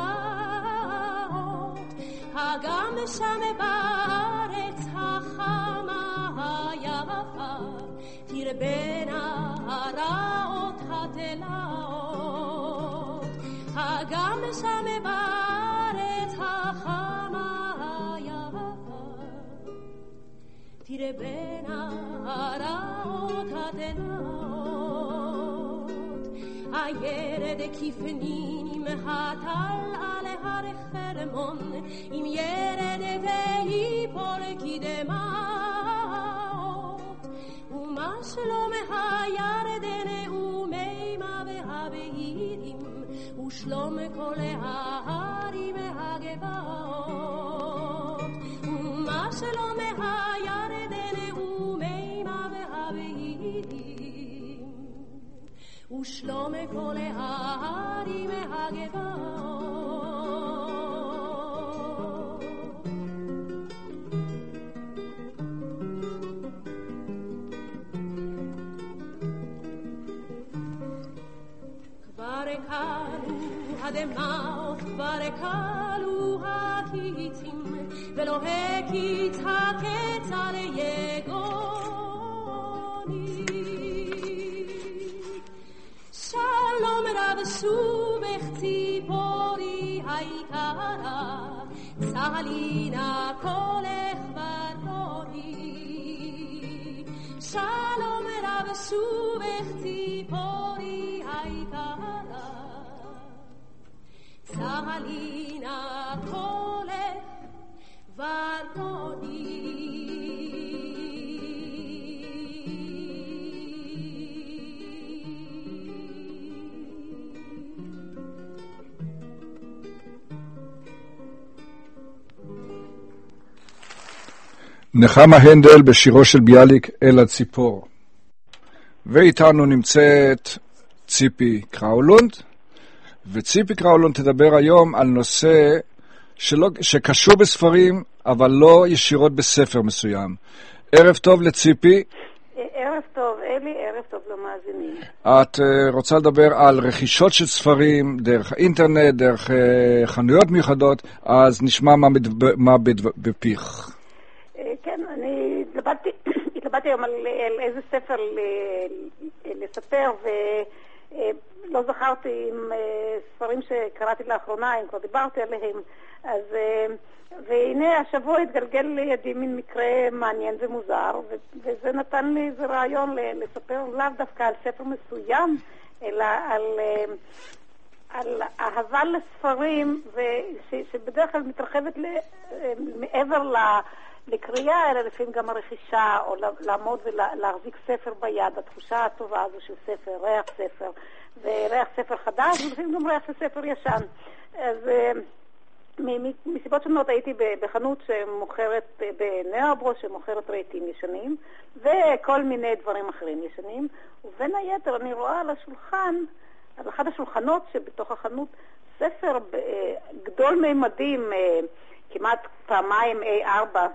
הגם שם בארץ החמה היפה תרבנה הרעות התלאות הגם שם בארץ החמה היפה תרבנה הרעות התלאות הירד כפנים הטל על הר חרמון, אם ירד ויפול כדמעות, ומה שלום הירדן ומימה והבהירים, ושלום כל ההרים הגבעות, ומה שלום הירדן ומימה והבהירים, ושלום כל ההרים הגבעות. כבר קלו הדמעות, כבר קלו הקיצים, ולא הקיץ הקץ על יגוני. שלום רב סובך ציפורי היקרה, צהלינה קולך ורדוני. שלום רב סובך ציפורי היקרה, צהלינה קולך ורדוני. נחמה הנדל בשירו של ביאליק אל הציפור. ואיתנו נמצאת ציפי קראולונד, וציפי קראולונד תדבר היום על נושא שלא, שקשור בספרים אבל לא ישירות בספר מסוים. ערב טוב לציפי. ערב טוב אלי, ערב טוב למאזינים. את uh, רוצה לדבר על רכישות של ספרים דרך האינטרנט, דרך uh, חנויות מיוחדות, אז נשמע מה, מדבר, מה בדבר, בפיך. כן, אני התלבטתי, התלבטתי היום על, על איזה ספר ל, לספר, ולא זכרתי עם ספרים שקראתי לאחרונה, אם כבר דיברתי עליהם. אז, והנה השבוע התגלגל לידי מין מקרה מעניין ומוזר, וזה נתן לי איזה רעיון לספר לאו דווקא על ספר מסוים, אלא על, על אהבה לספרים, שבדרך כלל מתרחבת מעבר ל... לקריאה, אלא לפעמים גם הרכישה, או לעמוד ולהחזיק ספר ביד, התחושה הטובה הזו של ספר, ריח ספר, וריח ספר חדש, ולפעמים גם ריח של ספר ישן. אז מסיבות שונות הייתי בחנות שמוכרת בנאוברו, שמוכרת רהיטים ישנים, וכל מיני דברים אחרים ישנים, ובין היתר אני רואה על השולחן, על אחד השולחנות שבתוך החנות, ספר גדול מימדים, כמעט פעמיים איי ארבע,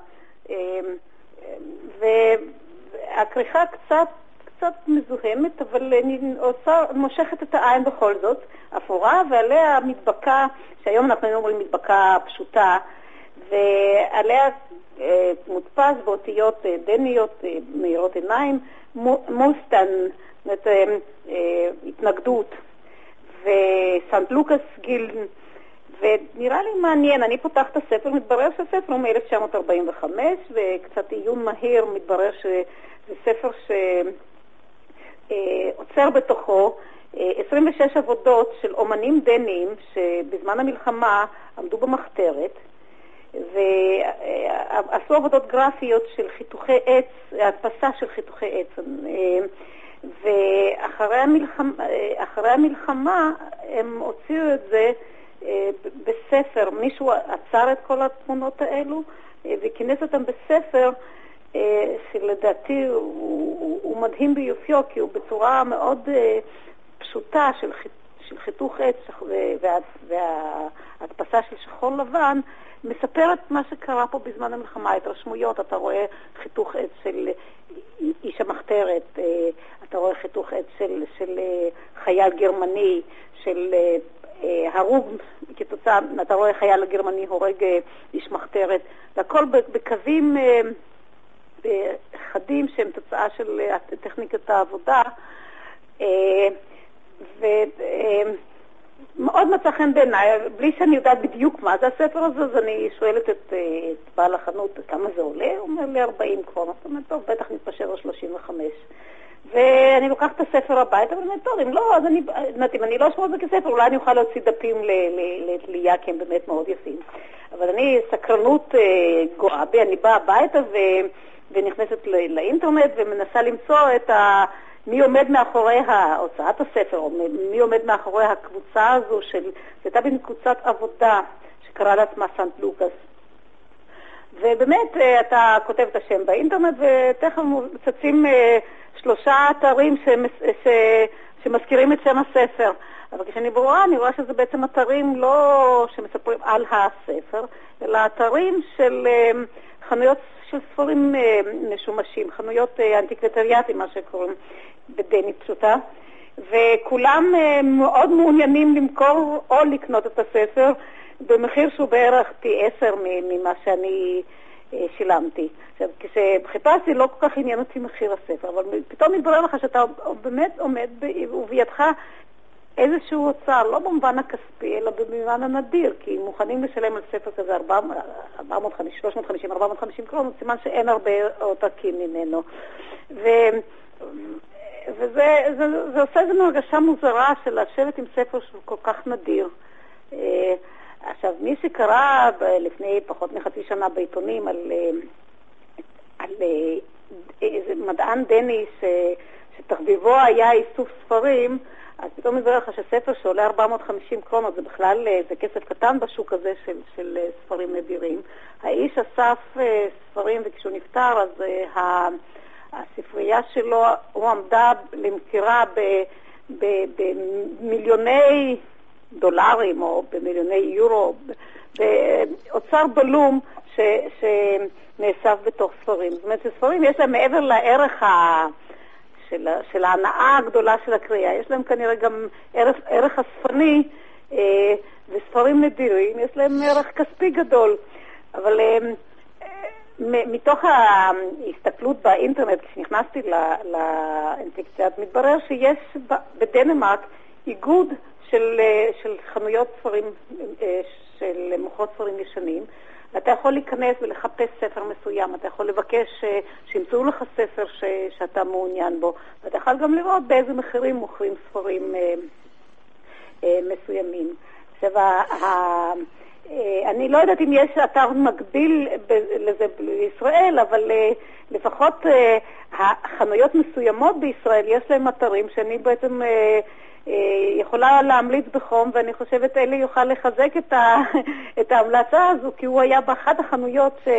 והכריכה קצת קצת מזוהמת, אבל אני עושה, מושכת את העין בכל זאת, אפורה, ועליה מדבקה, שהיום אנחנו אומרים מדבקה פשוטה, ועליה אה, מודפס באותיות אה, דניות, אה, מהירות עיניים, מוסטן, זאת אה, אה, התנגדות, וסנט לוקאס גילדן, ונראה לי מעניין, אני פותחת את הספר, מתברר שהספר הוא מ-אלף תשע מאות ארבעים וחמש, וקצת עיון מהיר מתברר שזה ספר שעוצר בתוכו עשרים ושש עבודות של אומנים דנים שבזמן המלחמה עמדו במחתרת, ועשו עבודות גרפיות של חיתוכי עץ, הדפסה של חיתוכי עץ, ואחרי המלחמה, אחרי המלחמה הם הוציאו את זה בספר. מישהו עצר את כל התמונות האלו וכינס אותם בספר שלדעתי הוא, הוא, הוא מדהים ביופיו, כי הוא בצורה מאוד פשוטה של, של חיתוך עץ וה, וההדפסה של שחור לבן, מספר את מה שקרה פה בזמן המלחמה, את רשמויות. אתה רואה חיתוך עץ של איש המחתרת, אתה רואה חיתוך עץ של, של חייל גרמני, של הרוג כתוצאה, אתה רואה חייל גרמני הורג איש מחתרת, והכל בקווים חדים שהם תוצאה של טכניקת העבודה, ומאוד מצא חן בעיניי, בלי שאני יודעת בדיוק מה זה הספר הזה, אז אני שואלת את, את בעל החנות כמה זה עולה, הוא אומר לי ארבעים קרונות, זאת אומרת, טוב, בטח נתפשר על שלושים וחמש. ואני לוקחת את הספר הביתה, אבל אני טוב, אם לא, אז אני, אם אני לא אשמור את זה כספר, אולי אני אוכל להוציא דפים לתלייה, כי הם באמת מאוד יפים. אבל אני, סקרנות גואה בי, אני באה הביתה ונכנסת לאינטרנט ומנסה למצוא את ה... מי עומד מאחורי הוצאת הספר, או מי עומד מאחורי הקבוצה הזו של... זה הייתה בין קבוצת עבודה שקרא לעצמה סנט לוקאס. ובאמת אתה כותב את השם באינטרנט ותכף מצצים שלושה אתרים שמס... ש... שמזכירים את שם הספר. אבל כשאני ברורה, אני רואה שזה בעצם אתרים לא שמספרים על הספר, אלא אתרים של חנויות של ספרים משומשים, חנויות אנטיקוויטריאטים, מה שקוראים בדנית פשוטה, וכולם מאוד מעוניינים למכור או לקנות את הספר במחיר שהוא בערך פי עשר ממה שאני שילמתי. עכשיו, כשחיפשתי לא כל כך עניין אותי מחיר הספר, אבל פתאום מתברר לך שאתה באמת עומד ובידך איזשהו הוצאה, לא במובן הכספי, אלא במובן הנדיר, כי מוכנים לשלם על ספר כזה ארבע מאות וחמישים, שלוש מאות וחמישים, ארבע מאות וחמישים קרונות, סימן שאין הרבה עותקים ממנו. ו... וזה זה, זה עושה איזו הרגשה מוזרה של לשבת עם ספר שהוא כל כך נדיר. עכשיו, מי שקרא לפני פחות מחצי שנה בעיתונים על, על איזה מדען דני ש, שתחביבו היה איסוף ספרים, אז פתאום מתברר לך שספר שעולה ארבע מאות וחמישים קרונות, זה בכלל, זה כסף קטן בשוק הזה של, של ספרים נדירים. האיש אסף ספרים, וכשהוא נפטר, אז ה, הספרייה שלו, הוא עמדה למכירה במיליוני דולרים, או במיליוני יורו, באוצר בלום ש, שנאסף בתוך ספרים. זאת אומרת שספרים יש להם מעבר לערך ה... של, של ההנאה הגדולה של הקריאה. יש להם כנראה גם ערך, ערך אספני, אה, וספרים נדירים, יש להם ערך כספי גדול. אבל אה, מ- מתוך ההסתכלות באינטרנט, כשנכנסתי לאינפקציה, מתברר שיש בדנמרק איגוד של, של חנויות ספרים, אה, של מוכרות ספרים ישנים, אתה יכול להיכנס ולחפש ספר מסוים, אתה יכול לבקש שימצאו לך ספר ש, שאתה מעוניין בו, ואתה יכול גם לראות באיזה מחירים מוכרים ספרים אה, אה, מסוימים. עכשיו, ה, ה, אה, אני לא יודעת אם יש אתר מקביל ב, לזה בישראל, אבל אה, לפחות אה, החנויות מסוימות בישראל, יש להם אתרים שאני בעצם... אה, יכולה להמליץ בחום, ואני חושבת אלי יוכל לחזק את, ה, את ההמלצה הזו, כי הוא היה באחת החנויות ש,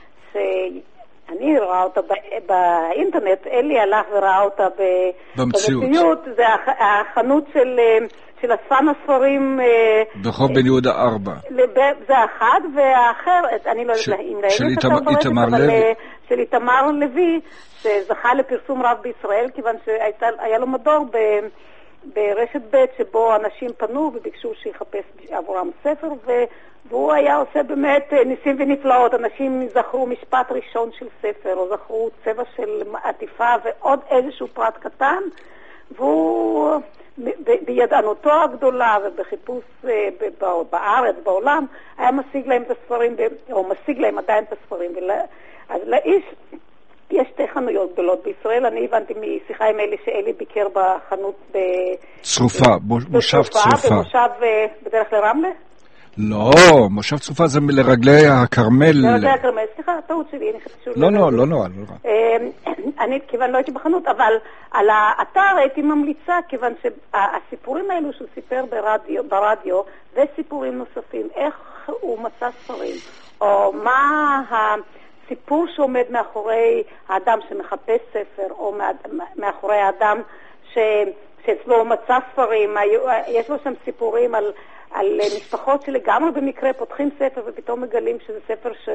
שאני ראה אותה באינטרנט, אלי הלך וראה אותה במציאות. במציאות. זה החנות של, של אספן הספרים ברחוב בן יהודה ארבע. זה אחד, והאחר, אני לא יודעת אם של איתמר לוי. של איתמר לוי, שזכה לפרסום רב בישראל, כיוון שהיה לו מדור ב... ברשת ב' שבו אנשים פנו וביקשו שיחפש עבורם ספר, והוא היה עושה באמת ניסים ונפלאות. אנשים זכרו משפט ראשון של ספר, או זכרו צבע של עטיפה ועוד איזשהו פרט קטן, והוא בידענותו הגדולה ובחיפוש בארץ, בעולם, היה משיג להם את הספרים, או משיג להם עדיין את הספרים. אז לאיש יש שתי חנויות גדולות בישראל. אני הבנתי משיחה עם אלי שאלי ביקר בחנות ב... צרופה, מושב צרופה. במושב בדרך לרמלה? לא, מושב צרופה זה לרגלי הכרמל. לרגלי הכרמל, סליחה, טעות שלי. לא, לא, לא, לא. אני כיוון לא הייתי בחנות, אבל על האתר הייתי ממליצה, כיוון שהסיפורים האלו שהוא סיפר ברדיו, וסיפורים נוספים, איך הוא מצא ספרים, או מה ה... סיפור שעומד מאחורי האדם שמחפש ספר, או מאחורי האדם ש... שאצלו מצא ספרים. יש לו שם סיפורים על, על משפחות שלגמרי במקרה פותחים ספר ופתאום מגלים שזה ספר ש...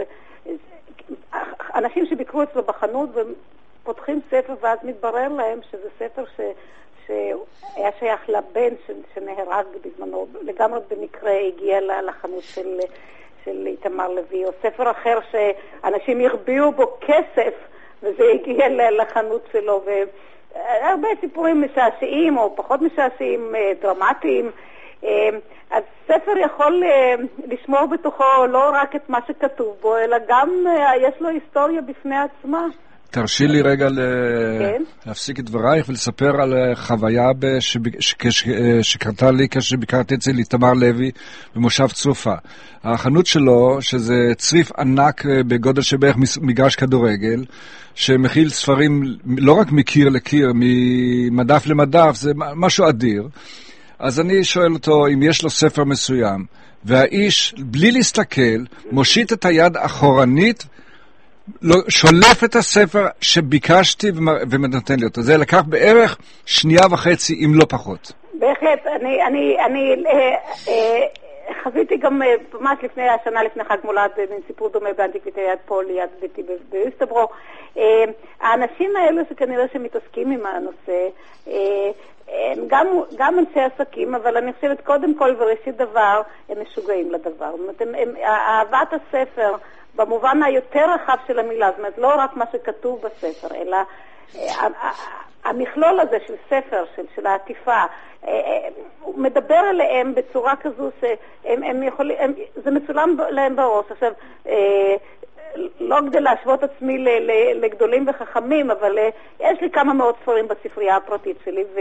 אנשים שביקרו אצלו בחנות ופותחים ספר ואז מתברר להם שזה ספר ש... שהיה שייך לבן ש... שנהרג בזמנו, לגמרי במקרה הגיע לחנות של... של איתמר לוי, או ספר אחר שאנשים הרביעו בו כסף, וזה הגיע לחנות שלו, והרבה סיפורים משעשעים, או פחות משעשעים, דרמטיים. אז ספר יכול לשמור בתוכו לא רק את מה שכתוב בו, אלא גם יש לו היסטוריה בפני עצמה. תרשי לי רגע להפסיק את דברייך ולספר על חוויה שקרתה לי כשביקרתי אצל איתמר לוי במושב צופה. החנות שלו, שזה צריף ענק בגודל שבערך מגרש כדורגל, שמכיל ספרים לא רק מקיר לקיר, ממדף למדף, זה משהו אדיר. אז אני שואל אותו אם יש לו ספר מסוים, והאיש, בלי להסתכל, מושיט את היד אחורנית, שולף את הספר שביקשתי ונותן לי אותו. זה לקח בערך שנייה וחצי, אם לא פחות. בהחלט, אני, אני, אני אה, אה, חזיתי גם אה, ממש לפני השנה, לפני חג מולד, מן סיפור דומה באנטיקוויטיית פול, ליד ביתי באיסטברו. אה, האנשים האלו שכנראה שמתעסקים עם הנושא, אה, הם גם, גם אנשי עסקים, אבל אני חושבת קודם כל וראשית דבר, הם משוגעים לדבר. זאת אומרת, הם, הם, אהבת הספר, במובן היותר רחב של המילה, זאת אומרת, לא רק מה שכתוב בספר, אלא המכלול הזה של ספר, של, של העטיפה, הוא מדבר אליהם בצורה כזו שהם הם יכולים, הם, זה מצולם להם בראש. עכשיו, לא כדי להשוות עצמי ל, ל, לגדולים וחכמים, אבל יש לי כמה מאות ספרים בספרייה הפרטית שלי, ו...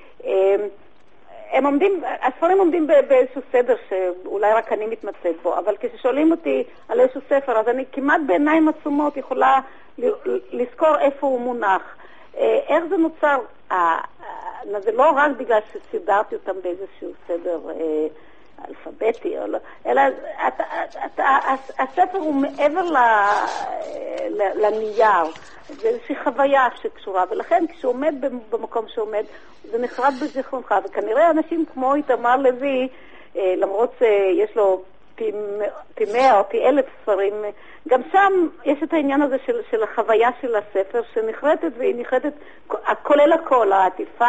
הם עומדים, הספרים עומדים באיזשהו סדר שאולי רק אני מתמצאת בו, אבל כששואלים אותי על איזשהו ספר, אז אני כמעט בעיניים עצומות יכולה לזכור איפה הוא מונח. איך זה נוצר? זה לא רק בגלל שסידרתי אותם באיזשהו סדר אלפביתי, אלא הספר הוא מעבר לנייר, זה איזושהי חוויה שקשורה, ולכן כשהוא עומד במקום שעומד, זה נחרד בזיכרונך, וכנראה אנשים כמו איתמר לוי, למרות שיש לו פי מאה או פי אלף ספרים, גם שם יש את העניין הזה של, של החוויה של הספר, שנחרטת והיא נחרטת, כולל הכל, העטיפה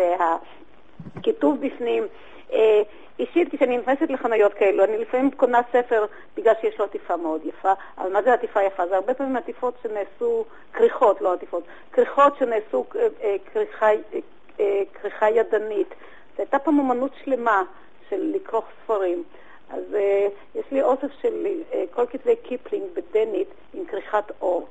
והכיתוב בפנים. אישית, כשאני נכנסת לחנויות כאלו, אני לפעמים קונה ספר בגלל שיש לו עטיפה מאוד יפה. אבל מה זה עטיפה יפה? זה הרבה פעמים עטיפות שנעשו, כריכות, לא עטיפות, כריכות שנעשו כריכה, כריכה ידנית. זו הייתה פעם אומנות שלמה של לקרוך ספרים. אז יש לי אוסף של כל כתבי קיפלינג בדנית עם כריכת אור.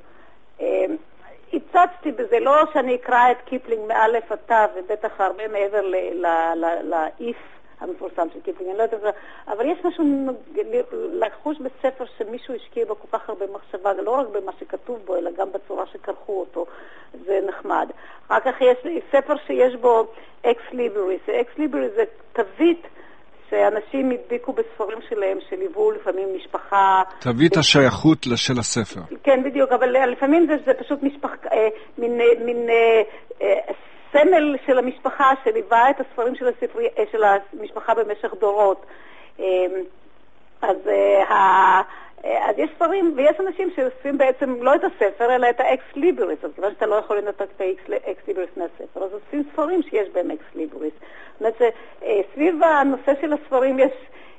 הצצתי בזה, לא שאני אקרא את קיפלינג מאלף עד תו, ובטח הרבה מעבר לאיף המפורסם של קיפלינג, אני לא יודעת, אבל יש משהו לחוש בספר שמישהו השקיע בו כל כך הרבה מחשבה, לא רק במה שכתוב בו, אלא גם בצורה שקרחו אותו, זה נחמד. אחר כך יש לי ספר שיש בו אקס ליבריס, אקס ליבריס זה תווית שאנשים הדביקו בספרים שלהם, שליוו לפעמים משפחה... תווית השייכות של הספר. כן, בדיוק, אבל לפעמים זה, זה פשוט משפחה, מין... מין סמל של המשפחה שליווה את הספרים של, הספרי, של המשפחה במשך דורות. אז, אז יש ספרים, ויש אנשים שעושים בעצם לא את הספר, אלא את האקס ליבריס. אז כיוון שאתה לא יכול לנתק את האקס ליבריס מהספר, אז עושים ספרים שיש בהם אקס ליבריס. זאת אומרת שסביב הנושא של הספרים יש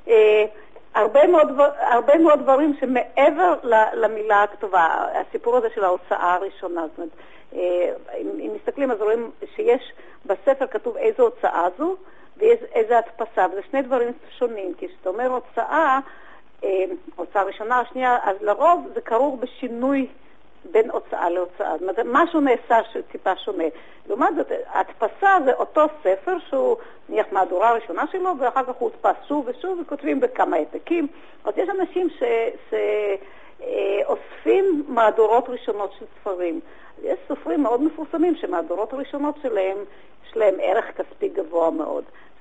הרבה מאוד, הרבה מאוד דברים שמעבר למילה הכתובה. הסיפור הזה של ההוצאה הראשונה, זאת אומרת, אם מסתכלים אז רואים שיש בספר כתוב איזו הוצאה זו ואיזו הדפסה, וזה שני דברים שונים, כי כשאתה אומר הוצאה, הוצאה ראשונה, השנייה, אז לרוב זה קרור בשינוי בין הוצאה להוצאה, זאת אומרת, משהו נעשה שטיפה שונה. לעומת זאת, הדפסה זה אותו ספר שהוא נניח מהדורה הראשונה שלו, ואחר כך הוא הודפס שוב ושוב, וכותבים בכמה העתקים. אז יש אנשים ש... ש... אוספים מהדורות ראשונות של ספרים. יש סופרים מאוד מפורסמים שמהדורות הראשונות שלהם יש להם ערך כספי גבוה מאוד.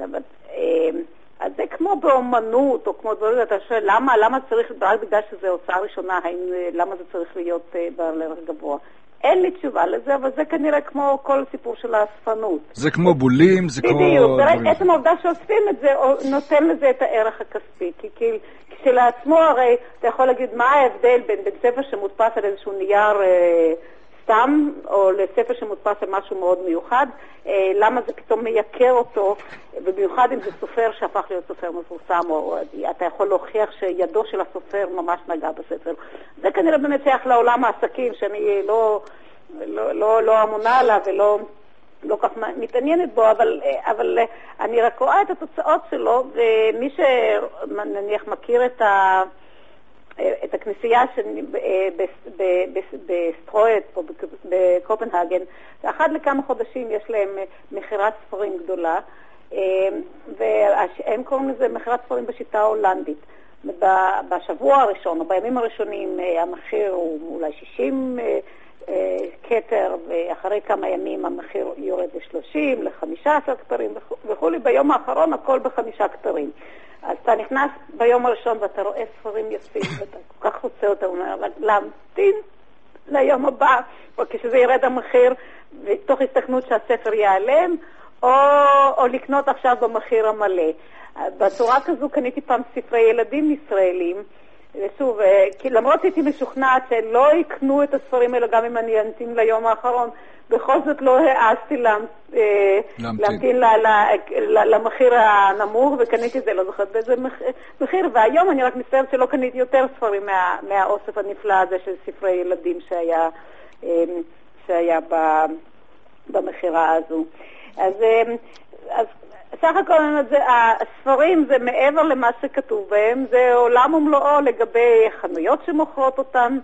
אז זה כמו באומנות, או כמו דברים, אתה שואל, למה, למה צריך, רק בגלל שזה הוצאה ראשונה, למה זה צריך להיות בעל ערך גבוה? אין לי תשובה לזה, אבל זה כנראה כמו כל סיפור של האספנות. זה כמו בולים, זה כמו... בדיוק, ורק עצם העובדה שאוספים את זה, נותן לזה את הערך הכספי, כי כאילו, כשלעצמו הרי, אתה יכול להגיד מה ההבדל בין, בין ספר שמודפס על איזשהו נייר אה, סתם, או לספר שמודפס על משהו מאוד מיוחד, אה, למה זה פתאום מייקר אותו, ובמיוחד אם זה סופר שהפך להיות סופר מפורסם, או אתה יכול להוכיח שידו של הסופר ממש נגע בספר. זה כנראה באמת שייך לעולם העסקים, שאני לא, לא, לא, לא אמונה עליו ולא... לא כך מתעניינת בו, אבל, אבל אני רק רואה את התוצאות שלו, ומי שנניח מכיר את, ה, את הכנסייה בסטרויט, פה בקופנהגן, אחת לכמה חודשים יש להם מכירת ספרים גדולה, והם קוראים לזה מכירת ספרים בשיטה ההולנדית. בשבוע הראשון, או בימים הראשונים, המחיר הוא אולי שישים קטר, ואחרי כמה ימים המחיר יורד ל-שלושים, ל-חמישה עשר קטרים וכו'. ביום האחרון הכל בחמישה קטרים. אז אתה נכנס ביום הראשון ואתה רואה ספרים יפים, ואתה כל כך רוצה אותם, אבל להמתין ליום הבא, או כשזה ירד המחיר, ותוך הסתכנות שהספר ייעלם, או, או לקנות עכשיו במחיר המלא. בצורה כזו קניתי פעם ספרי ילדים ישראלים, ושוב, כי למרות שהייתי משוכנעת שלא יקנו את הספרים האלה גם אם אני אמתין ליום האחרון, בכל זאת לא העזתי להמתין למחיר הנמוך, וקניתי זה, לא זוכרת באיזה מחיר, והיום אני רק מצטערת שלא קניתי יותר ספרים מהאוסף הנפלא הזה של ספרי ילדים שהיה, שהיה במחירה הזו. אז, אז סך הכל הספרים זה מעבר למה שכתוב בהם, זה עולם ומלואו לגבי חנויות שמוכרות אותן.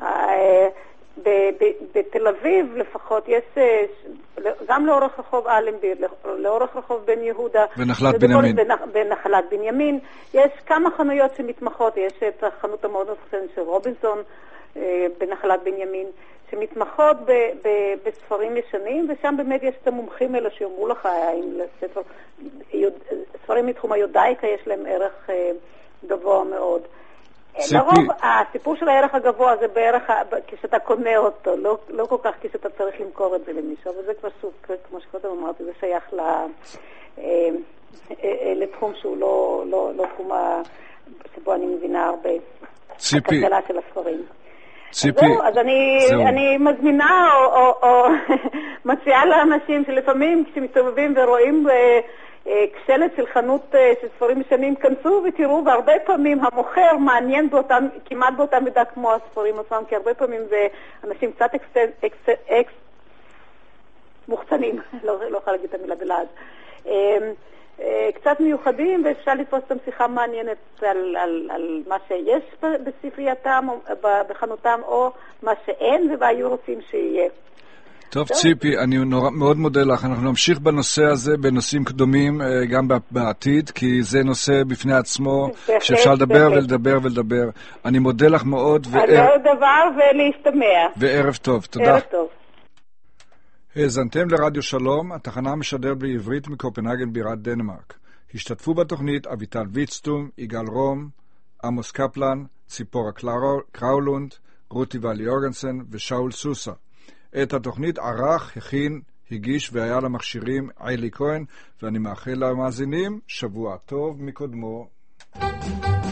בתל אביב לפחות יש, גם לאורך רחוב אלנבי, לאורך רחוב בן יהודה ונחלת בנימין, בנחלת בנימין יש כמה חנויות שמתמחות. יש את החנות המאוד מפורסמת של רובינסון בנחלת בנימין שמתמחות ב- ב- בספרים ישנים, ושם באמת יש את המומחים האלה שאומרו לך האם לספר ספרים מתחום היודאיקה יש להם ערך גבוה מאוד. ציפי. לרוב הסיפור של הערך הגבוה זה בערך כשאתה קונה אותו, לא, לא כל כך כשאתה צריך למכור את זה למישהו, אבל זה כבר שוב, כמו שקודם אמרתי, זה שייך ל, אה, אה, לתחום שהוא לא, לא, לא תחום שבו אני מבינה הרבה ציפי. הכלכלה של הספרים. ציפי. אז, זהו, אז אני, אני מזמינה או, או, או מציעה לאנשים שלפעמים כשמסתובבים ורואים אה, כשלט של חנות של ספרים ישנים, כנסו ותראו, והרבה פעמים המוכר מעניין באותם, כמעט באותה מידה כמו הספרים עצמם, כי הרבה פעמים זה אנשים קצת אקס, אקס, אקס מוחצנים, לא, לא יכולה להגיד את המילה בלעד, קצת מיוחדים, ואפשר לתפוס את המשיחה מעניינת על, על, על מה שיש בספרייתם, בחנותם, או מה שאין, והיו רוצים שיהיה. טוב, ציפי, אני נורא, מאוד מודה לך. אנחנו נמשיך בנושא הזה, בנושאים קדומים, גם בעתיד, כי זה נושא בפני עצמו, שאפשר לדבר ולדבר ולדבר. אני מודה לך מאוד. על עוד דבר ולהשתמע. וערב טוב, תודה. ערב טוב. האזנתם לרדיו שלום, התחנה משדר בעברית מקופנהגן בירת דנמרק. השתתפו בתוכנית אביטל ויצטום, יגאל רום, עמוס קפלן, ציפורה קראולונד, רותי ואלי יורגנסן ושאול סוסה. את התוכנית ערך, הכין, הגיש והיה למכשירים עלי כהן, ואני מאחל למאזינים שבוע טוב מקודמו.